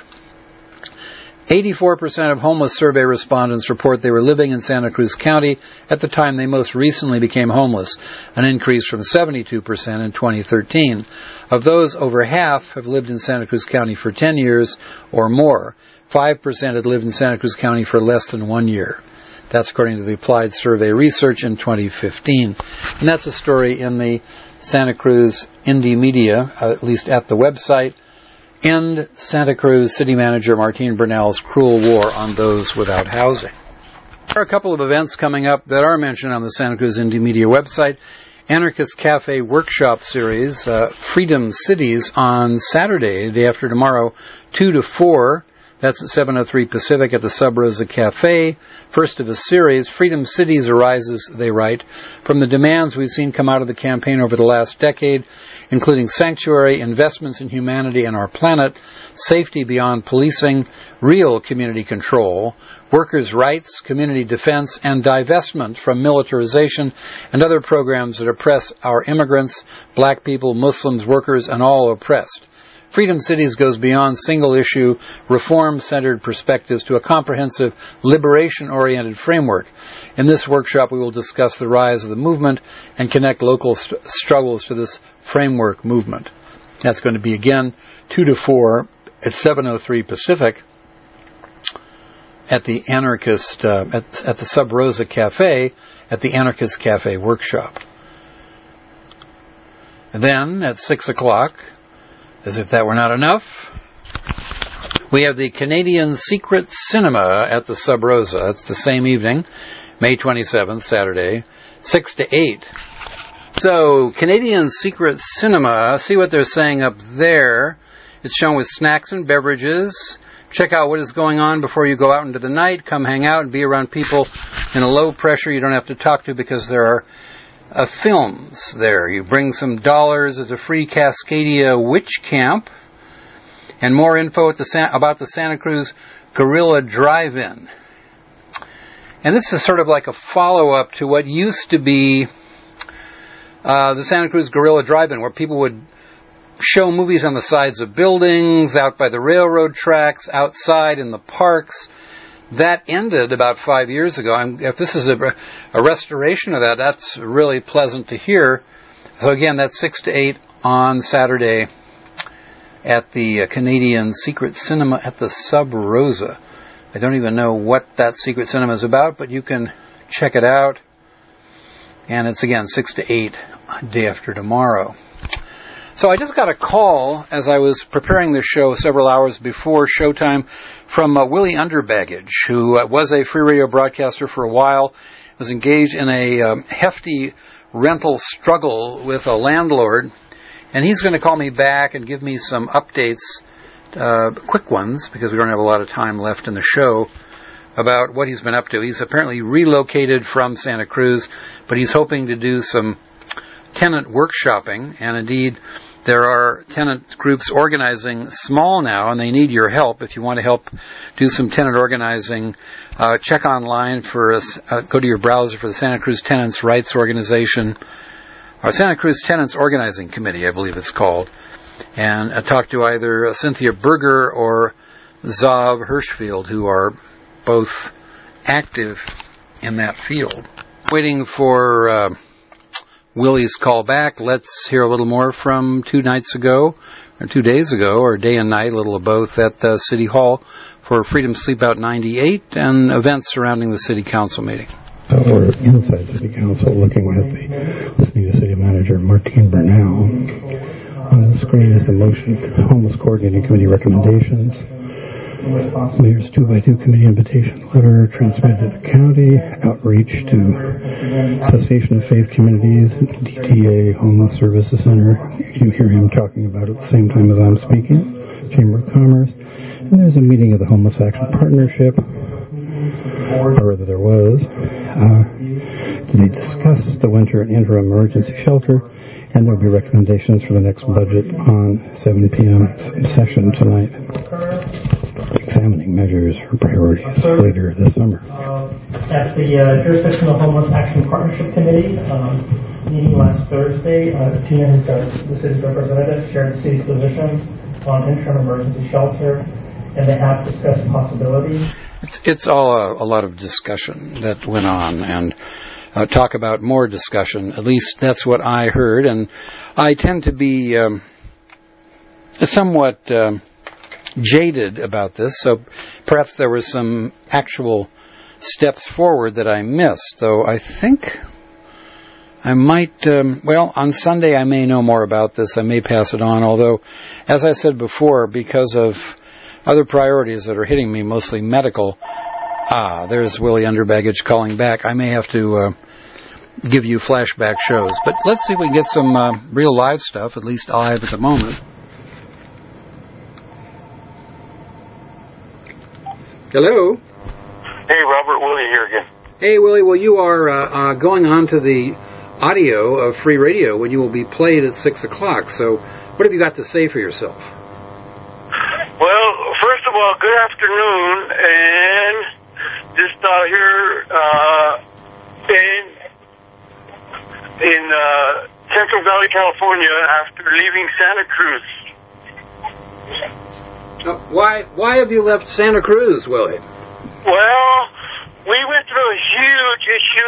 eighty-four percent of homeless survey respondents report they were living in Santa Cruz County at the time they most recently became homeless, an increase from seventy-two percent in twenty thirteen. Of those, over half have lived in Santa Cruz County for ten years or more. five percent had lived in Santa Cruz County for less than one year. That's according to the Applied Survey Research in twenty fifteen. And that's a story in the Santa Cruz Indie Media, uh, at least at the website. End Santa Cruz City Manager Martine Burnell's cruel war on those without housing. There are a couple of events coming up that are mentioned on the Santa Cruz Indie Media website. Anarchist Cafe Workshop Series, uh, Freedom Cities on Saturday, day after tomorrow, two to four. That's at seven oh three Pacific at the Sub Rosa Cafe. First of a series, Freedom Cities arises, they write, from the demands we've seen come out of the campaign over the last decade, including sanctuary, investments in humanity and our planet, safety beyond policing, real community control, workers' rights, community defense, and divestment from militarization and other programs that oppress our immigrants, black people, Muslims, workers, and all oppressed. Freedom Cities goes beyond single-issue, reform-centered perspectives to a comprehensive, liberation-oriented framework. In this workshop, we will discuss the rise of the movement and connect local st- struggles to this framework movement. That's going to be, again, two to four at seven oh three Pacific at the Anarchist, uh, at, at the Sub Rosa Cafe, at the Anarchist Cafe Workshop. And then, at six o'clock, as if that were not enough, we have the Canadian Secret Cinema at the Sub Rosa. It's the same evening, May twenty-seventh, Saturday, six to eight. So, Canadian Secret Cinema, see what they're saying up there. It's shown with snacks and beverages. Check out what is going on before you go out into the night. Come hang out and be around people in a low pressure you don't have to talk to because there are Uh, films there. You bring some dollars as a free Cascadia witch camp, and more info at the San- about the Santa Cruz Guerrilla Drive-In. And this is sort of like a follow-up to what used to be uh, the Santa Cruz Guerrilla Drive-In, where people would show movies on the sides of buildings, out by the railroad tracks, outside in the parks. That ended about five years ago. I'm, if this is a, a restoration of that, that's really pleasant to hear. So again, that's six to eight on Saturday at the uh, Canadian Secret Cinema at the Sub Rosa. I don't even know what that Secret Cinema is about, but you can check it out. And it's again six to eight, day after tomorrow. So I just got a call as I was preparing this show several hours before showtime from uh, Willie Underbaggage, who uh, was a free radio broadcaster for a while, was engaged in a um, hefty rental struggle with a landlord, and he's going to call me back and give me some updates, uh, quick ones, because we don't have a lot of time left in the show, about what he's been up to. He's apparently relocated from Santa Cruz, but he's hoping to do some tenant workshopping, and indeed there are tenant groups organizing small now, and they need your help. If you want to help do some tenant organizing, uh, check online for us, uh, go to your browser for the Santa Cruz Tenants Rights Organization, or Santa Cruz Tenants Organizing Committee, I believe it's called, and uh, talk to either uh, Cynthia Berger or Zav Hirschfield, who are both active in that field. Waiting for uh, Willie's call back. Let's hear a little more from two nights ago, or two days ago, or day and night, a little of both, at uh, City Hall for Freedom Sleep Out ninety-eight and events surrounding the City Council meeting. Uh, we're inside City Council looking at the, listening to City Manager Martine Bernal. On the screen is the motion, Homeless Coordinating Committee recommendations. Mayor's two by two committee invitation letter transmitted to the county, outreach to Cessation of Faith Communities, D T A Homeless Services Center. You hear him talking about it at the same time as I'm speaking, Chamber of Commerce. And there's a meeting of the Homeless Action Partnership, or rather there was. Uh, they discussed the winter and interim emergency shelter, and there'll be recommendations for the next budget on seven p.m. session tonight. Examining measures for priorities later this summer. Uh, at the uh, Jurisdictional Homeless Action Partnership Committee um, meeting last Thursday, uh, Tina, who's uh, the city's representative, shared the city's position on interim emergency shelter, and they have discussed possibilities. It's, it's all a, a lot of discussion that went on, and uh, talk about more discussion. At least that's what I heard, and I tend to be um, somewhat Um, jaded about this, so perhaps there were some actual steps forward that I missed, though I think I might, um, well, on Sunday I may know more about this. I may pass it on, although, as I said before, because of other priorities that are hitting me, mostly medical, ah, there's Willie Underbaggage calling back. I may have to uh, give you flashback shows, but let's see if we can get some uh, real live stuff, at least live at the moment. Hello. Hey, Robert, Willie here again. Hey, Willie. Well, you are uh, uh, going on to the audio of Free Radio when you will be played at six o'clock. So, what have you got to say for yourself? Well, first of all, good afternoon, and just out here uh, in in uh, Central Valley, California, after leaving Santa Cruz. Uh, why why have you left Santa Cruz, Willie? Well, we went through a huge issue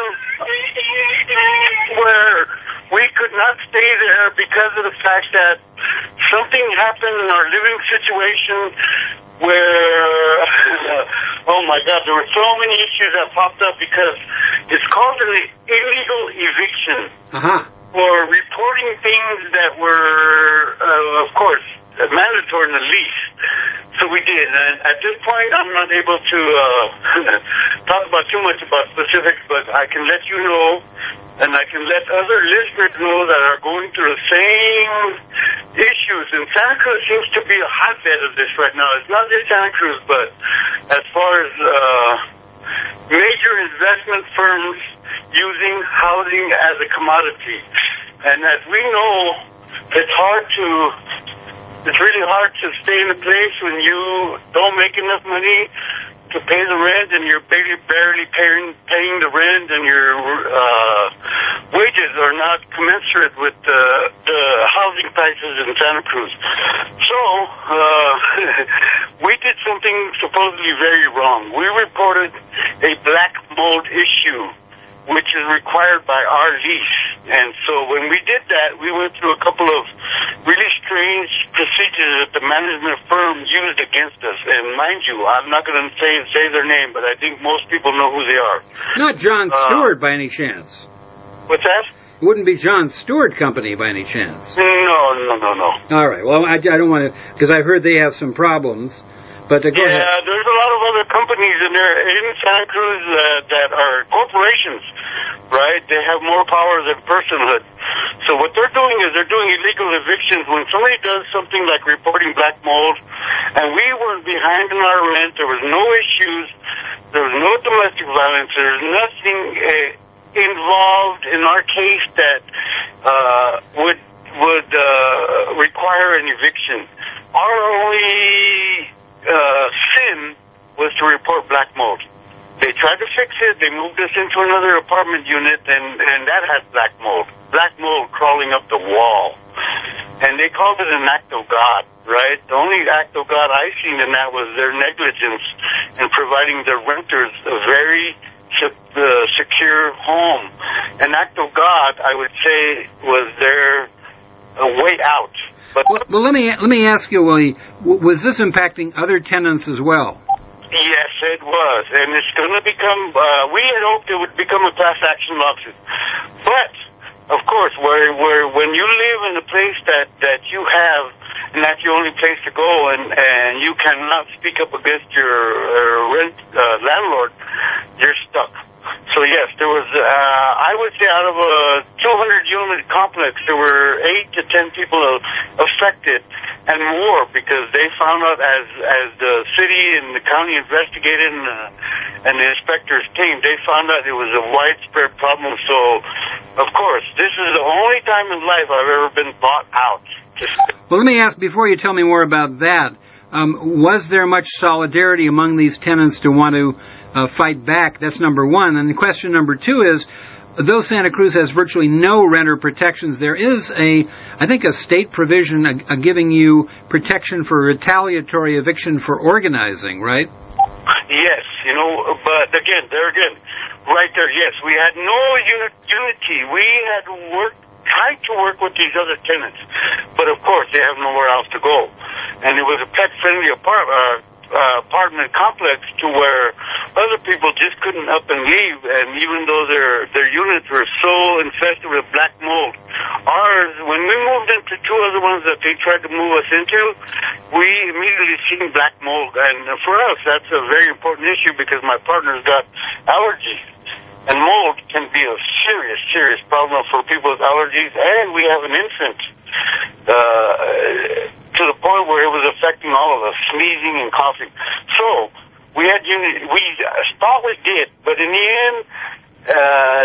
where we could not stay there because of the fact that something happened in our living situation where, oh my God, there were so many issues that popped up because it's called an illegal eviction. Uh-huh. For reporting things that were, uh, of course, mandatory in the lease. So we did. And at this point, I'm not able to uh, talk about too much about specifics, but I can let you know, and I can let other listeners know that are going through the same issues. And Santa Cruz seems to be a hotbed of this right now. It's not just Santa Cruz, but as far as uh, major investment firms using housing as a commodity. And as we know, it's hard to It's really hard to stay in a place when you don't make enough money to pay the rent, and you're barely, barely paying, paying the rent, and your uh, wages are not commensurate with the, the housing prices in Santa Cruz. So, uh, we did something supposedly very wrong. We reported a black mold issue, which is required by our lease. And so when we did that, we went through a couple of really strange procedures that the management firm used against us. And mind you, I'm not going to say say their name, but I think most people know who they are. Not John Stewart, uh, by any chance. What's that? It wouldn't be John Stewart Company by any chance. No, no, no, no. All right. Well, I, I don't want to, because I've heard they have some problems. But uh, go yeah, ahead. There's a lot of other companies in there in Santa Cruz uh, that are corporations, right? They have more power than personhood. So what they're doing is they're doing illegal evictions when somebody does something like reporting black mold, and we were behind in our rent. There was no issues. There was no domestic violence. There was nothing uh, involved in our case that uh, would would uh, require an eviction. Our only uh, sin was to report black mold. They tried to fix it. They moved us into another apartment unit, and, and that had black mold. Black mold crawling up the wall. And they called it an act of God, right? The only act of God I seen in that was their negligence in providing their renters a very se- uh, secure home. An act of God, I would say, was their uh, way out. But well, well, let me let me ask you, Willie, was this impacting other tenants as well? Yes, it was, and it's going to become. Uh, we had hoped it would become a class action lawsuit, but of course, where where when you live in a place that that you have, and that's your only place to go, and and you cannot speak up against your uh, rent uh, landlord, you're stuck. So yes, there was. Uh, I would say out of a two hundred unit complex, there were eight to ten people affected, and more because they found out as as the city and the county investigated and, uh, and the inspectors came, they found out it was a widespread problem. So, of course, this is the only time in life I've ever been bought out. Well, let me ask before you tell me more about that. Um, was there much solidarity among these tenants to want to uh, fight back? That's number one. And the question number two is, though Santa Cruz has virtually no renter protections, there is a, I think, a state provision uh, uh, giving you protection for retaliatory eviction for organizing, right? Yes, you know, but again, there again, right there, yes, we had no uni- unity. We had worked, tried to work with these other tenants, but of course, they have nowhere else to go. And it was a pet-friendly apart, uh, uh, apartment complex to where other people just couldn't up and leave, and even though their their units were so infested with black mold, ours, when we moved into two other ones that they tried to move us into, we immediately seen black mold. And for us, that's a very important issue because my partner's got allergies. And mold can be a serious, serious problem for people with allergies, and we have an infant. Uh, to the point where it was affecting all of us, sneezing and coughing. So we had unity. We thought we did, but in the end, uh,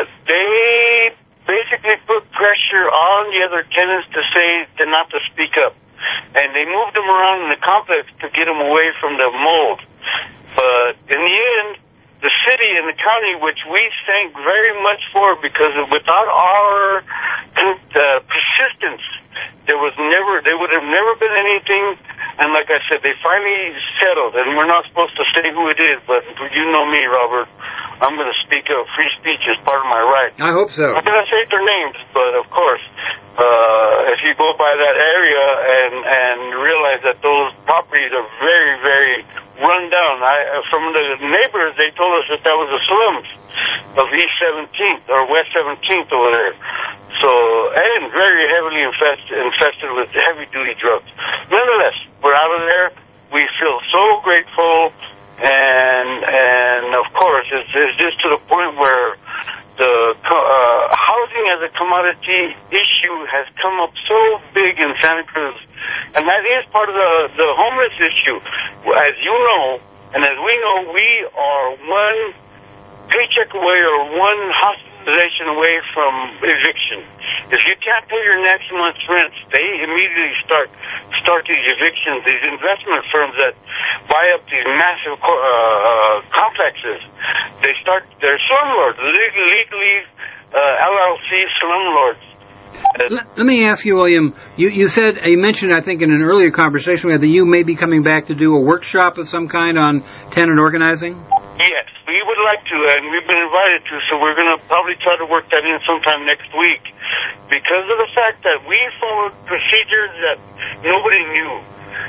they basically put pressure on the other tenants to say to not to speak up, and they moved them around in the complex to get them away from the mold. But in the end, the city and the county, which we thank very much for, because without our uh, persistence, there was never, there would have never been anything. And like I said, they finally settled, and we're not supposed to say who it is, but you know me, Robert. I'm going to speak up. Free speech is part of my right. I hope so. I'm going to say their names, but of course, uh, if you go by that area and and realize that those properties are very, very run down. I, from the neighbors, they told us that that was the slums of East seventeenth or West seventeenth over there. So, and very heavily infested, infested with heavy-duty drugs. Nonetheless, we're out of there. We feel so grateful, and and of course, it's, it's just to the point where the uh, housing as a commodity issue has come up so big in Santa Cruz, and that is part of the the homeless issue. As you know, and as we know, we are one paycheck away or one hospitalization away from eviction. If you can't pay your next month's rent, they immediately start start these evictions. These investment firms that buy up these massive uh, uh, complexes, they start, they're slumlords, legally uh, L L C slumlords. Let, let me ask you, William, you, you said, you mentioned, I think, in an earlier conversation we had that you may be coming back to do a workshop of some kind on tenant organizing? Yes, we would like to, and we've been invited to, so we're going to probably try to work that in sometime next week. Because of the fact that we followed procedures that nobody knew.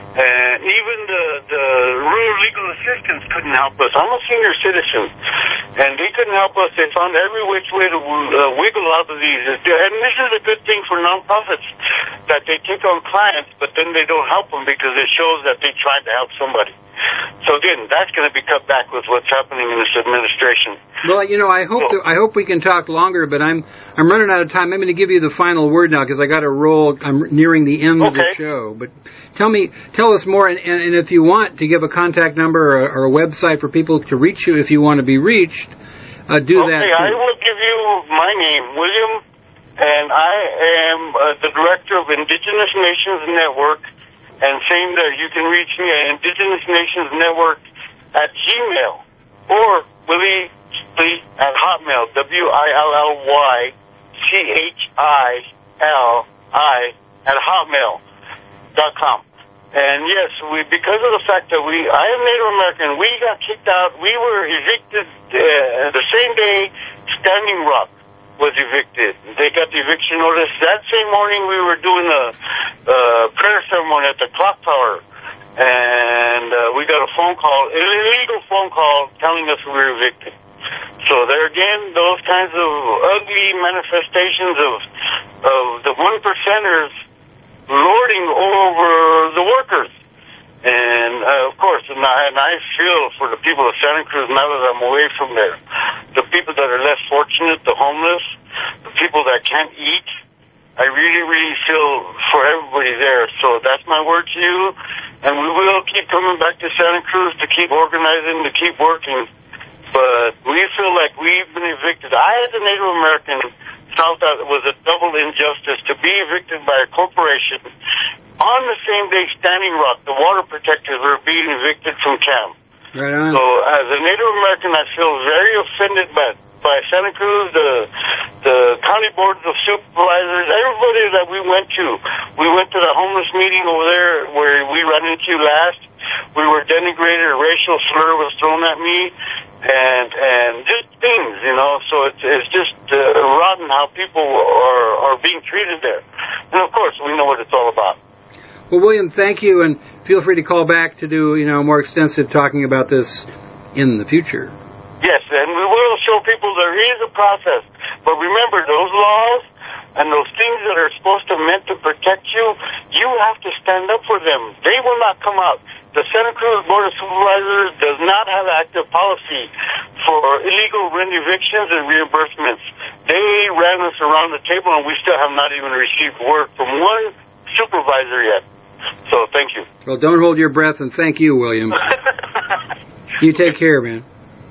And even the, the rural legal assistants couldn't help us. I'm a senior citizen. And they couldn't help us. They found every which way to uh, wiggle out of these. And this is a good thing for nonprofits, that they take on clients, but then they don't help them because it shows that they tried to help somebody. So again, that's going to be cut back with what's happening in this administration. Well, you know, I hope to, I hope we can talk longer, but I'm I'm running out of time. I'm going to give you the final word now because I got to roll. I'm nearing the end okay. of the show. But tell me, tell us more, and, and, and if you want to give a contact number or, or a website for people to reach you, if you want to be reached, uh, do okay, that. Okay, I will give you my name, William, and I am uh, the director of Indigenous Nations Network. And same there, you can reach me at Indigenous Nations Network at Gmail or Willie Lee at Hotmail, W I L L Y C H I L I at hotmail dot com. And yes, we because of the fact that we, I am Native American, we got kicked out. We were evicted uh, the same day Standing Rock was evicted. They got the eviction notice. That same morning we were doing a uh, prayer ceremony at the clock tower, and uh, we got a phone call, an illegal phone call telling us we were evicted. So there again, those kinds of ugly manifestations of of the one percenters lording over the workers. And, uh, of course, and I, and I feel for the people of Santa Cruz now that I'm away from there. The people that are less fortunate, the homeless, the people that can't eat. I really, really feel for everybody there. So that's my word to you. And we will keep coming back to Santa Cruz to keep organizing, to keep working. But we feel like we've been evicted. I, as a Native American, felt that it was a double injustice to be evicted by a corporation. On the same day, Standing Rock, the water protectors, were being evicted from camp. Right on. So, as a Native American, I feel very offended by, by Santa Cruz, the the county boards of supervisors, everybody that we went to. We went to the homeless meeting over there where we ran into last. We were denigrated. A racial slur was thrown at me, and and just things, you know. So it's it's just uh, rotten how people are are being treated there. And of course, we know what it's all about. Well, William, thank you, and feel free to call back to do, you know, more extensive talking about this in the future. Yes, and we will show people there is a process. But remember, those laws and those things that are supposed to meant to protect you, you have to stand up for them. They will not come out. The Santa Cruz Board of Supervisors does not have active policy for illegal rent evictions and reimbursements. They ran us around the table, and we still have not even received word from one supervisor yet. So, thank you. Well, don't hold your breath, and thank you, William. You take care, man.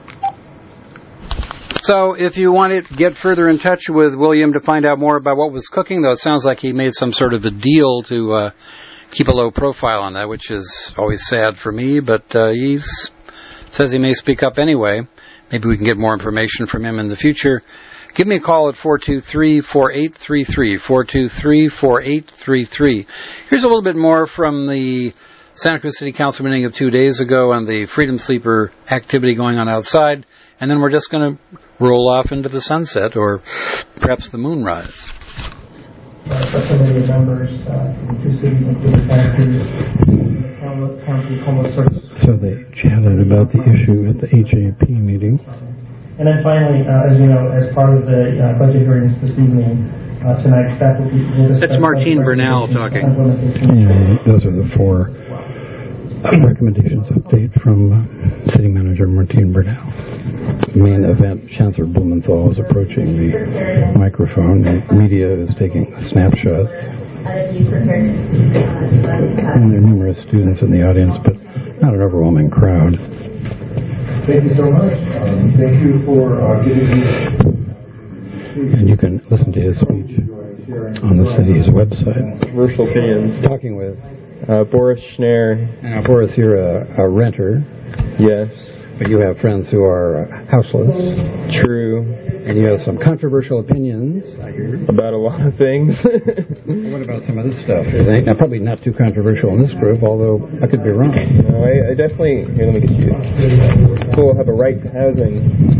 So, if you want to get further in touch with William to find out more about what was cooking, though it sounds like he made some sort of a deal to uh, keep a low profile on that, which is always sad for me, but uh, he says he may speak up anyway. Maybe we can get more information from him in the future. Give me a call at four two three, four eight three three, four two three, four eight three three. Here's a little bit more from the Santa Cruz City Council meeting of two days ago on the Freedom Sleeper activity going on outside, and then we're just going to roll off into the sunset, or perhaps the moonrise. Subcommittee members uh, in two cities, including Santa Cruz, County Homeless Services. So they chatted about the issue at the H A P meeting. And then finally, uh, as you know, as part of the uh, budget hearings this evening, uh, tonight, staff will be... That's Martine Bernal talking. Yeah, those are the four recommendations update from uh, City Manager Martine Bernal. Main event, Chancellor Blumenthal is approaching the microphone. The media is taking snapshots. And there are numerous students in the audience, but not an overwhelming crowd. Thank you so much. Um, thank you for uh, giving me... And you can listen to his speech on the city's website. Controversial opinions. Talking with uh, Boris Schneier. Now, Boris, you're a, a renter. Yes. But you have friends who are uh, houseless. True. And you have some controversial opinions, I hear. About a lot of things. What about some of this stuff? Now, probably not too controversial in this group, although I could be wrong. No, I, I definitely... Here, let me get you. People have a right to housing.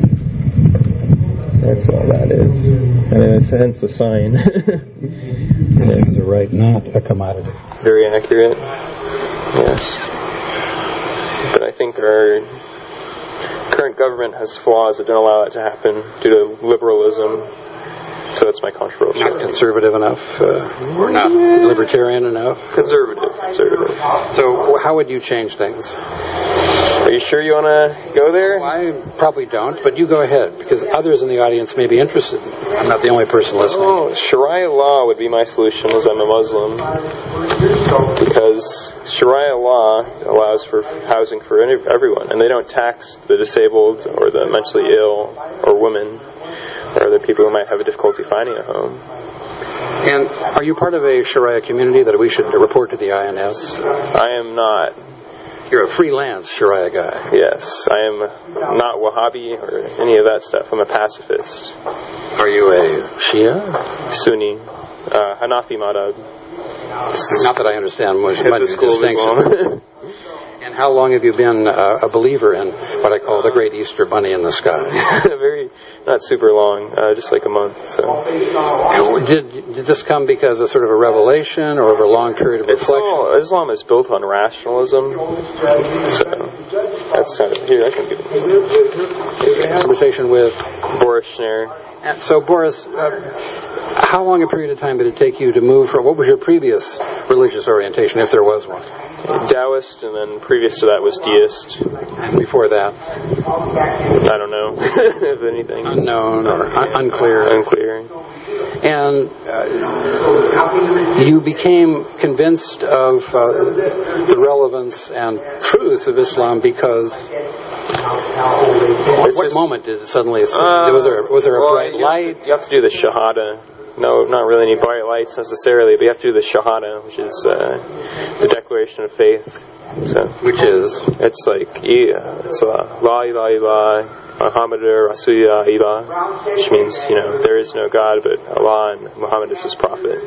That's all that is. And in a sense, a sign. It has a right, not a commodity. Very accurate. Yes. But I think there are current government has flaws that don't allow that to happen due to liberalism. So that's my controversial. Not conservative enough, uh, or not libertarian enough? Conservative. Conservative. So how would you change things? Are you sure you want to go there? Well, I probably don't, but you go ahead, because others in the audience may be interested. I'm not the only person listening. Oh, Sharia law would be my solution, as I'm a Muslim, because Sharia law allows for housing for any, everyone, and they don't tax the disabled or the mentally ill or women or the people who might have a difficulty finding a home. And are you part of a Sharia community that we should report to the I N S? I am not. You're a freelance Sharia guy. Yes, I am not Wahhabi or any of that stuff. I'm a pacifist. Are you a Shia? Sunni. Uh, Hanafi madhab. Not that I understand much, It's much a school of distinction. And how long have you been uh, a believer in what I call the great Easter bunny in the sky? Very, not super long, uh, just like a month. So, did did this come because of sort of a revelation or over a long period of it's reflection? all, Islam is built on rationalism. So that's kind of here. I can give it. Conversation with Boris Schneier. And so, Boris, uh, how long a period of time did it take you to move from? What was your previous religious orientation, if there was one? Taoist, and then previous to that was deist. And before that? I don't know, if anything. Unknown or un- unclear. Unclear. And uh, you became convinced of uh, the relevance and truth of Islam because what, what just, moment did it suddenly? Uh, was there was there a well, bright you light? Have to, you have to do the Shahada. No, not really any bright lights necessarily, but you have to do the Shahada, which is uh, the declaration of faith. So, which is? It's like, yeah, it's uh, La ilaha illallah, Muhammadur Rasulullah, which means, you know, there is no God but Allah and Muhammad is his prophet.